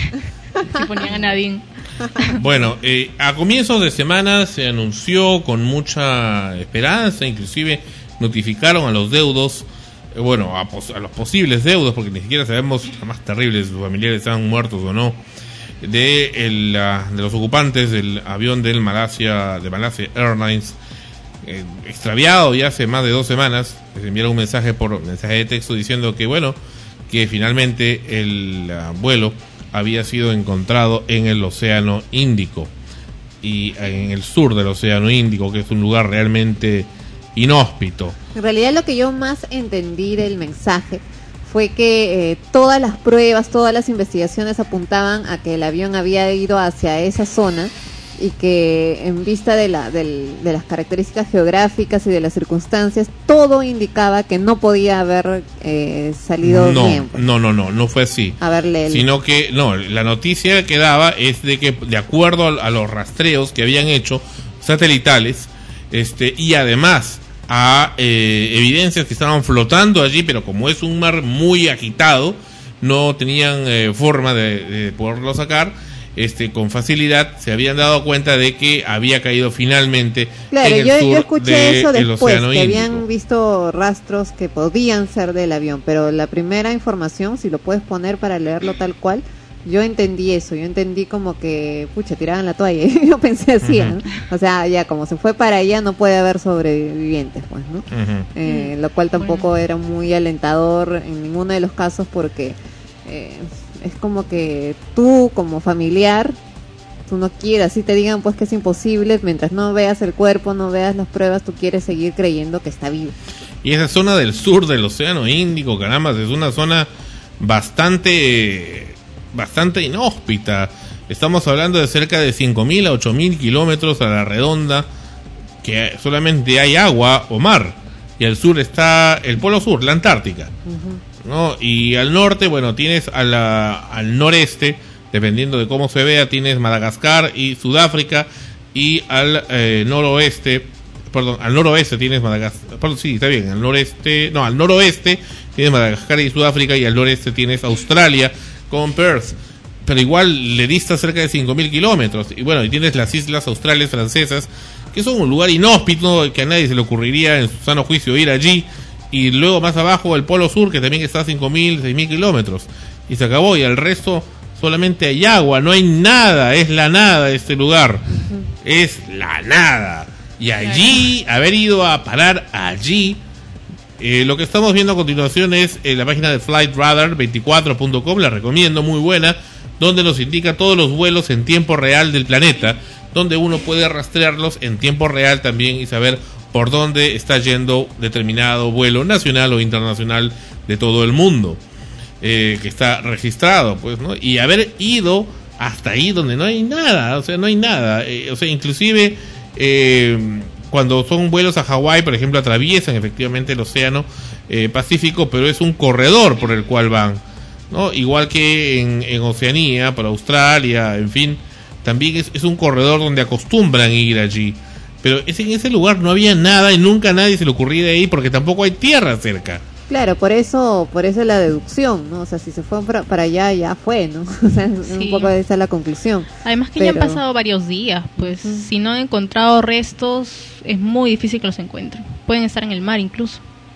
Si ponían a Nadine. Bueno, eh, a comienzos de semana se anunció con mucha esperanza, inclusive notificaron a los deudos, eh, bueno, a, pos- a los posibles deudos, porque ni siquiera sabemos la más terrible si sus familiares están muertos o no, de, el, ah, de los ocupantes del avión del Malasia, de Malasia Airlines, eh, extraviado ya hace más de dos semanas. Les enviaron un mensaje por mensaje de texto diciendo que, bueno, que finalmente el ah, vuelo había sido encontrado en el Océano Índico, y en el sur del Océano Índico, que es un lugar realmente inhóspito. En realidad lo que yo más entendí del mensaje fue que eh, todas las pruebas, todas las investigaciones apuntaban a que el avión había ido hacia esa zona y que en vista de, la, del, de las características geográficas y de las circunstancias, todo indicaba que no podía haber eh, salido No, bien. Pues. no, no, no, no fue así. A ver, léelo. Sino que, no, la noticia que daba es de que, de acuerdo a, a los rastreos que habían hecho satelitales, este, y además a eh, evidencias que estaban flotando allí, pero como es un mar muy agitado, no tenían eh, forma de, de poderlo sacar. Este, con facilidad se habían dado cuenta de que había caído finalmente Claro, en el yo, sur yo escuché de eso el después, Océano que Índico. habían visto rastros que podían ser del avión, pero la primera información, si lo puedes poner para leerlo tal cual, yo entendí eso, yo entendí como que, pucha, tiraban la toalla, yo pensé así, Ujú. ¿no? O sea, ya como se fue para allá no puede haber sobrevivientes, pues, ¿no? Ujú. Eh, lo cual tampoco era muy alentador en ninguno de los casos porque eh, es como que tú como familiar, tú no quieres, así te digan pues que es imposible, mientras no veas el cuerpo, no veas las pruebas, tú quieres seguir creyendo que está vivo. Y esa zona del sur del Océano Índico, caramba, es una zona bastante bastante inhóspita. Estamos hablando de cerca de cinco mil a ocho mil kilómetros a la redonda, que solamente hay agua o mar. Y al sur está el Polo Sur, la Antártica. ¿No? Y al norte, bueno, tienes a la, al noreste, dependiendo de cómo se vea, tienes Madagascar y Sudáfrica, y al eh, noroeste, perdón, al noroeste tienes Madagascar, perdón, sí, está bien, al noreste, no, al noroeste tienes Madagascar y Sudáfrica, y al noreste tienes Australia con Perth, pero igual le dista cerca de cinco mil kilómetros, y bueno, y tienes las islas australes francesas, que son un lugar inhóspito, que a nadie se le ocurriría en su sano juicio ir allí. Y luego más abajo el Polo Sur, que también está a cinco mil, seis mil kilómetros. Y se acabó, y al resto solamente hay agua, no hay nada, es la nada este lugar. Uh-huh. Es la nada. Y allí, haber ido a parar allí, eh, lo que estamos viendo a continuación es eh, la página de flight radar veinticuatro punto com, la recomiendo, muy buena, donde nos indica todos los vuelos en tiempo real del planeta, donde uno puede rastrearlos en tiempo real también y saber por dónde está yendo determinado vuelo nacional o internacional de todo el mundo, eh, que está registrado, pues, ¿no? Y haber ido hasta ahí donde no hay nada, o sea, no hay nada, eh, o sea, inclusive eh, cuando son vuelos a Hawái, por ejemplo, atraviesan efectivamente el océano eh, Pacífico, pero es un corredor por el cual van, ¿no? Igual que en, en Oceanía, por Australia, en fin, también es, es un corredor donde acostumbran ir allí. Pero es en ese lugar no había nada y nunca a nadie se le ocurría de ahí porque tampoco hay tierra cerca. Claro, por eso por eso la deducción, ¿no? O sea, si se fue para, para allá, ya fue, ¿no? O sea, sí. Un poco esa es la conclusión. Además que Pero... ya han pasado varios días, pues uh-huh. Si no han encontrado restos, es muy difícil que los encuentren. Pueden estar en el mar incluso.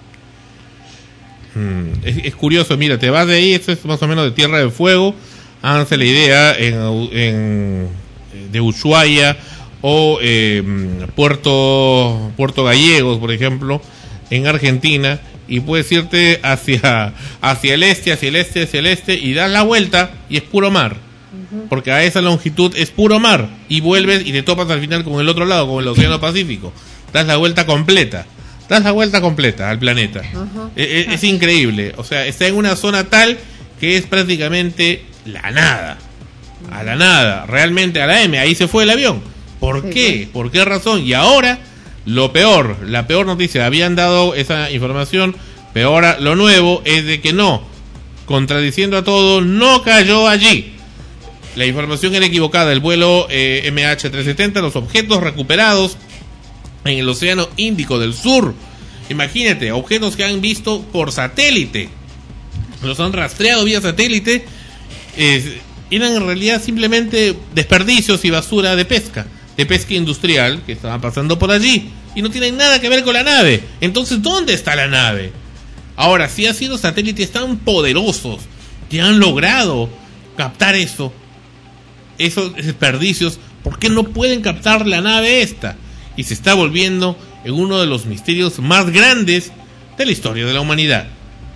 Hmm. Es, es curioso, mira, te vas de ahí, esto es más o menos de Tierra del Fuego, háganse la idea, en, en de Ushuaia o eh, Puerto Puerto Gallegos, por ejemplo, en Argentina, y puedes irte hacia hacia el este, hacia el este, hacia el este, y das la vuelta y es puro mar, uh-huh. Porque a esa longitud es puro mar, y vuelves y te topas al final con el otro lado, con el Océano Pacífico, das la vuelta completa, das la vuelta completa al planeta, uh-huh. es, es increíble, o sea, está en una zona tal que es prácticamente la nada, a la nada, realmente a la M, ahí se fue el avión. ¿Por sí, qué? Pues. ¿Por qué razón? Y ahora lo peor, la peor noticia, habían dado esa información, pero ahora lo nuevo es de que no, contradiciendo a todo, no cayó allí. La información era equivocada. El vuelo eh, M H trescientos setenta, los objetos recuperados en el Océano Índico del Sur. Imagínate, objetos que han visto por satélite, los han rastreado vía satélite, eh, eran en realidad simplemente desperdicios y basura de pesca, de pesca industrial que estaban pasando por allí y no tienen nada que ver con la nave. Entonces, ¿dónde está la nave? Ahora, si han sido satélites tan poderosos que han logrado captar eso, esos desperdicios, ¿por qué no pueden captar la nave esta? Y se está volviendo en uno de los misterios más grandes de la historia de la humanidad.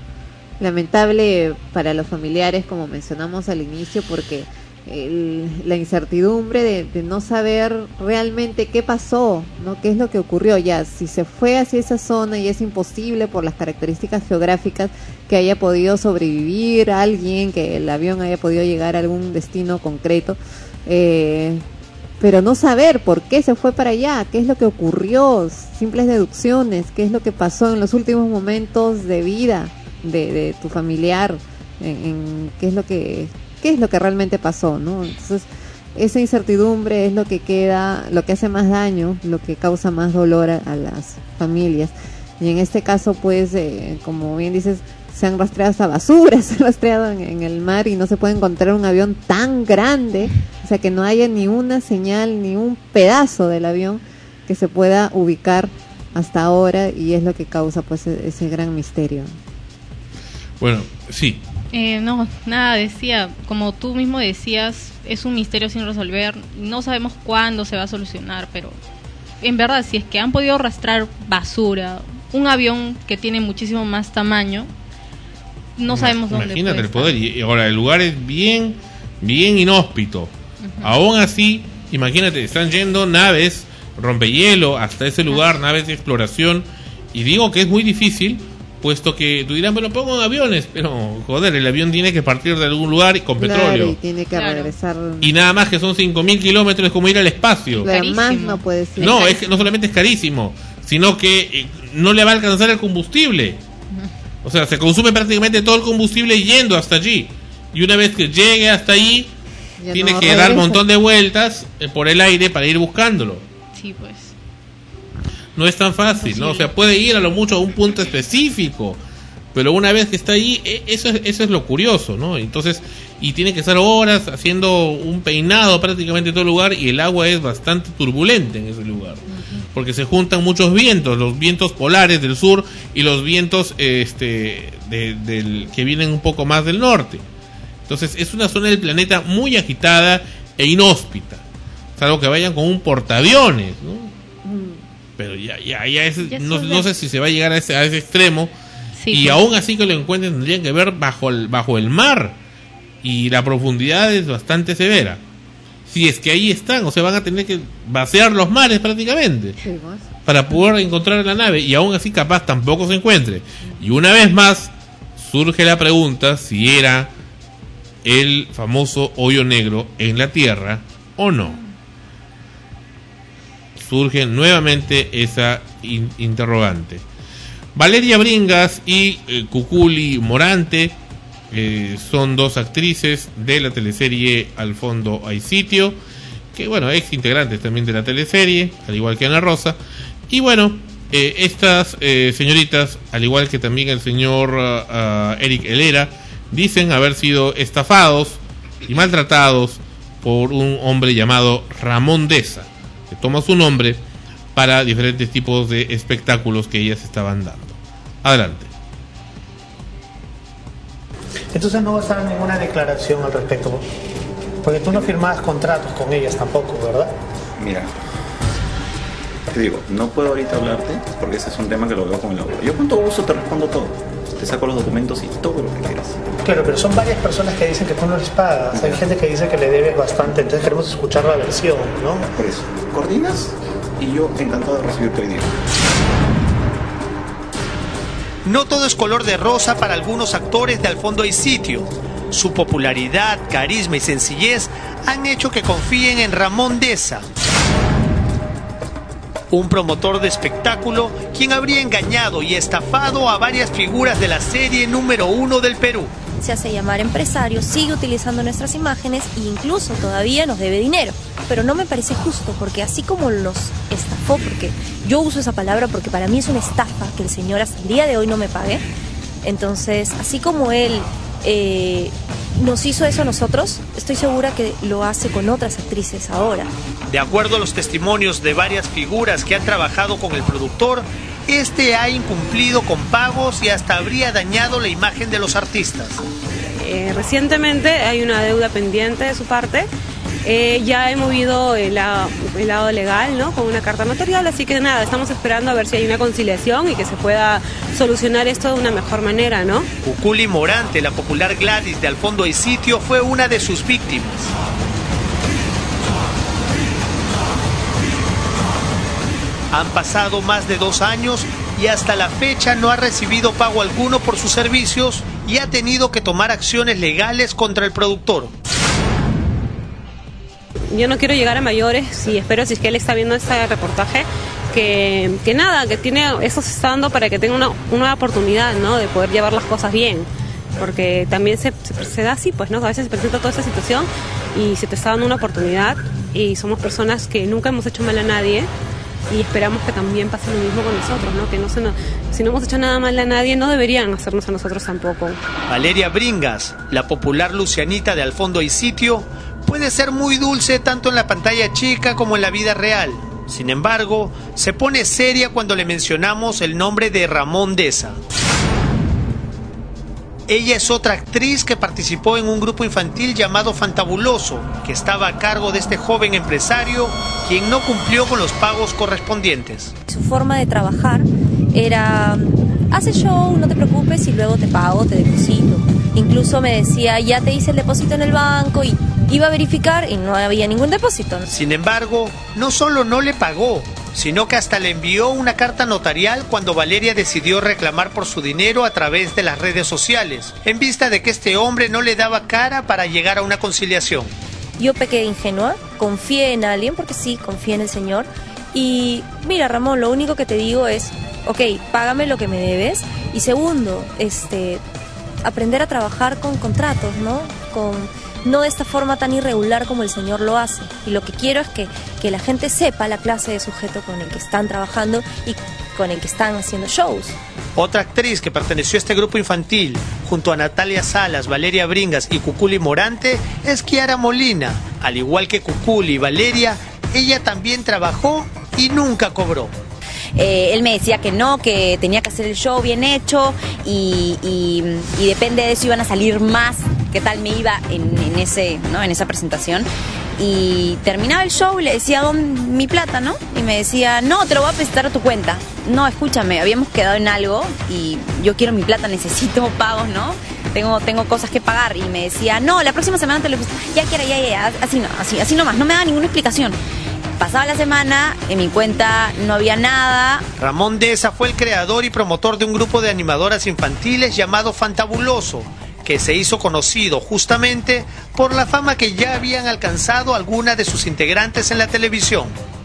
Lamentable para los familiares, como mencionamos al inicio, porque el, la incertidumbre de, de no saber realmente qué pasó, ¿no? Qué es lo que ocurrió ya. Si se fue hacia esa zona y es imposible por las características geográficas que haya podido sobrevivir a alguien, que el avión haya podido llegar a algún destino concreto, eh, pero no saber por qué se fue para allá, qué es lo que ocurrió, simples deducciones, qué es lo que pasó en los últimos momentos de vida de, de tu familiar, en, en qué es lo que qué es lo que realmente pasó, ¿no? Entonces, esa incertidumbre es lo que queda, lo que hace más daño, lo que causa más dolor a, a las familias. Y en este caso, pues, eh, como bien dices, se han rastreado hasta basura, se han rastreado en, en el mar y no se puede encontrar un avión tan grande, o sea, que no haya ni una señal, ni un pedazo del avión que se pueda ubicar hasta ahora, y es lo que causa, pues, ese gran misterio. Bueno, sí. Eh, no, nada, decía, como tú mismo decías, es un misterio sin resolver, no sabemos cuándo se va a solucionar, pero en verdad, si es que han podido arrastrar basura, un avión que tiene muchísimo más tamaño, no sabemos dónde puede Imagínate el estar. poder, y ahora el lugar es bien, bien inhóspito. Uh-huh. Aún así, imagínate, están yendo naves rompehielo hasta ese lugar, uh-huh. naves de exploración, y digo que es muy difícil, puesto que tú dirás, pero pongo en aviones, pero joder, el avión tiene que partir de algún lugar y con claro, petróleo. Y tiene que claro. regresar. Y nada más que son cinco mil kilómetros, es como ir al espacio. Claro, más no puede ser. No, es que no solamente es carísimo, sino que eh, no le va a alcanzar el combustible. Uh-huh. O sea, se consume prácticamente todo el combustible yendo hasta allí. Y una vez que llegue hasta allí, ya tiene no que regresa. dar un montón de vueltas eh, por el aire para ir buscándolo. Sí, pues. No es tan fácil, sí. ¿no? O sea, puede ir a lo mucho a un punto específico, pero una vez que está ahí, eso es, eso es lo curioso, ¿no? Entonces, y tiene que estar horas haciendo un peinado prácticamente en todo el lugar, y el agua es bastante turbulenta en ese lugar, uh-huh. porque se juntan muchos vientos, los vientos polares del sur y los vientos este de, del que vienen un poco más del norte. Entonces, es una zona del planeta muy agitada e inhóspita, salvo que vayan con un portaaviones, ¿no? Pero ya ya ya, es, ya no, no sé si se va a llegar a ese, a ese extremo, sí, y pues. Aún así que lo encuentren tendrían que ver bajo el, bajo el mar, y la profundidad es bastante severa, si es que ahí están, o sea, van a tener que vaciar los mares prácticamente, sí, pues. para poder encontrar la nave, y aún así capaz tampoco se encuentre. Y una vez más surge la pregunta si era el famoso hoyo negro en la Tierra o no. Surge nuevamente esa in- interrogante. Valeria Bringas y eh, Cuculi Morante eh, son dos actrices de la teleserie Al fondo hay sitio, que bueno, ex integrantes también de la teleserie, al igual que Ana Rosa. Y bueno, eh, estas eh, señoritas, al igual que también el señor uh, uh, Eric Helera, dicen haber sido estafados y maltratados por un hombre llamado Ramón Deza, que toma su nombre para diferentes tipos de espectáculos que ellas estaban dando. Adelante. Entonces no vas a dar ninguna declaración al respecto, porque tú no firmabas contratos con ellas tampoco, ¿verdad? Mira, te digo, no puedo ahorita hablarte porque ese es un tema que lo veo con el abogado. Yo con todo gusto te respondo todo, te saco los documentos y todo lo que quieras. Claro, pero son varias personas que dicen que tú no les pagas, hay gente que dice que le debes bastante, entonces queremos escuchar la versión, ¿no? Por eso, coordinas y yo encantado de recibirte hoy día. No todo es color de rosa para algunos actores de Al fondo hay sitio. Su popularidad, carisma y sencillez han hecho que confíen en Ramón Deza. un promotor de espectáculo quien habría engañado y estafado a varias figuras de la serie número uno del Perú. Se hace llamar empresario, sigue utilizando nuestras imágenes e incluso todavía nos debe dinero. Pero no me parece justo porque así como nos estafó, porque yo uso esa palabra porque para mí es una estafa que el señor hasta el día de hoy no me pague. Entonces, así como él eh, nos hizo eso a nosotros, estoy segura que lo hace con otras actrices ahora. De acuerdo a los testimonios de varias figuras que han trabajado con el productor, este ha incumplido con pagos y hasta habría dañado la imagen de los artistas. Eh, recientemente hay una deuda pendiente de su parte. Eh, ya he movido el lado, el lado legal, ¿no? Con una carta notarial, así que nada, estamos esperando a ver si hay una conciliación y que se pueda solucionar esto de una mejor manera, ¿no? Cuculi Morante, la popular Gladys de Al Fondo Hay Sitio, fue una de sus víctimas. Han pasado más de dos años y hasta la fecha no ha recibido pago alguno por sus servicios y ha tenido que tomar acciones legales contra el productor. Yo no quiero llegar a mayores y espero, si es que él está viendo este reportaje, que, que nada, que tiene, eso se está dando para que tenga una, una oportunidad, ¿no? De poder llevar las cosas bien. Porque también se, se, se da así, pues, ¿no? A veces se presenta toda esta situación y se te está dando una oportunidad y somos personas que nunca hemos hecho mal a nadie. Y esperamos que también pase lo mismo con nosotros, ¿no? Que no se nos, si no hemos hecho nada mal a nadie, no deberían hacernos a nosotros tampoco. Valeria Bringas, la popular Lucianita de Al Fondo Hay Sitio, puede ser muy dulce tanto en la pantalla chica como en la vida real. Sin embargo, se pone seria cuando le mencionamos el nombre de Ramón Deza. Ella es otra actriz que participó en un grupo infantil llamado Fantabuloso, que estaba a cargo de este joven empresario, quien no cumplió con los pagos correspondientes. Su forma de trabajar era, hace show, no te preocupes y luego te pago, te deposito. Incluso me decía, ya te hice el depósito en el banco y iba a verificar y no había ningún depósito. Sin embargo, no solo no le pagó, sino que hasta le envió una carta notarial cuando Valeria decidió reclamar por su dinero a través de las redes sociales, en vista de que este hombre no le daba cara para llegar a una conciliación. Yo pequé ingenua, confié en alguien, porque sí, confié en el señor, y mira, Ramón, lo único que te digo es, ok, págame lo que me debes, y segundo, este, aprender a trabajar con contratos, ¿no? Con... no de esta forma tan irregular como el señor lo hace. Y lo que quiero es que, que la gente sepa la clase de sujeto con el que están trabajando y con el que están haciendo shows. Otra actriz que perteneció a este grupo infantil, junto a Natalia Salas, Valeria Bringas y Cuculi Morante, es Kiara Molina. Al igual que Cuculi y Valeria, ella también trabajó y nunca cobró. Eh, él me decía que no, que tenía que hacer el show bien hecho y, y, y depende de eso iban a salir más, qué tal me iba en, en, ese, ¿no? en esa presentación. Y terminaba el show y le decía, ¿dónde mi plata, no? Y me decía, no, te lo voy a prestar a tu cuenta. No, escúchame, habíamos quedado en algo y yo quiero mi plata, necesito pagos, ¿no? Tengo, tengo cosas que pagar. Y me decía, no, la próxima semana te lo presto. Ya quiera, ya, ya, ya, así no, así, así nomás, no me daba ninguna explicación. Pasaba la semana, en mi cuenta no había nada. Ramón Deza fue el creador y promotor de un grupo de animadoras infantiles llamado Fantabuloso, que se hizo conocido justamente por la fama que ya habían alcanzado algunas de sus integrantes en la televisión.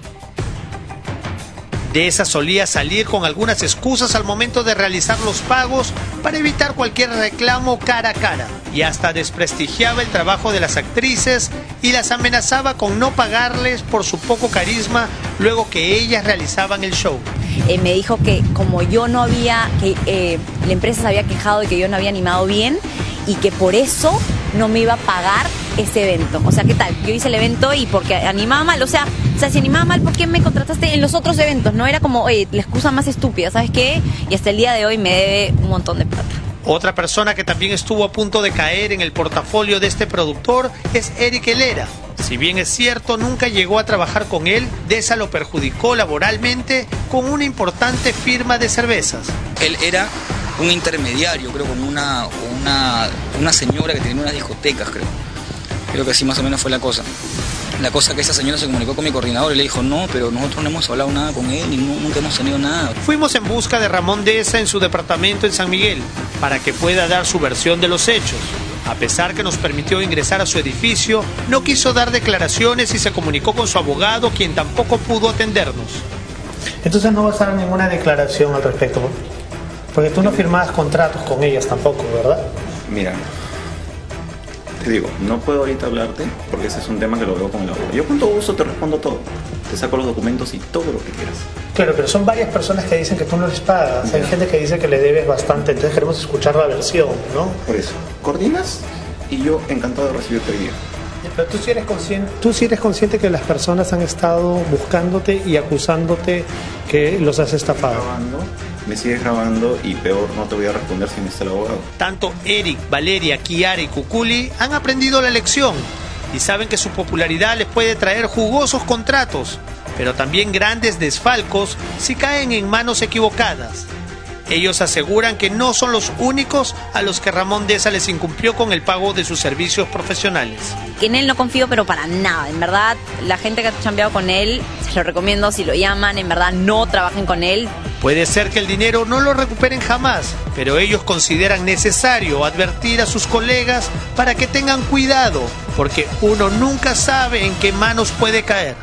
Deza solía salir con algunas excusas al momento de realizar los pagos para evitar cualquier reclamo cara a cara, y hasta desprestigiaba el trabajo de las actrices y las amenazaba con no pagarles por su poco carisma luego que ellas realizaban el show. Eh, me dijo que como yo no había, que eh, la empresa se había quejado de que yo no había animado bien y que por eso no me iba a pagar ese evento. O sea, ¿qué tal? Yo hice el evento y porque animaba mal, o sea, o sea, si animaba mal, ¿por qué me contrataste en los otros eventos? No era como, oye, la excusa más estúpida, ¿sabes qué? Y hasta el día de hoy me debe un montón de plata. Otra persona que también estuvo a punto de caer en el portafolio de este productor es Eric Helera. Si bien es cierto, nunca llegó a trabajar con él, Deza lo perjudicó laboralmente con una importante firma de cervezas. Él era un intermediario, creo, con una, una, una señora que tenía unas discotecas, creo. Creo que así más o menos fue la cosa. La cosa que esa señora se comunicó con mi coordinador y le dijo, no, pero nosotros no hemos hablado nada con él y no, nunca hemos tenido nada. Fuimos en busca de Ramón Deza en su departamento en San Miguel, para que pueda dar su versión de los hechos. A pesar que nos permitió ingresar a su edificio, no quiso dar declaraciones y se comunicó con su abogado, quien tampoco pudo atendernos. Entonces no vas a dar ninguna declaración al respecto, porque tú no firmabas contratos con ellas tampoco, ¿verdad? Mira, te digo, no puedo ahorita hablarte porque ese es un tema que lo veo con el abogado. Yo con todo gusto te respondo todo, te saco los documentos y todo lo que quieras. Claro, pero son varias personas que dicen que tú no les pagas. Hay gente que dice que le debes bastante, entonces queremos escuchar la versión, ¿no? Por eso, coordinas y yo encantado de recibirte hoy día. Pero tú sí eres consciente, tú sí eres consciente que las personas han estado buscándote y acusándote que los has estafado. Grabando, me sigues grabando y peor, no te voy a responder si no está el abogado. Tanto Eric, Valeria, Kiara y Cuculi han aprendido la lección y saben que su popularidad les puede traer jugosos contratos, pero también grandes desfalcos si caen en manos equivocadas. Ellos aseguran que no son los únicos a los que Ramón Deza les incumplió con el pago de sus servicios profesionales. Que en él no confío, pero para nada. En verdad, la gente que ha chambeado con él, se lo recomiendo, si lo llaman, en verdad no trabajen con él. Puede ser que el dinero no lo recuperen jamás, pero ellos consideran necesario advertir a sus colegas para que tengan cuidado, porque uno nunca sabe en qué manos puede caer.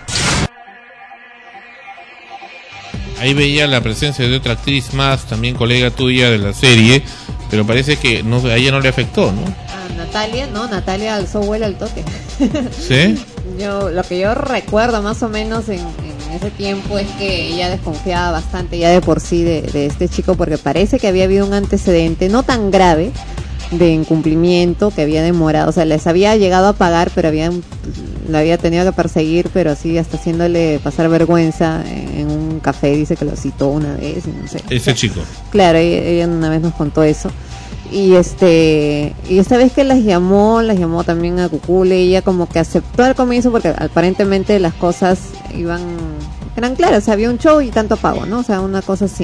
Ahí veía la presencia de otra actriz más, también colega tuya de la serie, pero parece que no, a ella no le afectó, ¿no? A Natalia, no, Natalia alzó vuelo al toque. ¿Sí? Yo, lo que yo recuerdo más o menos en, en ese tiempo es que ella desconfiaba bastante ya de por sí de, de este chico, porque parece que había habido un antecedente no tan grave de incumplimiento, que había demorado, o sea, les había llegado a pagar, pero habían, lo había tenido que perseguir, pero así hasta haciéndole pasar vergüenza en, en un café, dice que lo citó una vez, y no sé. Ese chico. Claro, ella, ella una vez nos contó eso. Y este y esta vez que las llamó, las llamó también a Cucule, y ella como que aceptó al comienzo porque aparentemente las cosas iban, eran claras, había un show y tanto pago, ¿no? O sea, una cosa así.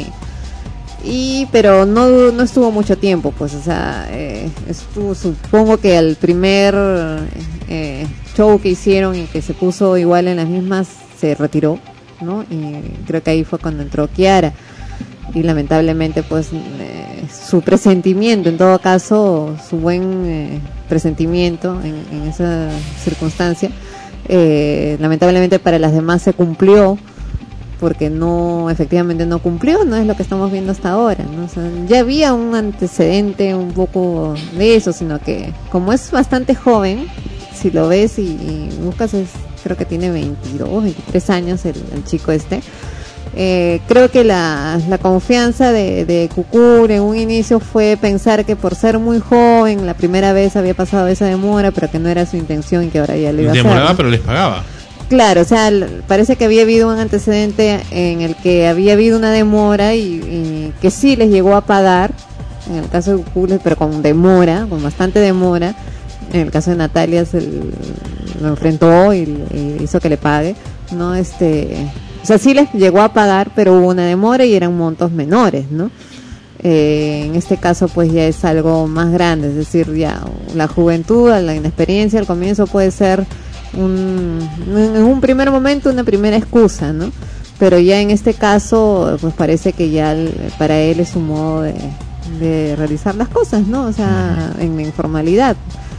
Y pero no no estuvo mucho tiempo, pues, o sea, eh, estuvo, supongo que el primer eh, show que hicieron y que se puso igual en las mismas se retiró, ¿no? Y creo que ahí fue cuando entró Kiara. Y lamentablemente pues eh, su presentimiento, en todo caso su buen eh, presentimiento en, en esa circunstancia, eh, lamentablemente para las demás se cumplió, porque no, efectivamente no cumplió, no es lo que estamos viendo hasta ahora, ¿no? O sea, ya había un antecedente un poco de eso, sino que como es bastante joven, si lo ves y, y buscas, es, creo que tiene veintidós, veintitrés años el, el chico este. Eh, creo que la, la confianza de, de Cucur en un inicio fue pensar que por ser muy joven, la primera vez había pasado esa demora, pero que no era su intención y que ahora ya lo iba a hacer. Demoraba, pero les pagaba. Claro, o sea, parece que había habido un antecedente en el que había habido una demora y, y que sí les llegó a pagar, en el caso de Cucur, pero con demora, con bastante demora. En el caso de Natalia se lo enfrentó y, y hizo que le pague, ¿no? Este... O sea, sí les llegó a pagar, pero hubo una demora y eran montos menores, ¿no? Eh, en este caso, pues ya es algo más grande, es decir, ya la juventud, la inexperiencia al comienzo puede ser un, en un primer momento una primera excusa, ¿no? Pero ya en este caso, pues parece que ya para él es un modo de, de realizar las cosas, ¿no? O sea, en la informalidad.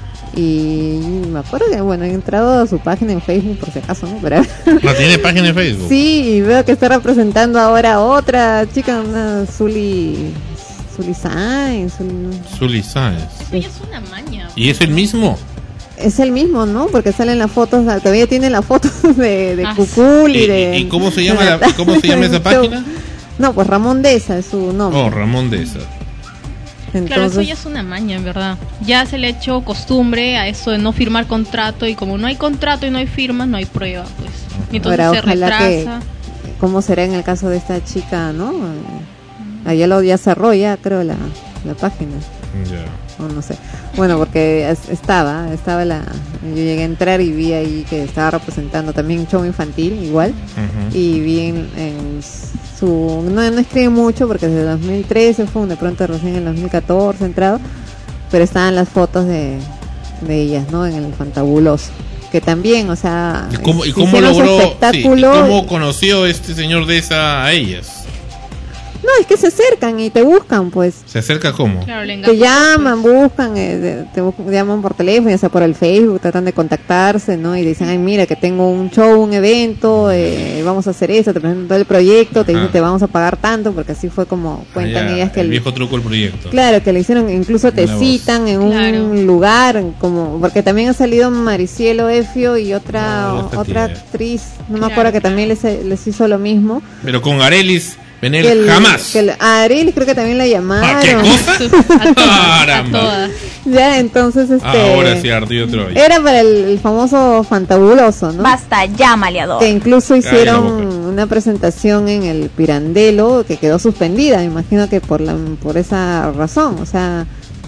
Y me acuerdo que, bueno, he entrado a su página en Facebook por si acaso, ¿no? Pero ¿no tiene página en Facebook? Sí, y veo que está representando ahora a otra chica, una Zuli Zuli Sáenz. Zuli Sáenz. Sí, es una maña. ¿Y es el mismo? Es el mismo, ¿no? Porque salen las fotos, todavía tiene las fotos de, de Ah, Cucul y ¿Y, de... y cómo se llama la, cómo se llama esa página? No, pues Ramón Deza es su nombre. Oh, Ramón Deza. Entonces, claro, eso ya es una maña, en verdad. Ya se le ha hecho costumbre a eso de no firmar contrato, y como no hay contrato y no hay firmas, no hay prueba, pues. Y entonces ahora, se ojalá retrasa. Que, ¿cómo será en el caso de esta chica, no? Allá lo ya cerró ya, creo, la, la página. Ya. O no sé. Bueno, porque es- estaba, estaba la... Yo llegué a entrar y vi ahí que estaba representando también show infantil, igual. Ujú. Y vi en, en su... No, no escribe mucho porque desde dos mil trece fue, de pronto recién en dos mil catorce entrado, pero estaban las fotos de, de ellas, ¿no? En el Fantabuloso. Que también, o sea... ¿Y cómo, y cómo hicieron su logró, sí, y espectáculo. cómo conoció este señor Deza a ellas? No, es que se acercan y te buscan, pues. ¿Se acerca cómo? Claro, le Te engañan. llaman, buscan, eh, te, te bu- llaman por teléfono, ya sea por el Facebook, tratan de contactarse, ¿no? Y dicen, ay, mira, que tengo un show, un evento, eh, vamos a hacer eso, te presentan todo el proyecto, te dicen, Ah. te vamos a pagar tanto, porque así fue como cuentan Ah, ya, ellas que el el, viejo truco del proyecto. claro, que le hicieron, incluso te Una voz. citan en un Claro. lugar, como, porque también ha salido Maricielo Efio y otra, No, esta otra tía. actriz, no me Claro, acuerdo, que también les, les hizo lo mismo. Pero con Arelis Venel Que el- jamás. que el- a Arelis creo que también la llamaron. ¿Ah, qué cosa? A todas, a Caramba. todas. Ya, entonces, este... Ahora sí, ardió Troya. Era para el, el famoso Fantabuloso, ¿no? Basta ya, maleador. Que incluso Cállate la hicieron boca. una presentación en el Pirandello que quedó suspendida, me imagino que por la por esa razón, o sea,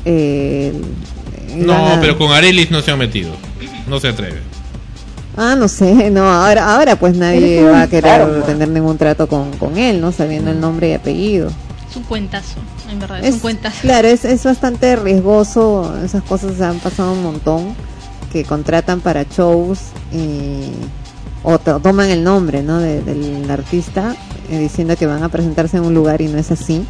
eh, iban No, a- pero con Arelis no se ha metido. No se atreve. Ah, no sé, no, ahora ahora pues nadie Eres va a un querer enfermo. tener ningún trato con, con él, ¿no? Sabiendo el nombre y apellido. Es un cuentazo, en verdad, es, Es, un cuentazo. claro, es, es bastante riesgoso, esas cosas se han pasado un montón, que contratan para shows y, o to- toman el nombre, ¿no? de- del artista, eh, diciendo que van a presentarse en un lugar y no es así,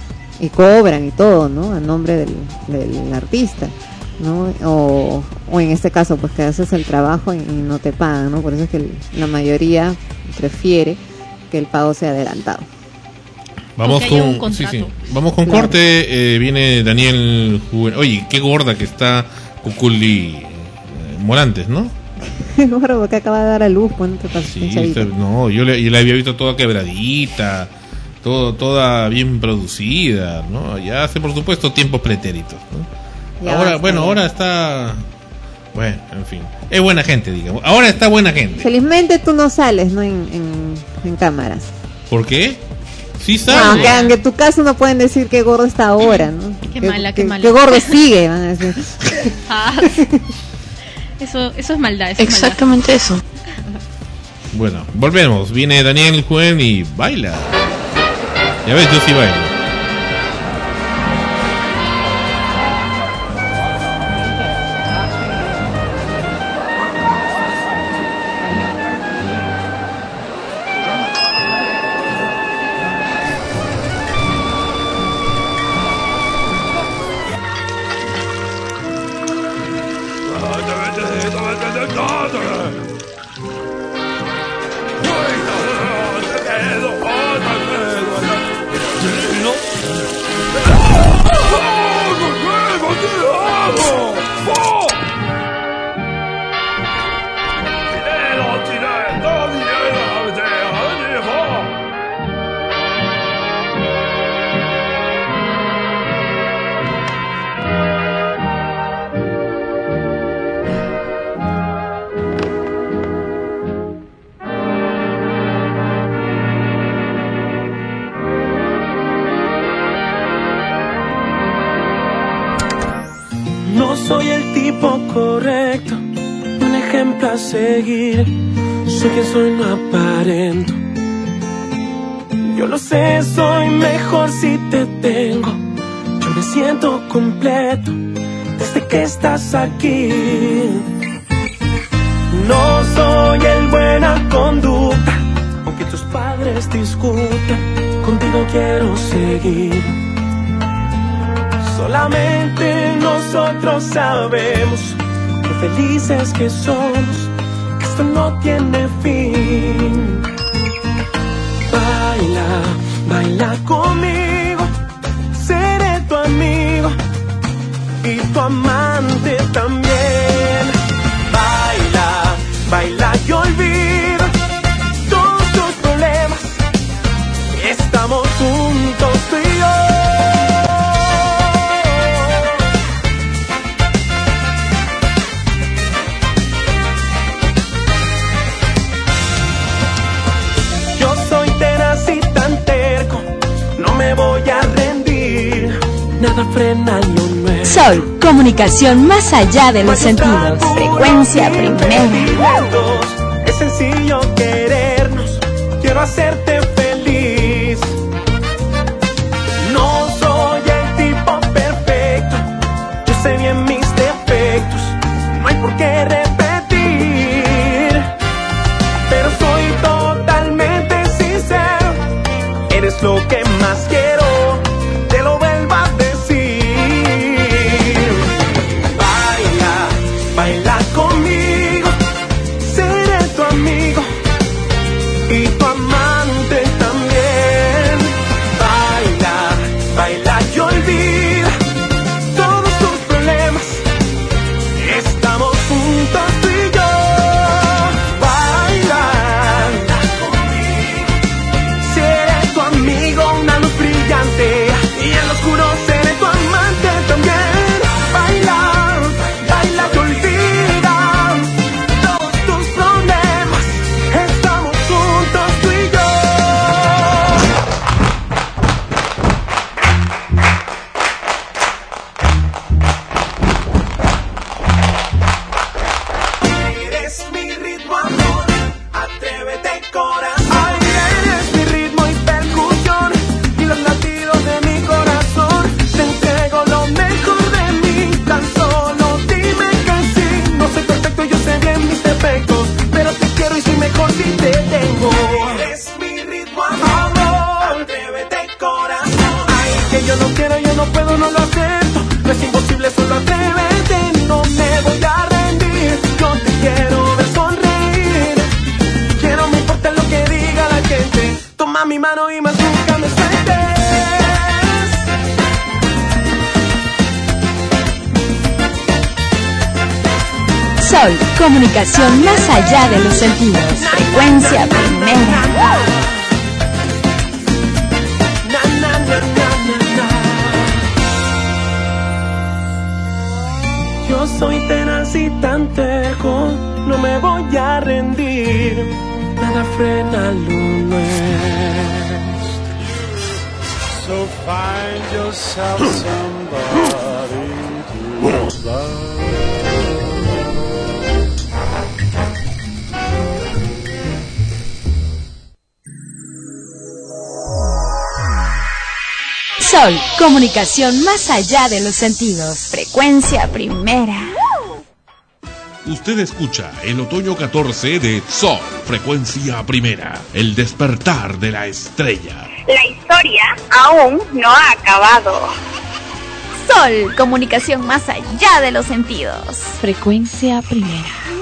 y cobran y todo, ¿no? A nombre del, del artista, ¿no? O, o en este caso, pues que haces el trabajo y, y no te pagan, ¿no? Por eso es que el- la mayoría prefiere que el pago sea adelantado. Vamos Porque haya un con, sí, contrato. sí. Vamos con Claro. corte. eh, viene Daniel Juven. Oye, qué gorda que está Cuculi eh, Morantes, ¿no? Bueno, porque acaba de dar a luz, pues no te pases, Sí, pinchadito. está- no, yo, le, yo la había visto toda quebradita, todo, toda bien producida, ¿no? Ya hace, por supuesto, tiempos pretéritos, ¿no? Ya Ahora, basta, bueno, ya. ahora está... Bueno, en fin. Es buena gente, digamos. Ahora está buena gente. Felizmente tú no sales, ¿no? En, en, en cámaras. ¿Por qué? Sí No, salgo. aunque, aunque en tu caso no pueden decir que gordo está ahora, ¿no? Qué Que- mala, qué que- mala. que gordo sigue, van a decir. Ah, eso, eso es maldad. Eso Exactamente eso. Bueno, volvemos. Viene Daniel Juven y baila. Ya ves, yo sí bailo. No soy el tipo correcto, un ejemplo a seguir. Soy quien soy, no aparento. Yo lo sé, soy mejor si te tengo. Yo me siento completo desde que estás aquí. No soy el buena conducta, aunque tus padres discutan. Contigo quiero seguir. Solamente nosotros sabemos lo felices que somos, que esto no tiene fin. Baila, baila conmigo, seré tu amigo y tu amante también. Baila, baila y olvida todos tus problemas, estamos juntos tú y yo. Voy a rendir, nada frena lo nuevo. Sol, comunicación más allá de los sentidos. Frecuencia primera. Es sencillo querernos, quiero hacerte feliz. No soy el tipo perfecto, yo sé bien mis defectos, no hay por qué repetir. Pero soy totalmente sincero, eres lo que más quiero. y tu amante también. Baila, baila y olvida todos tus problemas. Estamos juntos tú y yo. Baila, si eres tu amigo, una luz brillante, y en lo oscuro seré tu amante también. Baila, baila y olvida todos tus problemas. Estamos juntos tú y yo. Eres mi ritmo, amor, atrévete, corazón. Ay, eres mi ritmo y percusión, y los latidos de mi corazón. Te entrego lo mejor de mí, tan solo dime que sí. No soy perfecto, yo sé bien mis defectos, pero te quiero y soy mejor si te tengo. Eres mi ritmo, amor, atrévete, corazón. Ay, que yo no quiero, yo no puedo, no lo acepto. No es imposible, solo atrévete, no me voy a rendir. Yo te quiero ver sonreír, que no me importa lo que diga la gente. Toma mi mano y más nunca me sueltes. Sol, comunicación más allá de los sentidos. Frecuencia primera. Yo soy tenaz y tan terco, no me voy a rendir. Nada frena lo nuestro. So find yourself somebody to love. Sol, comunicación más allá de los sentidos. Frecuencia primera. Usted escucha el otoño catorce de Sol, frecuencia primera, el despertar de la estrella. La historia aún no ha acabado. Sol, comunicación más allá de los sentidos. Frecuencia primera.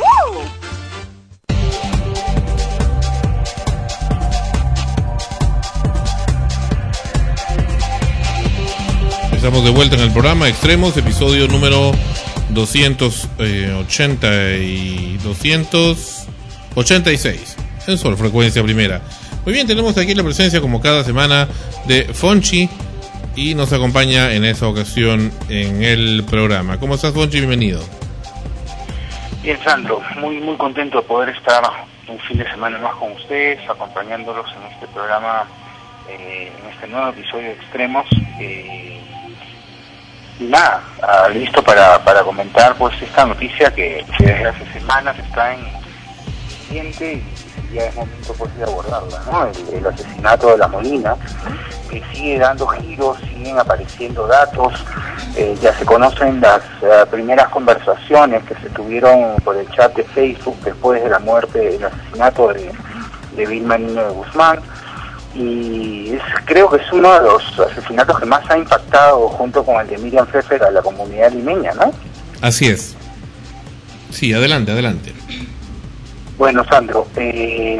Estamos de vuelta en el programa Extremos, episodio número doscientos ochenta y doscientos ochenta y seis en Sol, frecuencia primera. Muy bien, tenemos aquí la presencia como cada semana de Fonchi y nos acompaña en esa ocasión en el programa. ¿Cómo estás, Fonchi? Bienvenido. Bien, Sandro, muy muy contento de poder estar un fin de semana más con ustedes, acompañándolos en este programa, eh, en este nuevo episodio de Extremos. Eh, y nada, ah, listo para, para comentar pues esta noticia que, que desde hace semanas está en cliente y ya es momento pues de abordarla, ¿no? El, el asesinato de La Molina, que sigue dando giros, siguen apareciendo datos, eh, ya se conocen las uh, primeras conversaciones que se tuvieron por el chat de Facebook después de la muerte, del asesinato de, de Vilma Niño de Guzmán. Y es, creo que es uno de los asesinatos que más ha impactado, junto con el de Miriam Pfeffer, a la comunidad limeña, ¿no? Así es. Sí, adelante, adelante. Bueno, Sandro, eh,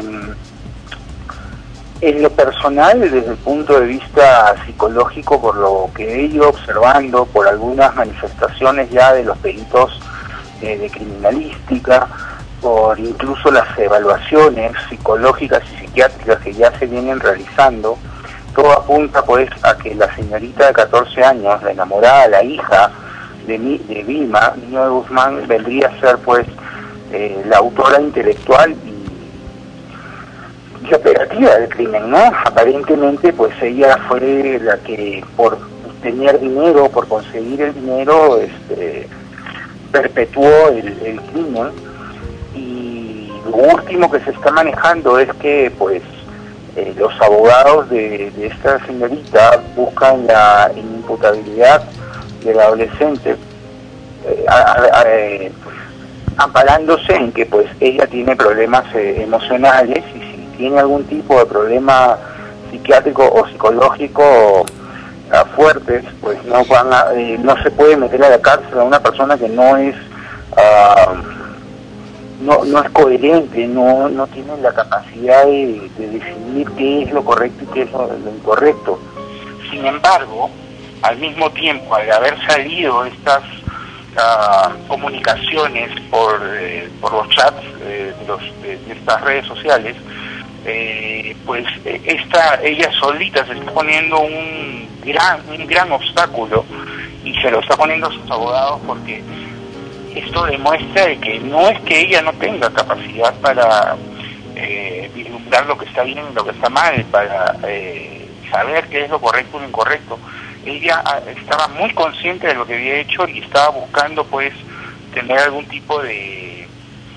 en lo personal, desde el punto de vista psicológico, por lo que he ido observando, por algunas manifestaciones ya de los peritos eh, de criminalística, por incluso las evaluaciones psicológicas y psiquiátricas que ya se vienen realizando, todo apunta pues a que la señorita de catorce años, la enamorada, la hija de, Mi, de Vilma, Niño de Guzmán, vendría a ser pues eh, la autora intelectual y, y operativa del crimen, ¿no? Aparentemente pues ella fue la que por tener dinero, por conseguir el dinero, este, perpetuó el, el crimen. Y lo último que se está manejando es que pues eh, los abogados de, de esta señorita buscan la inimputabilidad del adolescente, eh, a, a, a, eh, amparándose en que pues ella tiene problemas eh, emocionales, y si tiene algún tipo de problema psiquiátrico o psicológico uh, fuertes, pues no van a, eh, no se puede meter a la cárcel a una persona que no es uh, no, no es coherente, no, no tiene la capacidad de, de definir qué es lo correcto y qué es lo, lo incorrecto. Sin embargo, al mismo tiempo, al haber salido estas uh, comunicaciones por, eh, por los chats eh, de, los, de, de estas redes sociales, eh, pues esta, ella solita se está poniendo un gran, un gran obstáculo y se lo está poniendo a sus abogados, porque esto demuestra de que no es que ella no tenga capacidad para eh, vislumbrar lo que está bien y lo que está mal, para eh, saber qué es lo correcto y lo incorrecto. Ella ah, estaba muy consciente de lo que había hecho y estaba buscando pues tener algún tipo de,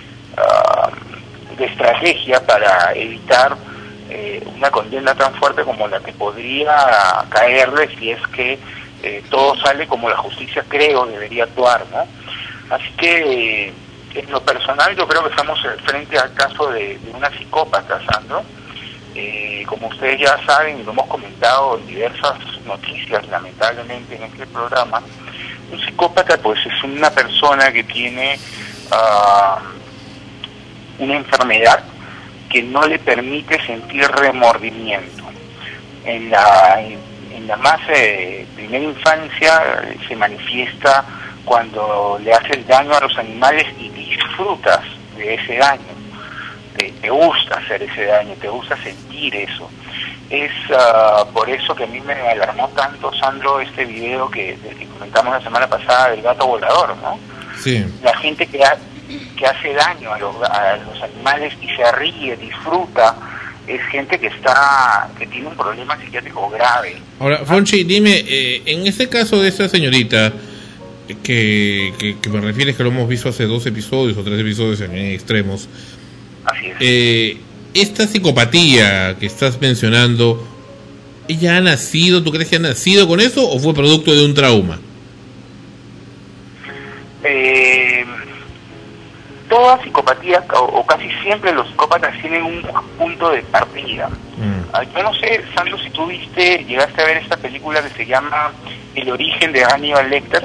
uh, de estrategia para evitar eh, una condena tan fuerte como la que podría caerle si es que eh, todo sale como la justicia creo debería actuar, ¿no? Así que, eh, en lo personal, yo creo que estamos frente al caso de, de una psicópata, Sandro. Eh, como ustedes ya saben, y lo hemos comentado en diversas noticias, lamentablemente, en este programa, un psicópata, pues, es una persona que tiene uh, una enfermedad que no le permite sentir remordimiento. En la, en, en la más eh, primera infancia eh, se manifiesta cuando le haces daño a los animales y disfrutas de ese daño, te, te gusta hacer ese daño, te gusta sentir eso. Es uh, por eso que a mí me alarmó tanto, Sandro, este video que, del que comentamos la semana pasada del gato volador, ¿no? Sí. La gente que, ha, que hace daño a los, a los animales y se ríe, disfruta, es gente que está que tiene un problema psiquiátrico grave. Ahora, Fonchi, dime, eh, en este caso de esa señorita, Que, que, que me refieres que lo hemos visto hace dos episodios o tres episodios en extremos. Así es. Eh, esta psicopatía que estás mencionando, ¿ella ha nacido, tú crees que ha nacido con eso o fue producto de un trauma? Eh, toda psicopatía, o, o casi siempre los psicópatas tienen un punto de partida. Mm. Yo no sé, Sandro, si tú viste, llegaste a ver esta película que se llama El origen de Hannibal Lecter.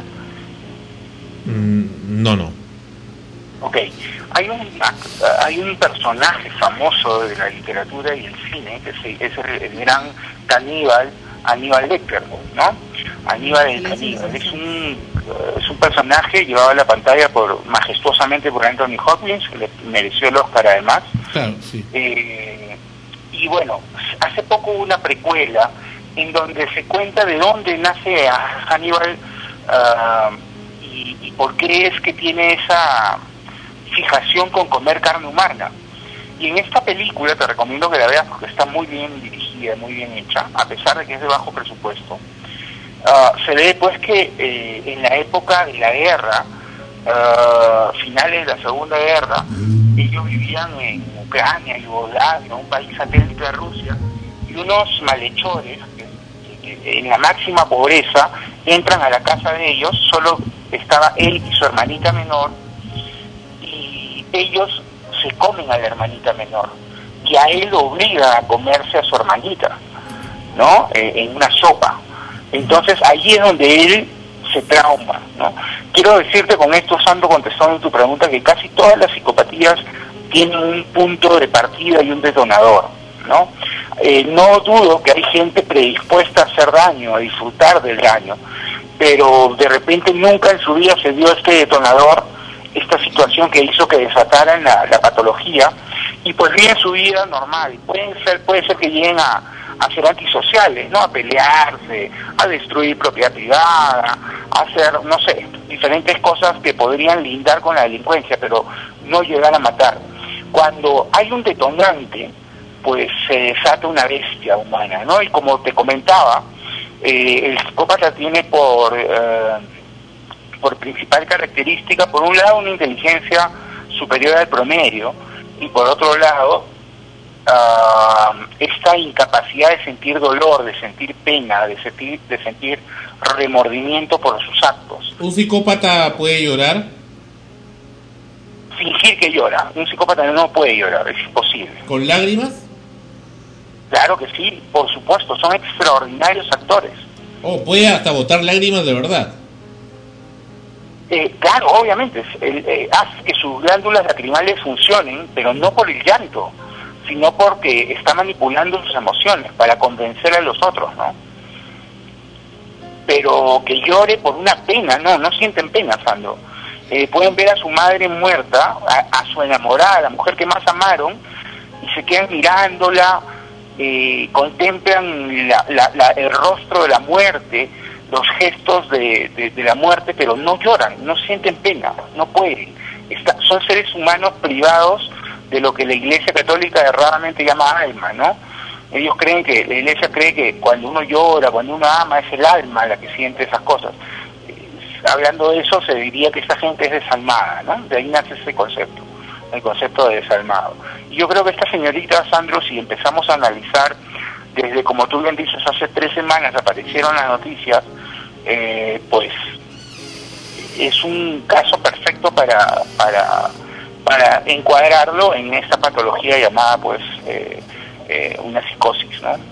No, no. Ok, hay un hay un personaje famoso de la literatura y el cine que es el, el gran caníbal Aníbal Lecter, ¿no? Aníbal el caníbal es un es un personaje llevado a la pantalla por majestuosamente por Anthony Hopkins, que le mereció el Oscar además. Claro, sí. Eh, y bueno, hace poco hubo una precuela en donde se cuenta de dónde nace a Hannibal. Uh, Y, y por qué es que tiene esa fijación con comer carne humana. Y en esta película, te recomiendo que la veas porque está muy bien dirigida, muy bien hecha, a pesar de que es de bajo presupuesto. Uh, se ve pues que eh, en la época de la guerra, uh, finales de la Segunda Guerra, ellos vivían en Ucrania, Yugoslavia, un país satélite de Rusia, y unos malhechores, que, que en la máxima pobreza, entran a la casa de ellos, solo estaba él y su hermanita menor, y ellos se comen a la hermanita menor, y a él lo obliga a comerse a su hermanita, ¿no? Eh, en una sopa. Entonces allí es donde él se trauma, ¿no? Quiero decirte con esto, Sandro, contestando tu pregunta, que casi todas las psicopatías tienen un punto de partida y un detonador, ¿no? Eh, no dudo que hay gente predispuesta a hacer daño, a disfrutar del daño, pero de repente nunca en su vida se dio este detonador, esta situación que hizo que desataran la, la patología, y pues viven su vida normal. Pueden ser, puede ser que lleguen a, a ser antisociales, ¿no? A pelearse, a destruir propiedad privada, a hacer, no sé, diferentes cosas que podrían lindar con la delincuencia, pero no llegar a matar. Cuando hay un detonante, pues se desata una bestia humana, ¿no? Y como te comentaba, eh, el psicópata tiene por eh, por principal característica, por un lado, una inteligencia superior al promedio, y por otro lado, uh, esta incapacidad de sentir dolor, de sentir pena, de sentir, de sentir remordimiento por sus actos. ¿Un psicópata puede llorar? Fingir que llora. Un psicópata no puede llorar, es imposible. ¿Con lágrimas? Claro que sí, por supuesto, son extraordinarios actores. Oh, puede hasta botar lágrimas de verdad. Eh, claro, obviamente, el, eh, hace que sus glándulas lacrimales funcionen, pero no por el llanto, sino porque está manipulando sus emociones para convencer a los otros, ¿no? Pero que llore por una pena, no, no sienten pena, Sandro. Eh, pueden ver a su madre muerta, a, a su enamorada, a la mujer que más amaron, y se quedan mirándola, eh, contemplan la, la, la, el rostro de la muerte, los gestos de, de, de la muerte, pero no lloran, no sienten pena, no pueden. Está, son seres humanos privados de lo que la Iglesia Católica erradamente llama alma, ¿no? Ellos creen que, la Iglesia cree que cuando uno llora, cuando uno ama, es el alma la que siente esas cosas. Eh, hablando de eso, se diría que esta gente es desalmada, ¿no? De ahí nace ese concepto, el concepto de desalmado. Y yo creo que esta señorita, Sandro, si empezamos a analizar, desde, como tú bien dices, hace tres semanas aparecieron las noticias, eh, pues es un caso perfecto para, para, para encuadrarlo en esta patología llamada, pues, eh, eh, una psicosis, ¿no?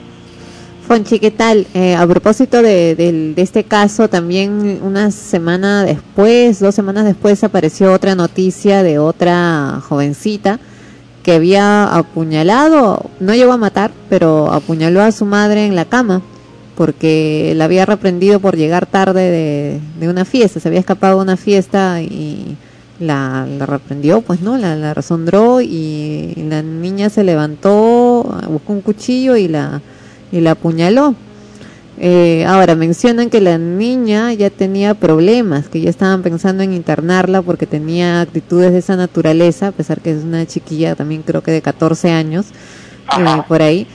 Fonchi, ¿qué tal? Eh, a propósito de, de, de este caso, también una semana después, dos semanas después, apareció otra noticia de otra jovencita que había apuñalado, no llegó a matar, pero apuñaló a su madre en la cama porque la había reprendido por llegar tarde de, de una fiesta, se había escapado de una fiesta y la, la reprendió, pues no, la, la resondró y la niña se levantó, buscó un cuchillo y la, y la apuñaló. Eh, ahora, mencionan que la niña ya tenía problemas, que ya estaban pensando en internarla porque tenía actitudes de esa naturaleza, a pesar que es una chiquilla también creo que de catorce años, eh, por ahí.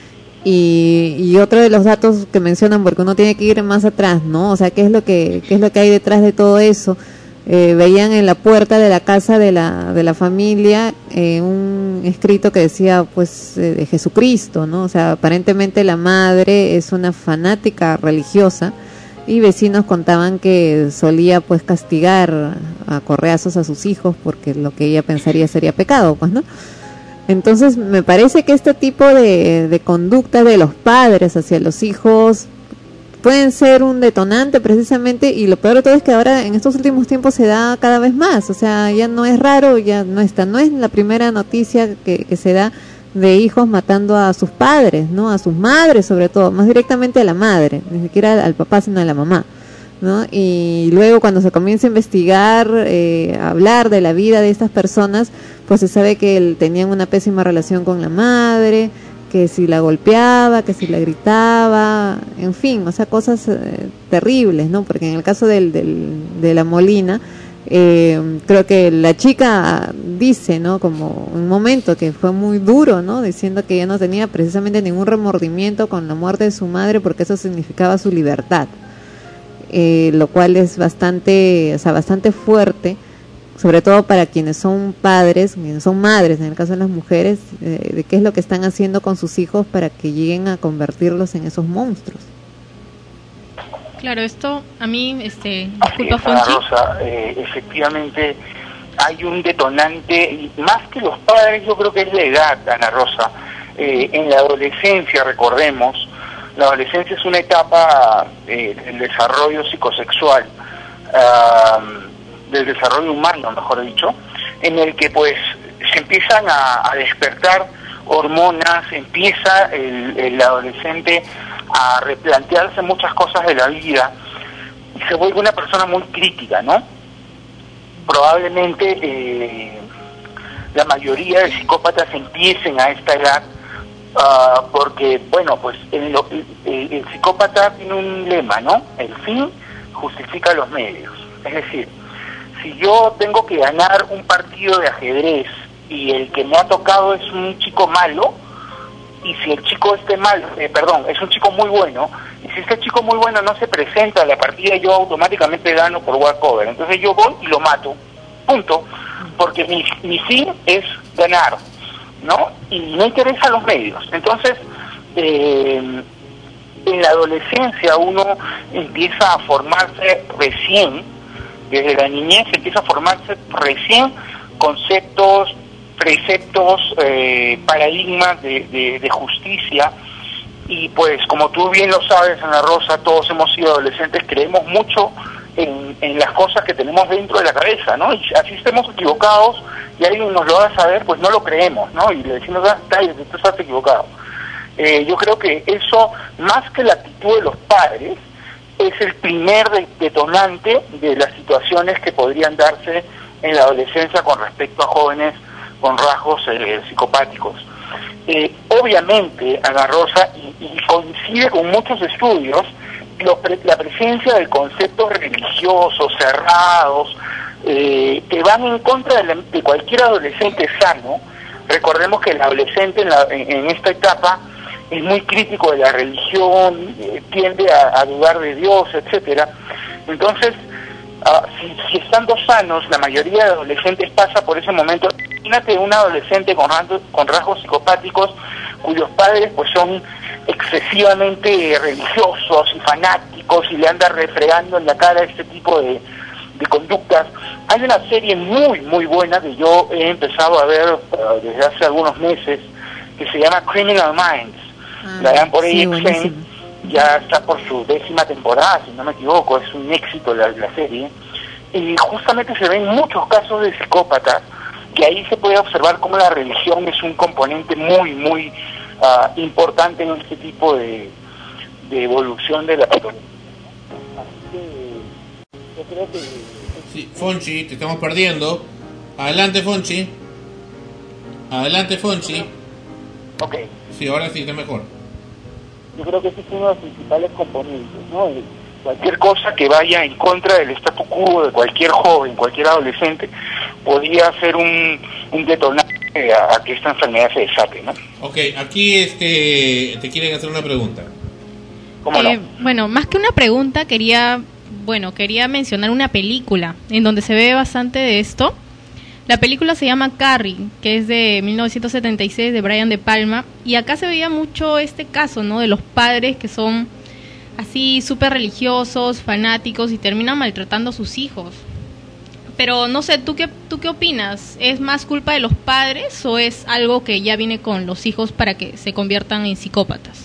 Y, y otro de los datos que mencionan, porque uno tiene que ir más atrás, ¿no? O sea, ¿qué es lo que, qué es lo que hay detrás de todo eso? Eh, veían en la puerta de la casa de la, de la familia eh, un escrito que decía, pues, eh, de Jesucristo, ¿no? O sea, aparentemente la madre es una fanática religiosa y vecinos contaban que solía, pues, castigar a correazos a sus hijos porque lo que ella pensaría sería pecado, pues, ¿no? Entonces, me parece que este tipo de, de conducta de los padres hacia los hijos pueden ser un detonante precisamente, y lo peor de todo es que ahora en estos últimos tiempos se da cada vez más, o sea, ya no es raro, ya no está, no es la primera noticia que, que se da de hijos matando a sus padres, ¿no? A sus madres sobre todo, más directamente a la madre, ni siquiera al papá sino a la mamá, ¿no? Y luego cuando se comienza a investigar, eh, a hablar de la vida de estas personas, pues se sabe que él, tenían una pésima relación con la madre, que si la golpeaba, que si la gritaba, en fin, o sea, cosas eh, terribles, ¿no? Porque en el caso del, del, de la Molina, eh, creo que la chica dice, ¿no? Como un momento que fue muy duro, ¿no? Diciendo que ella no tenía precisamente ningún remordimiento con la muerte de su madre porque eso significaba su libertad, eh, lo cual es bastante, o sea, bastante fuerte, sobre todo para quienes son padres, quienes son madres, en el caso de las mujeres, eh, de qué es lo que están haciendo con sus hijos para que lleguen a convertirlos en esos monstruos. Claro, esto a mí, este, Así disculpa, es, Ana Fonchi. Rosa, eh, efectivamente hay un detonante, y más que los padres, yo creo que es la edad, Ana Rosa. Eh, en la adolescencia, recordemos, la adolescencia es una etapa eh, del desarrollo psicosexual, uh, del desarrollo humano, mejor dicho, en el que pues se empiezan a, a despertar hormonas, empieza el, el adolescente a replantearse muchas cosas de la vida y se vuelve una persona muy crítica, ¿no? Probablemente eh, la mayoría de psicópatas empiecen a esta edad uh, porque, bueno, pues el, el, el psicópata tiene un lema, ¿no? El fin justifica los medios. Es decir, si yo tengo que ganar un partido de ajedrez y el que me ha tocado es un chico malo, y si el chico este malo, eh, perdón, es un chico muy bueno, y si este chico muy bueno no se presenta a la partida, yo automáticamente gano por walkover. Entonces yo voy y lo mato, punto, porque mi, mi fin es ganar, ¿no? Y no interesa los medios. Entonces, eh, en la adolescencia uno empieza a formarse recién, desde la niñez empieza a formarse recién conceptos, preceptos, eh, paradigmas de, de, de justicia, y pues como tú bien lo sabes, Ana Rosa, todos hemos sido adolescentes, creemos mucho en, en las cosas que tenemos dentro de la cabeza, ¿no? Y así estemos equivocados y alguien nos lo haga saber, pues no lo creemos, ¿no? Y le decimos, ah, cállate, tú estás equivocado. Eh, yo creo que eso, más que la actitud de los padres, es el primer de- detonante de las situaciones que podrían darse en la adolescencia con respecto a jóvenes con rasgos eh, psicopáticos. Eh, obviamente, Ana Rosa, y, y coincide con muchos estudios, lo pre- la presencia de conceptos religiosos, cerrados, eh, que van en contra de, la- de cualquier adolescente sano. Recordemos que el adolescente en, la- en- en esta etapa es muy crítico de la religión, eh, tiende a, a dudar de Dios, etcétera. Entonces, ah, si, si estando sanos, la mayoría de adolescentes pasa por ese momento. Imagínate un adolescente con, rasgos- con rasgos psicopáticos cuyos padres pues son excesivamente religiosos y fanáticos y le anda refregando en la cara este tipo de, de conductas. Hay una serie muy muy buena que yo he empezado a ver uh, desde hace algunos meses, que se llama Criminal Minds. Ah, La dan por sí, A X N, buenísimo. ya está por su décima temporada, si no me equivoco, es un éxito la, la serie. Y justamente se ven muchos casos de psicópatas, que ahí se puede observar cómo la religión es un componente muy, muy ah, importante en este tipo de, de evolución de la patología. Así que yo creo que... Sí, Fonchi, te estamos perdiendo. Adelante, Fonchi. Adelante, Fonchi. Ok. Sí, ahora sí, está mejor. Yo creo que ese es uno de los principales componentes, ¿no? De cualquier cosa que vaya en contra del statu quo de cualquier joven, cualquier adolescente, podría ser un, un detonante a, a que esta enfermedad se desate, ¿no? Ok, aquí este, te quieren hacer una pregunta. ¿Cómo no? Eh, bueno, más que una pregunta, quería, bueno, quería mencionar una película en donde se ve bastante de esto. La película se llama Carrie, que es de mil novecientos setenta y seis, de Brian De Palma, y acá se veía mucho este caso, ¿no? De los padres que son así súper religiosos, fanáticos y terminan maltratando a sus hijos. Pero no sé, ¿tú qué, ¿tú qué opinas? ¿Es más culpa de los padres o es algo que ya viene con los hijos para que se conviertan en psicópatas?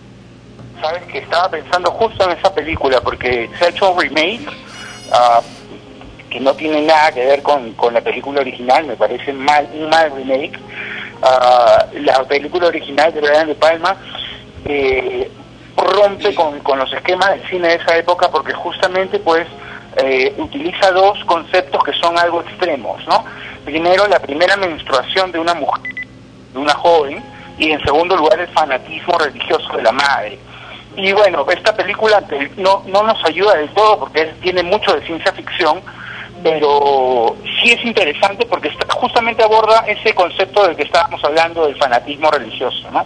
Sabes que estaba pensando justo en esa película, porque se ha hecho un remake ah, que no tiene nada que ver con, con la película original, me parece mal, un mal remake. Ah, la película original de Brian De Palma eh, rompe con, con los esquemas del cine de esa época, porque justamente pues eh, utiliza dos conceptos que son algo extremos, ¿no? Primero, la primera menstruación de una mujer, de una joven, y en segundo lugar el fanatismo religioso de la madre. Y bueno, esta película no, no nos ayuda del todo porque es- tiene mucho de ciencia ficción, pero sí es interesante porque está- justamente aborda ese concepto del que estábamos hablando, del fanatismo religioso, ¿no?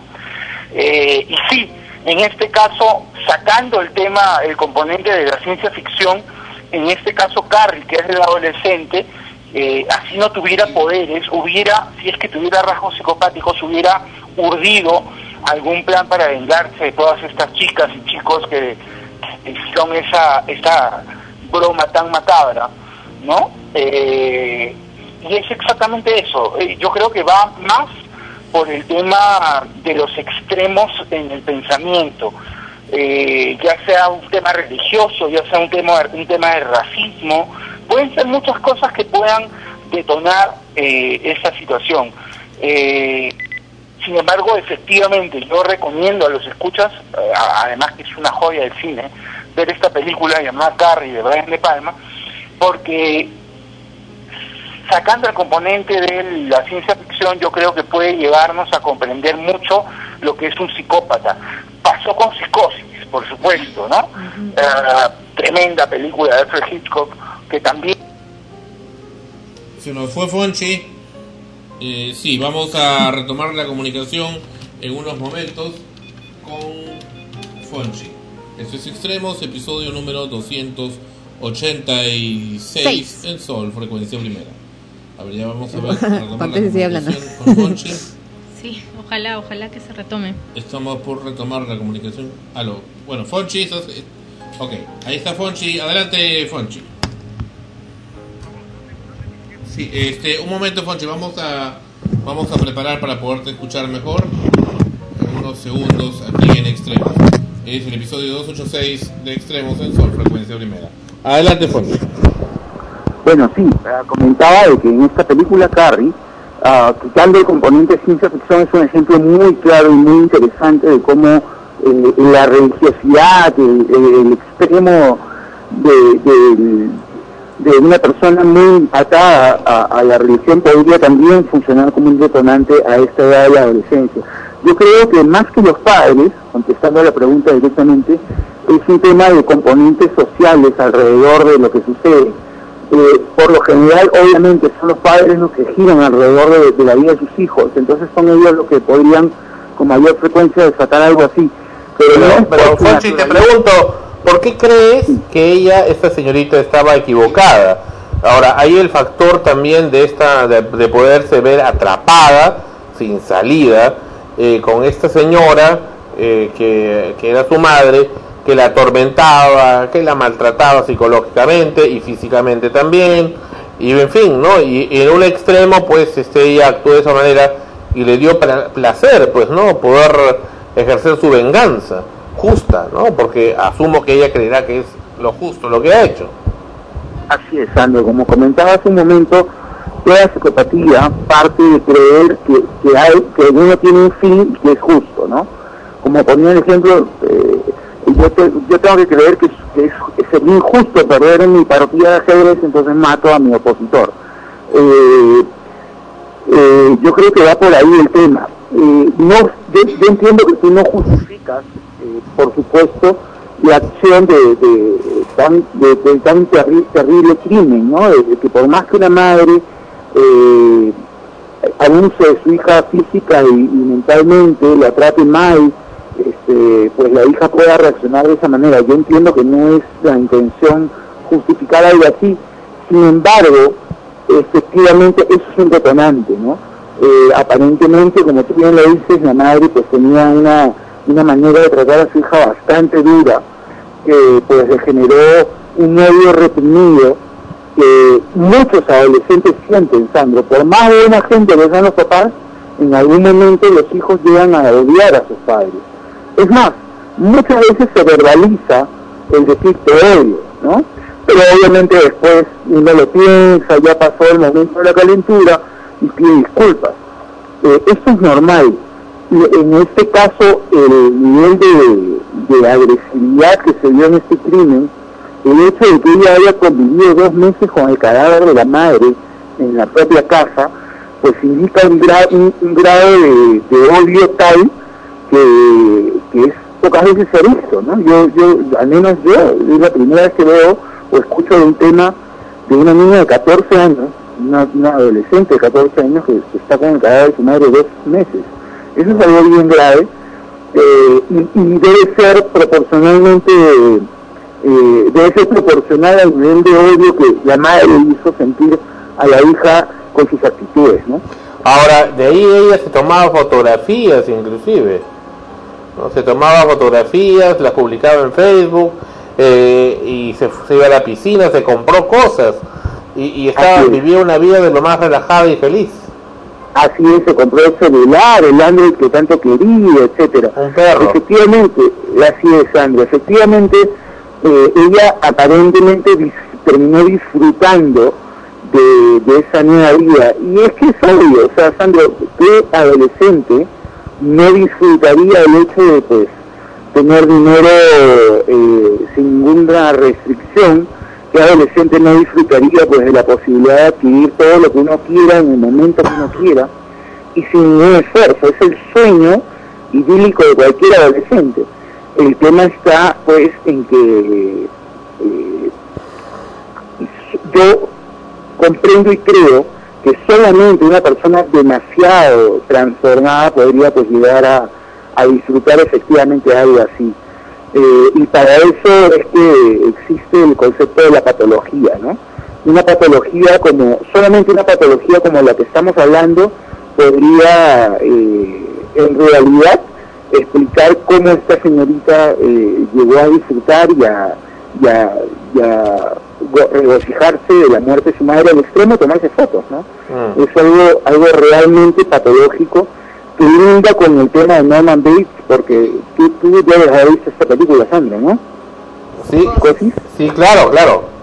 Eh, y sí, en este caso, sacando el tema, el componente de la ciencia ficción, en este caso Carrie, que es el adolescente, eh, así no tuviera poderes, hubiera, si es que tuviera rasgos psicopáticos, hubiera urdido algún plan para vengarse de todas estas chicas y chicos que, que hicieron esa, esa broma tan macabra, ¿no? Eh, y es exactamente eso. Eh, yo creo que va más por el tema de los extremos en el pensamiento, eh, ya sea un tema religioso, ya sea un tema, un tema de racismo, pueden ser muchas cosas que puedan detonar eh, esa situación. Eh, sin embargo, efectivamente, yo recomiendo a los escuchas, eh, además que es una joya del cine, ver esta película llamada Carrie de Brian De Palma, porque sacando el componente de la ciencia ficción, yo creo que puede llevarnos a comprender mucho lo que es un psicópata. Pasó con Psicosis, por supuesto, ¿no? Uh, tremenda película de Alfred Hitchcock, que también... Se nos fue Fonchi. Eh, sí, vamos a retomar la comunicación en unos momentos con Fonchi. Esto es Extremos, episodio número doscientos ochenta y seis Seis. en Sol, frecuencia primera. A ver, ya vamos a ver. A retomar la Ponte, sigue hablando. comunicación con Fonchi. Sí, ojalá, ojalá que se retome. Estamos por retomar la comunicación. Aló. Bueno, Fonchi, estás... ok, ahí está Fonchi. Adelante, Fonchi. Sí, este, un momento, Fonchi, vamos a vamos a preparar para poderte escuchar mejor. En unos segundos aquí en Extremos. Es el episodio doscientos ochenta y seis de Extremos en Sol, frecuencia primera. Adelante, Fonsi. Bueno, sí, uh, comentaba de que en esta película Carrie, uh, quitando el componente ciencia ficción, es un ejemplo muy claro y muy interesante de cómo eh, la religiosidad, el, el extremo de, de, de una persona muy atada a, a la religión podría también funcionar como un detonante a esta edad de la adolescencia. Yo creo que más que los padres, contestando a la pregunta directamente, es un tema de componentes sociales alrededor de lo que sucede. Eh, por lo general, obviamente, son los padres los que giran alrededor de, de la vida de sus hijos, entonces son ellos los que podrían con mayor frecuencia desatar algo así. Pero, Pero, no es pero por su Fonchi, te naturaleza. pregunto, ¿por qué crees que ella, esta señorita, estaba equivocada? Ahora, hay el factor también de esta de, de poderse ver atrapada, sin salida, eh, con esta señora, eh, que, que era su madre, que la atormentaba, que la maltrataba psicológicamente y físicamente también, y en fin, ¿no? Y, y en un extremo, pues, este, ella actuó de esa manera y le dio pla- placer, pues, ¿no? Poder ejercer su venganza justa, ¿no? Porque asumo que ella creerá que es lo justo lo que ha hecho. Así es, Sandro, como comentaba hace un momento, toda psicopatía parte de creer que, que, hay, que uno tiene un fin que es justo, ¿no? Como ponía el ejemplo, eh, yo, te, yo tengo que creer que, que es, es injusto perder en mi partida de ajedrez, entonces mato a mi opositor. Eh, eh, yo creo que va por ahí el tema. Eh, no, yo, yo entiendo que tú no justificas, eh, por supuesto, la acción de, de, tan, de, de tan terri, terrible crimen, ¿no? De, de que por más que una madre eh, abuse de su hija física y, y mentalmente, la trate mal, este, pues la hija pueda reaccionar de esa manera. Yo entiendo que no es la intención justificar algo así, sin embargo, efectivamente eso es un detonante, ¿no? Eh, aparentemente, como tú bien lo dices, la madre pues tenía una, una manera de tratar a su hija bastante dura, que pues le generó un odio reprimido que muchos adolescentes sienten, Sandro. Por más de una gente que sean los papás, en algún momento los hijos llegan a odiar a sus padres. Es más, muchas veces se verbaliza el decir te odio, ¿no? Pero obviamente después uno lo piensa, ya pasó el momento de la calentura y pide disculpas. Eh, esto es normal. Y en este caso, el nivel de, de agresividad que se dio en este crimen, el hecho de que ella haya convivido dos meses con el cadáver de la madre en la propia casa, pues indica un, gra un, un grado de, de odio tal que, que es pocas veces se ha visto, ¿no? Yo, yo, al menos yo, es la primera vez que veo o escucho de un tema de una niña de catorce años, una, una adolescente de catorce años que, que está con el cadáver de su madre dos meses. Eso es algo bien grave, eh, y, y debe ser proporcionalmente, eh, debe ser proporcional al nivel de odio que la madre hizo sentir a la hija con sus actitudes, ¿no? Ahora, de ahí ella se tomaba fotografías inclusive, ¿no? Se tomaba fotografías, las publicaba en Facebook, eh, y se, se iba a la piscina, se compró cosas, y, y estaba, vivía una vida de lo más relajada y feliz. Así es, se compró el celular, el Android que tanto quería, etcétera. Un perro. Efectivamente, así es, Sandro, efectivamente, eh, ella aparentemente dis terminó disfrutando de, de esa nueva vida. Y es que es obvio, o sea, Sandro, ¿qué adolescente no disfrutaría el hecho de, pues, tener dinero eh, sin ninguna restricción? ¿Qué adolescente no disfrutaría, pues, de la posibilidad de adquirir todo lo que uno quiera en el momento que uno quiera y sin ningún esfuerzo? Es el sueño idílico de cualquier adolescente. El tema está, pues, en que eh, yo comprendo y creo que solamente una persona demasiado transformada podría, pues, llegar a, a disfrutar efectivamente algo así. Eh, y para eso es que existe el concepto de la patología, ¿no? Una patología como, solamente una patología como la que estamos hablando podría eh, en realidad explicar cómo esta señorita eh, llegó a disfrutar y a, y a, y a regocijarse de la muerte de su madre al extremo de tomarse fotos, ¿no? Mm. Es algo, algo realmente patológico que linda con el tema de Norman Bates, porque tú, tú ya has visto esta película, Sandra, ¿no? Sí, sí, claro, claro.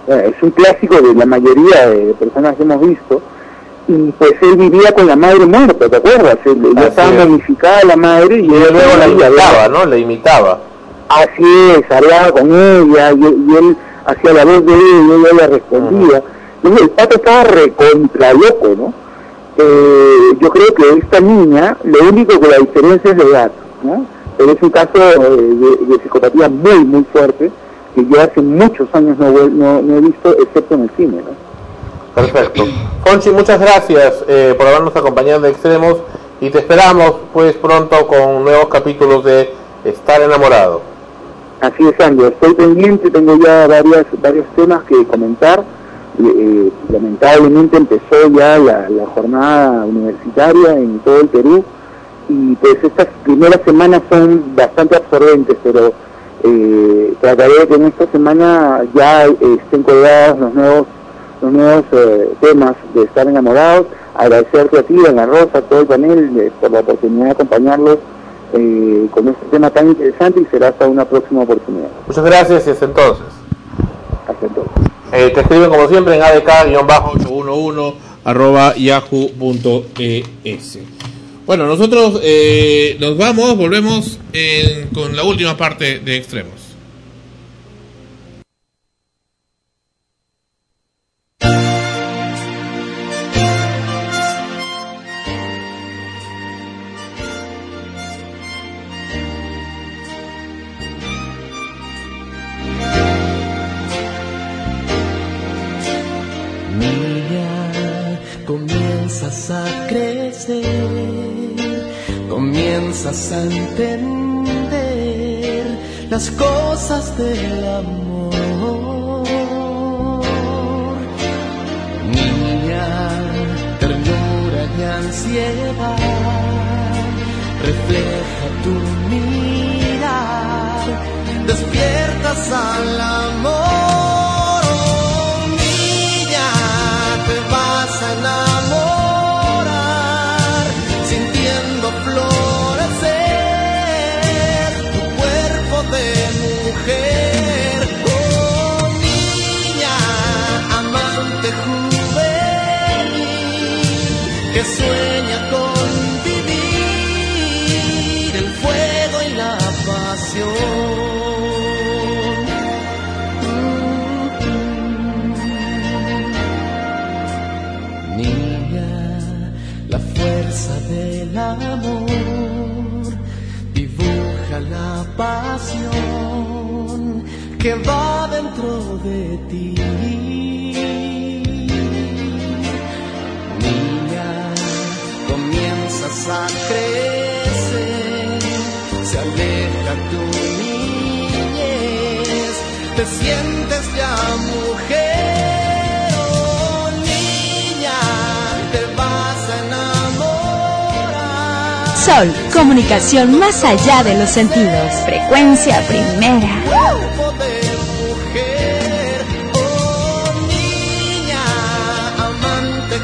eh, es un clásico de la mayoría de personas que hemos visto, y pues él vivía con la madre muerta, ¿te acuerdas? Él, ya estaba momificada la madre y, y él luego la imitaba, ¿no? La imitaba. Así es, hablaba con ella y, y él hacía la voz de ella y ella le respondía. Uh-huh. Entonces el pato estaba recontra loco, ¿no? Eh, yo creo que esta niña, lo único que la diferencia es la edad, ¿no? Pero es un caso eh, de, de psicopatía muy, muy fuerte, que yo hace muchos años no, no, no he visto, excepto en el cine, ¿no? Perfecto. Conchi, muchas gracias eh, por habernos acompañado en Extremos, y te esperamos pues pronto con nuevos capítulos de Estar Enamorado. Así es, Andrew, estoy pendiente, tengo ya varias, varios temas que comentar. Eh, lamentablemente empezó ya la, la jornada universitaria en todo el Perú, y pues estas primeras semanas son bastante absorbentes, pero eh, trataré de que en esta semana ya eh, estén colgados los nuevos los nuevos eh, temas de Estar Enamorados. Agradecerte a ti, Ana Rosa, a todo el panel, eh, por la oportunidad de acompañarlos eh, con este tema tan interesante, y será hasta una próxima oportunidad. Muchas gracias y hasta entonces. Hasta entonces. Eh, te escriben como siempre en a d k ocho uno uno arroba yahoo punto e s. Bueno, nosotros eh, nos vamos, volvemos en, con la última parte de Extremos. Comienzas a crecer, comienzas a entender las cosas del amor. Niña, ternura y ansiedad, refleja tu mirar, despiertas al amor. Enamorar, sintiendo florecer tu cuerpo de mujer. Oh, niña, amante juvenil, que sueña con vivir el fuego y la pasión. Del amor dibuja la pasión que va dentro de ti. Niña, comienzas a crecer, se aleja tu niñez, te sientes ya mujer. Oh, niña, te vas a enamorar. Sol, comunicación más allá de los sentidos. Frecuencia primera. Amante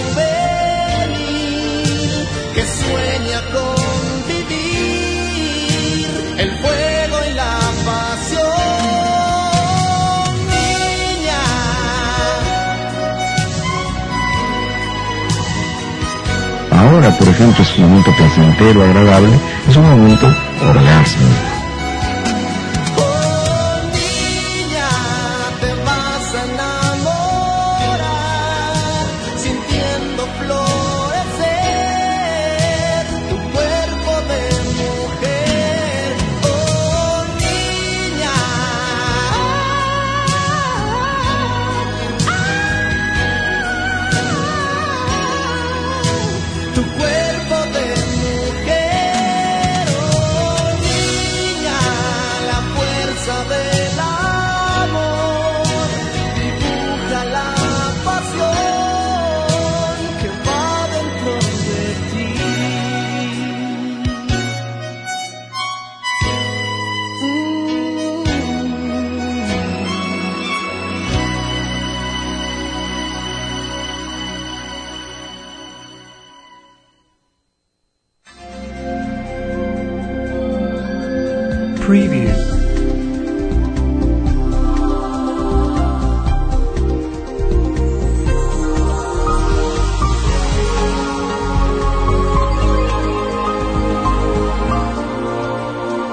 juvenil, que sueña con vivir el fuego y la pasión. Niña, ahora, por ejemplo, es un momento placentero, agradable, es un momento orgásmico. Preview.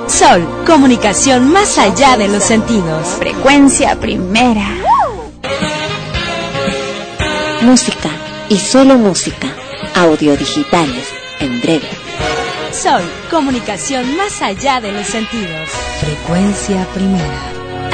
Sol, comunicación más allá de los sentidos. Frecuencia primera. Música y solo música. Audio digitales en breve. Sol, comunicación más allá de los sentidos. Frecuencia primera.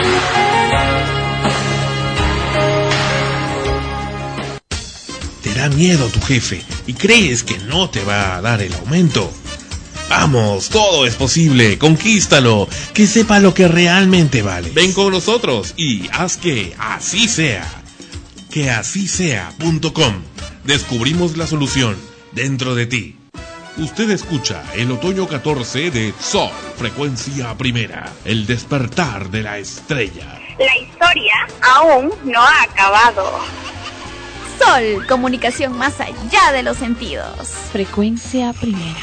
¿Te da miedo tu jefe y crees que no te va a dar el aumento? Vamos, todo es posible, conquístalo, que sepa lo que realmente vale. Ven con nosotros y haz que así sea. Que así sea punto com. Descubrimos la solución dentro de ti. Usted escucha el otoño catorce de Sol, frecuencia primera, el despertar de la estrella. La historia aún no ha acabado. Sol, comunicación más allá de los sentidos. Frecuencia primera.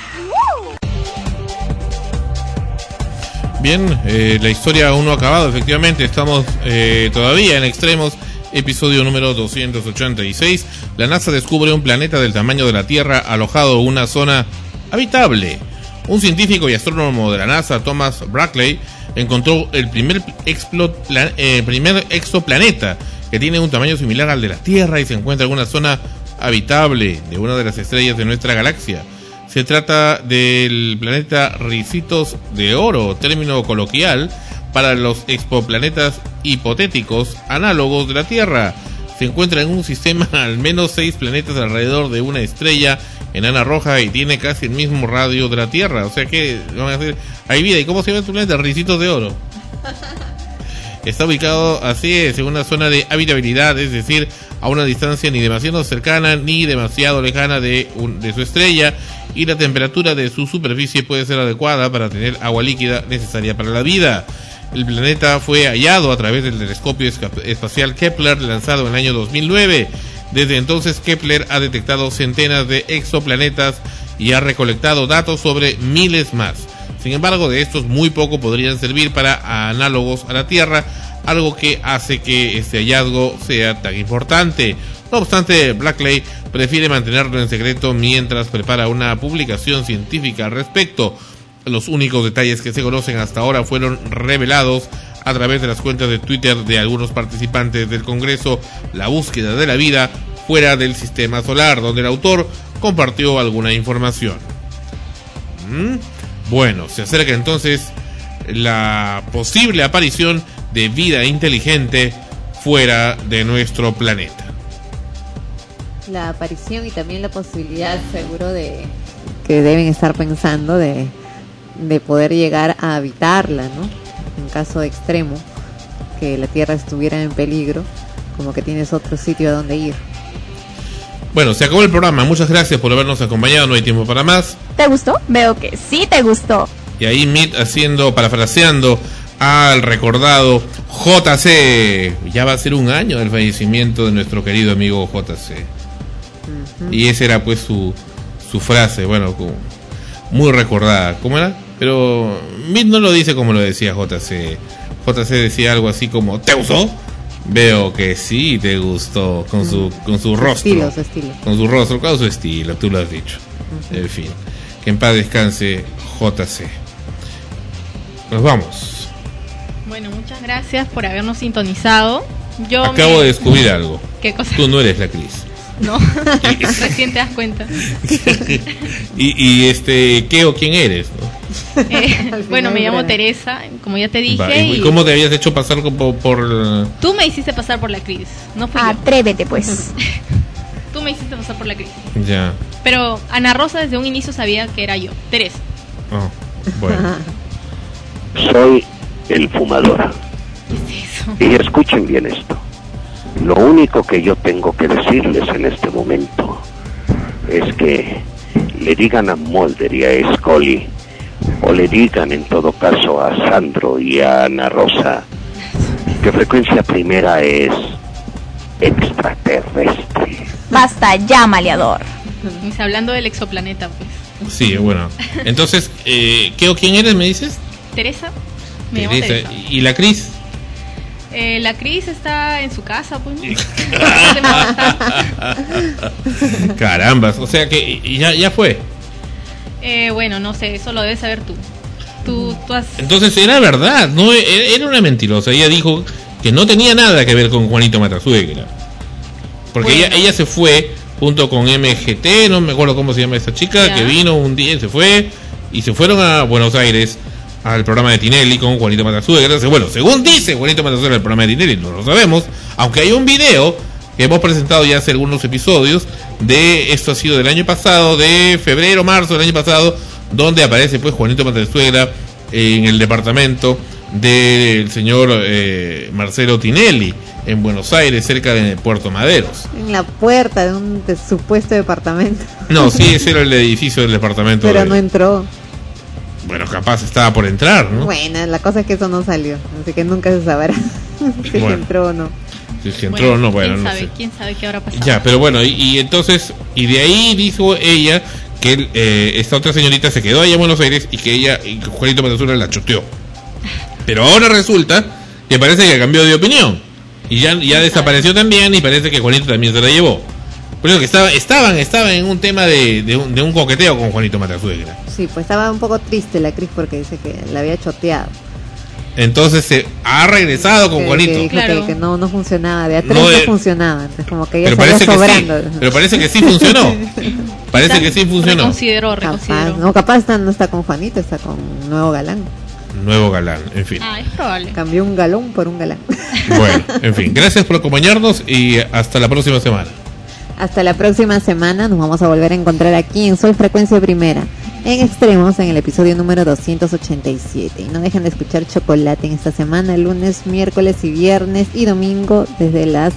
Bien, eh, la historia aún no ha acabado, efectivamente, estamos eh, todavía en extremos. Episodio número doscientos ochenta y seis. La NASA descubre un planeta del tamaño de la Tierra alojado en una zona habitable. Un científico y astrónomo de la NASA, Thomas Brackley, encontró el primer, explot, plan, eh, primer exoplaneta que tiene un tamaño similar al de la Tierra y se encuentra en una zona habitable de una de las estrellas de nuestra galaxia. Se trata del planeta Ricitos de Oro, término coloquial para los exoplanetas hipotéticos análogos de la Tierra. Se encuentra en un sistema al menos seis planetas alrededor de una estrella enana roja y tiene casi el mismo radio de la Tierra. O sea que van a hacer, hay vida. ¿Y cómo se llama este planeta? Ricitos de Oro. Está ubicado, así es, en una zona de habitabilidad, es decir, a una distancia ni demasiado cercana ni demasiado lejana de, un, de su estrella, y la temperatura de su superficie puede ser adecuada para tener agua líquida necesaria para la vida. El planeta fue hallado a través del telescopio espacial Kepler, lanzado en el año dos mil nueve. Desde entonces Kepler ha detectado centenas de exoplanetas y ha recolectado datos sobre miles más. Sin embargo, de estos muy poco podrían servir para análogos a la Tierra, algo que hace que este hallazgo sea tan importante. No obstante, Brackley prefiere mantenerlo en secreto mientras prepara una publicación científica al respecto. Los únicos detalles que se conocen hasta ahora fueron revelados a través de las cuentas de Twitter de algunos participantes del Congreso La Búsqueda de la Vida fuera del Sistema Solar, donde el autor compartió alguna información. ¿Mm? Bueno, se acerca entonces la posible aparición de vida inteligente fuera de nuestro planeta. La aparición y también la posibilidad, seguro, de que deben estar pensando de, de poder llegar a habitarla, ¿no? En caso extremo, que la Tierra estuviera en peligro, como que tienes otro sitio a donde ir. Bueno, se acabó el programa. Muchas gracias por habernos acompañado. No hay tiempo para más. ¿Te gustó? Veo que sí te gustó. Y ahí Meet haciendo, parafraseando al recordado J C. Ya va a ser un año del fallecimiento de nuestro querido amigo J C. Uh-huh. Y esa era pues su, su frase, bueno, como, muy recordada. ¿Cómo era? Pero Meet no lo dice como lo decía J C. J C decía algo así como, ¿te gustó? Veo que sí te gustó, con su con su rostro, estilo, su estilo. Con su rostro, con su estilo, tú lo has dicho. Uh-huh. En fin, que en paz descanse J C. Nos vamos. Bueno, muchas gracias por habernos sintonizado. Yo Acabo me... de descubrir algo. ¿Qué cosa? Tú no eres la Cris. No, recién te das cuenta. y, y este, ¿qué o quién eres? ¿No? Eh, bueno, me llamo Teresa, como ya te dije. Va, ¿y cómo te habías hecho pasar por, por... Tú me hiciste pasar por la Cris, no fui Atrévete, yo. Pues. Tú me hiciste pasar por la Cris. Ya. Pero Ana Rosa desde un inicio sabía que era yo, Teresa. Oh, bueno. Soy el fumador. ¿Qué es eso? Y escuchen bien esto. Lo único que yo tengo que decirles en este momento es que le digan a Mulder y a Scully, o le digan en todo caso a Sandro y a Ana Rosa, que frecuencia primera es extraterrestre. Basta ya, maleador. Hablando del exoplaneta, pues. Sí, bueno. Entonces, eh, ¿qué o quién eres, me dices? Teresa. Me Teresa. llamo Teresa. ¿Y la Cris? Eh, la Cris está en su casa, pues. Carambas, o sea que ya, ya fue. Eh, bueno, no sé, eso lo debes saber tú. tú, tú has... Entonces era verdad, no era una mentirosa. Ella dijo que no tenía nada que ver con Juanito Matasuegra. Porque Bueno. ella, ella se fue junto con M G T, no me acuerdo cómo se llama esa chica, Ya. que vino un día y se fue, y se fueron a Buenos Aires al programa de Tinelli con Juanito Matasuegra. Entonces, bueno, según dice Juanito Matasuegra el programa de Tinelli, no lo sabemos, aunque hay un video que hemos presentado ya hace algunos episodios de, esto ha sido del año pasado, de febrero, marzo del año pasado, donde aparece pues Juanito Matasuegra en el departamento del señor eh, Marcelo Tinelli en Buenos Aires, cerca de Puerto Maderos. En la puerta de un de supuesto departamento. No, sí, ese era el edificio del departamento. Pero de- no entró. Bueno, capaz estaba por entrar, ¿no? Bueno, la cosa es que eso no salió, así que nunca se sabrá si Bueno. entró o no. Si si entró o no, bueno, ¿quién no sabe? sé. ¿Quién sabe qué habrá pasado? Ya, pero bueno, y, y entonces, y de ahí dijo ella que eh, esta otra señorita se quedó allá en Buenos Aires y que ella, y que Juanito Matasuegra la choteó. Pero ahora resulta que parece que cambió de opinión. Y ya, ya desapareció también y parece que Juanito también se la llevó. Por eso que estaba, estaban, estaban en un tema de, de, un, de un coqueteo con Juanito Matasuegra. Sí, pues estaba un poco triste la Cris porque dice que la había choteado. Entonces se ha regresado con que, Juanito. que dijo Claro. que, que no, no funcionaba, de a tres No, no, eh, funcionaba, entonces como que ella Pero salía parece que sí, sobrando. pero parece que sí funcionó. Parece que sí funcionó. Reconsideró, Capaz, reconsideró. no, capaz está, no está con Juanito, está con un nuevo galán. Nuevo galán, en fin. Ah, es probable. Cambió un galón por un galán. Bueno, en fin, gracias por acompañarnos y hasta la próxima semana. Hasta la próxima semana, nos vamos a volver a encontrar aquí en Sol Frecuencia Primera, en Extremos, en el episodio número doscientos ochenta y siete. Y no dejen de escuchar Chocolate en esta semana, lunes, miércoles y viernes y domingo desde las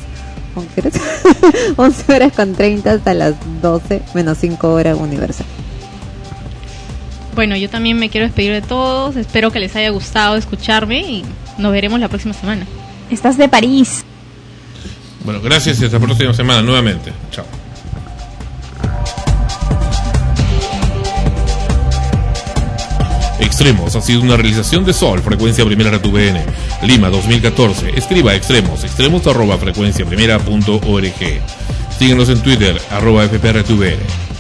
once horas con treinta hasta las doce menos cinco horas universal. Bueno, yo también me quiero despedir de todos. Espero que les haya gustado escucharme y nos veremos la próxima semana. Estás de París. Bueno, gracias y hasta la próxima semana nuevamente. Chao. Extremos ha sido una realización de Sol, Frecuencia Primera de tu V N, Lima dos mil catorce. Escriba Extremos, extremos arroba frecuencia primera punto org. Síguenos en Twitter, arroba F P R tu V N.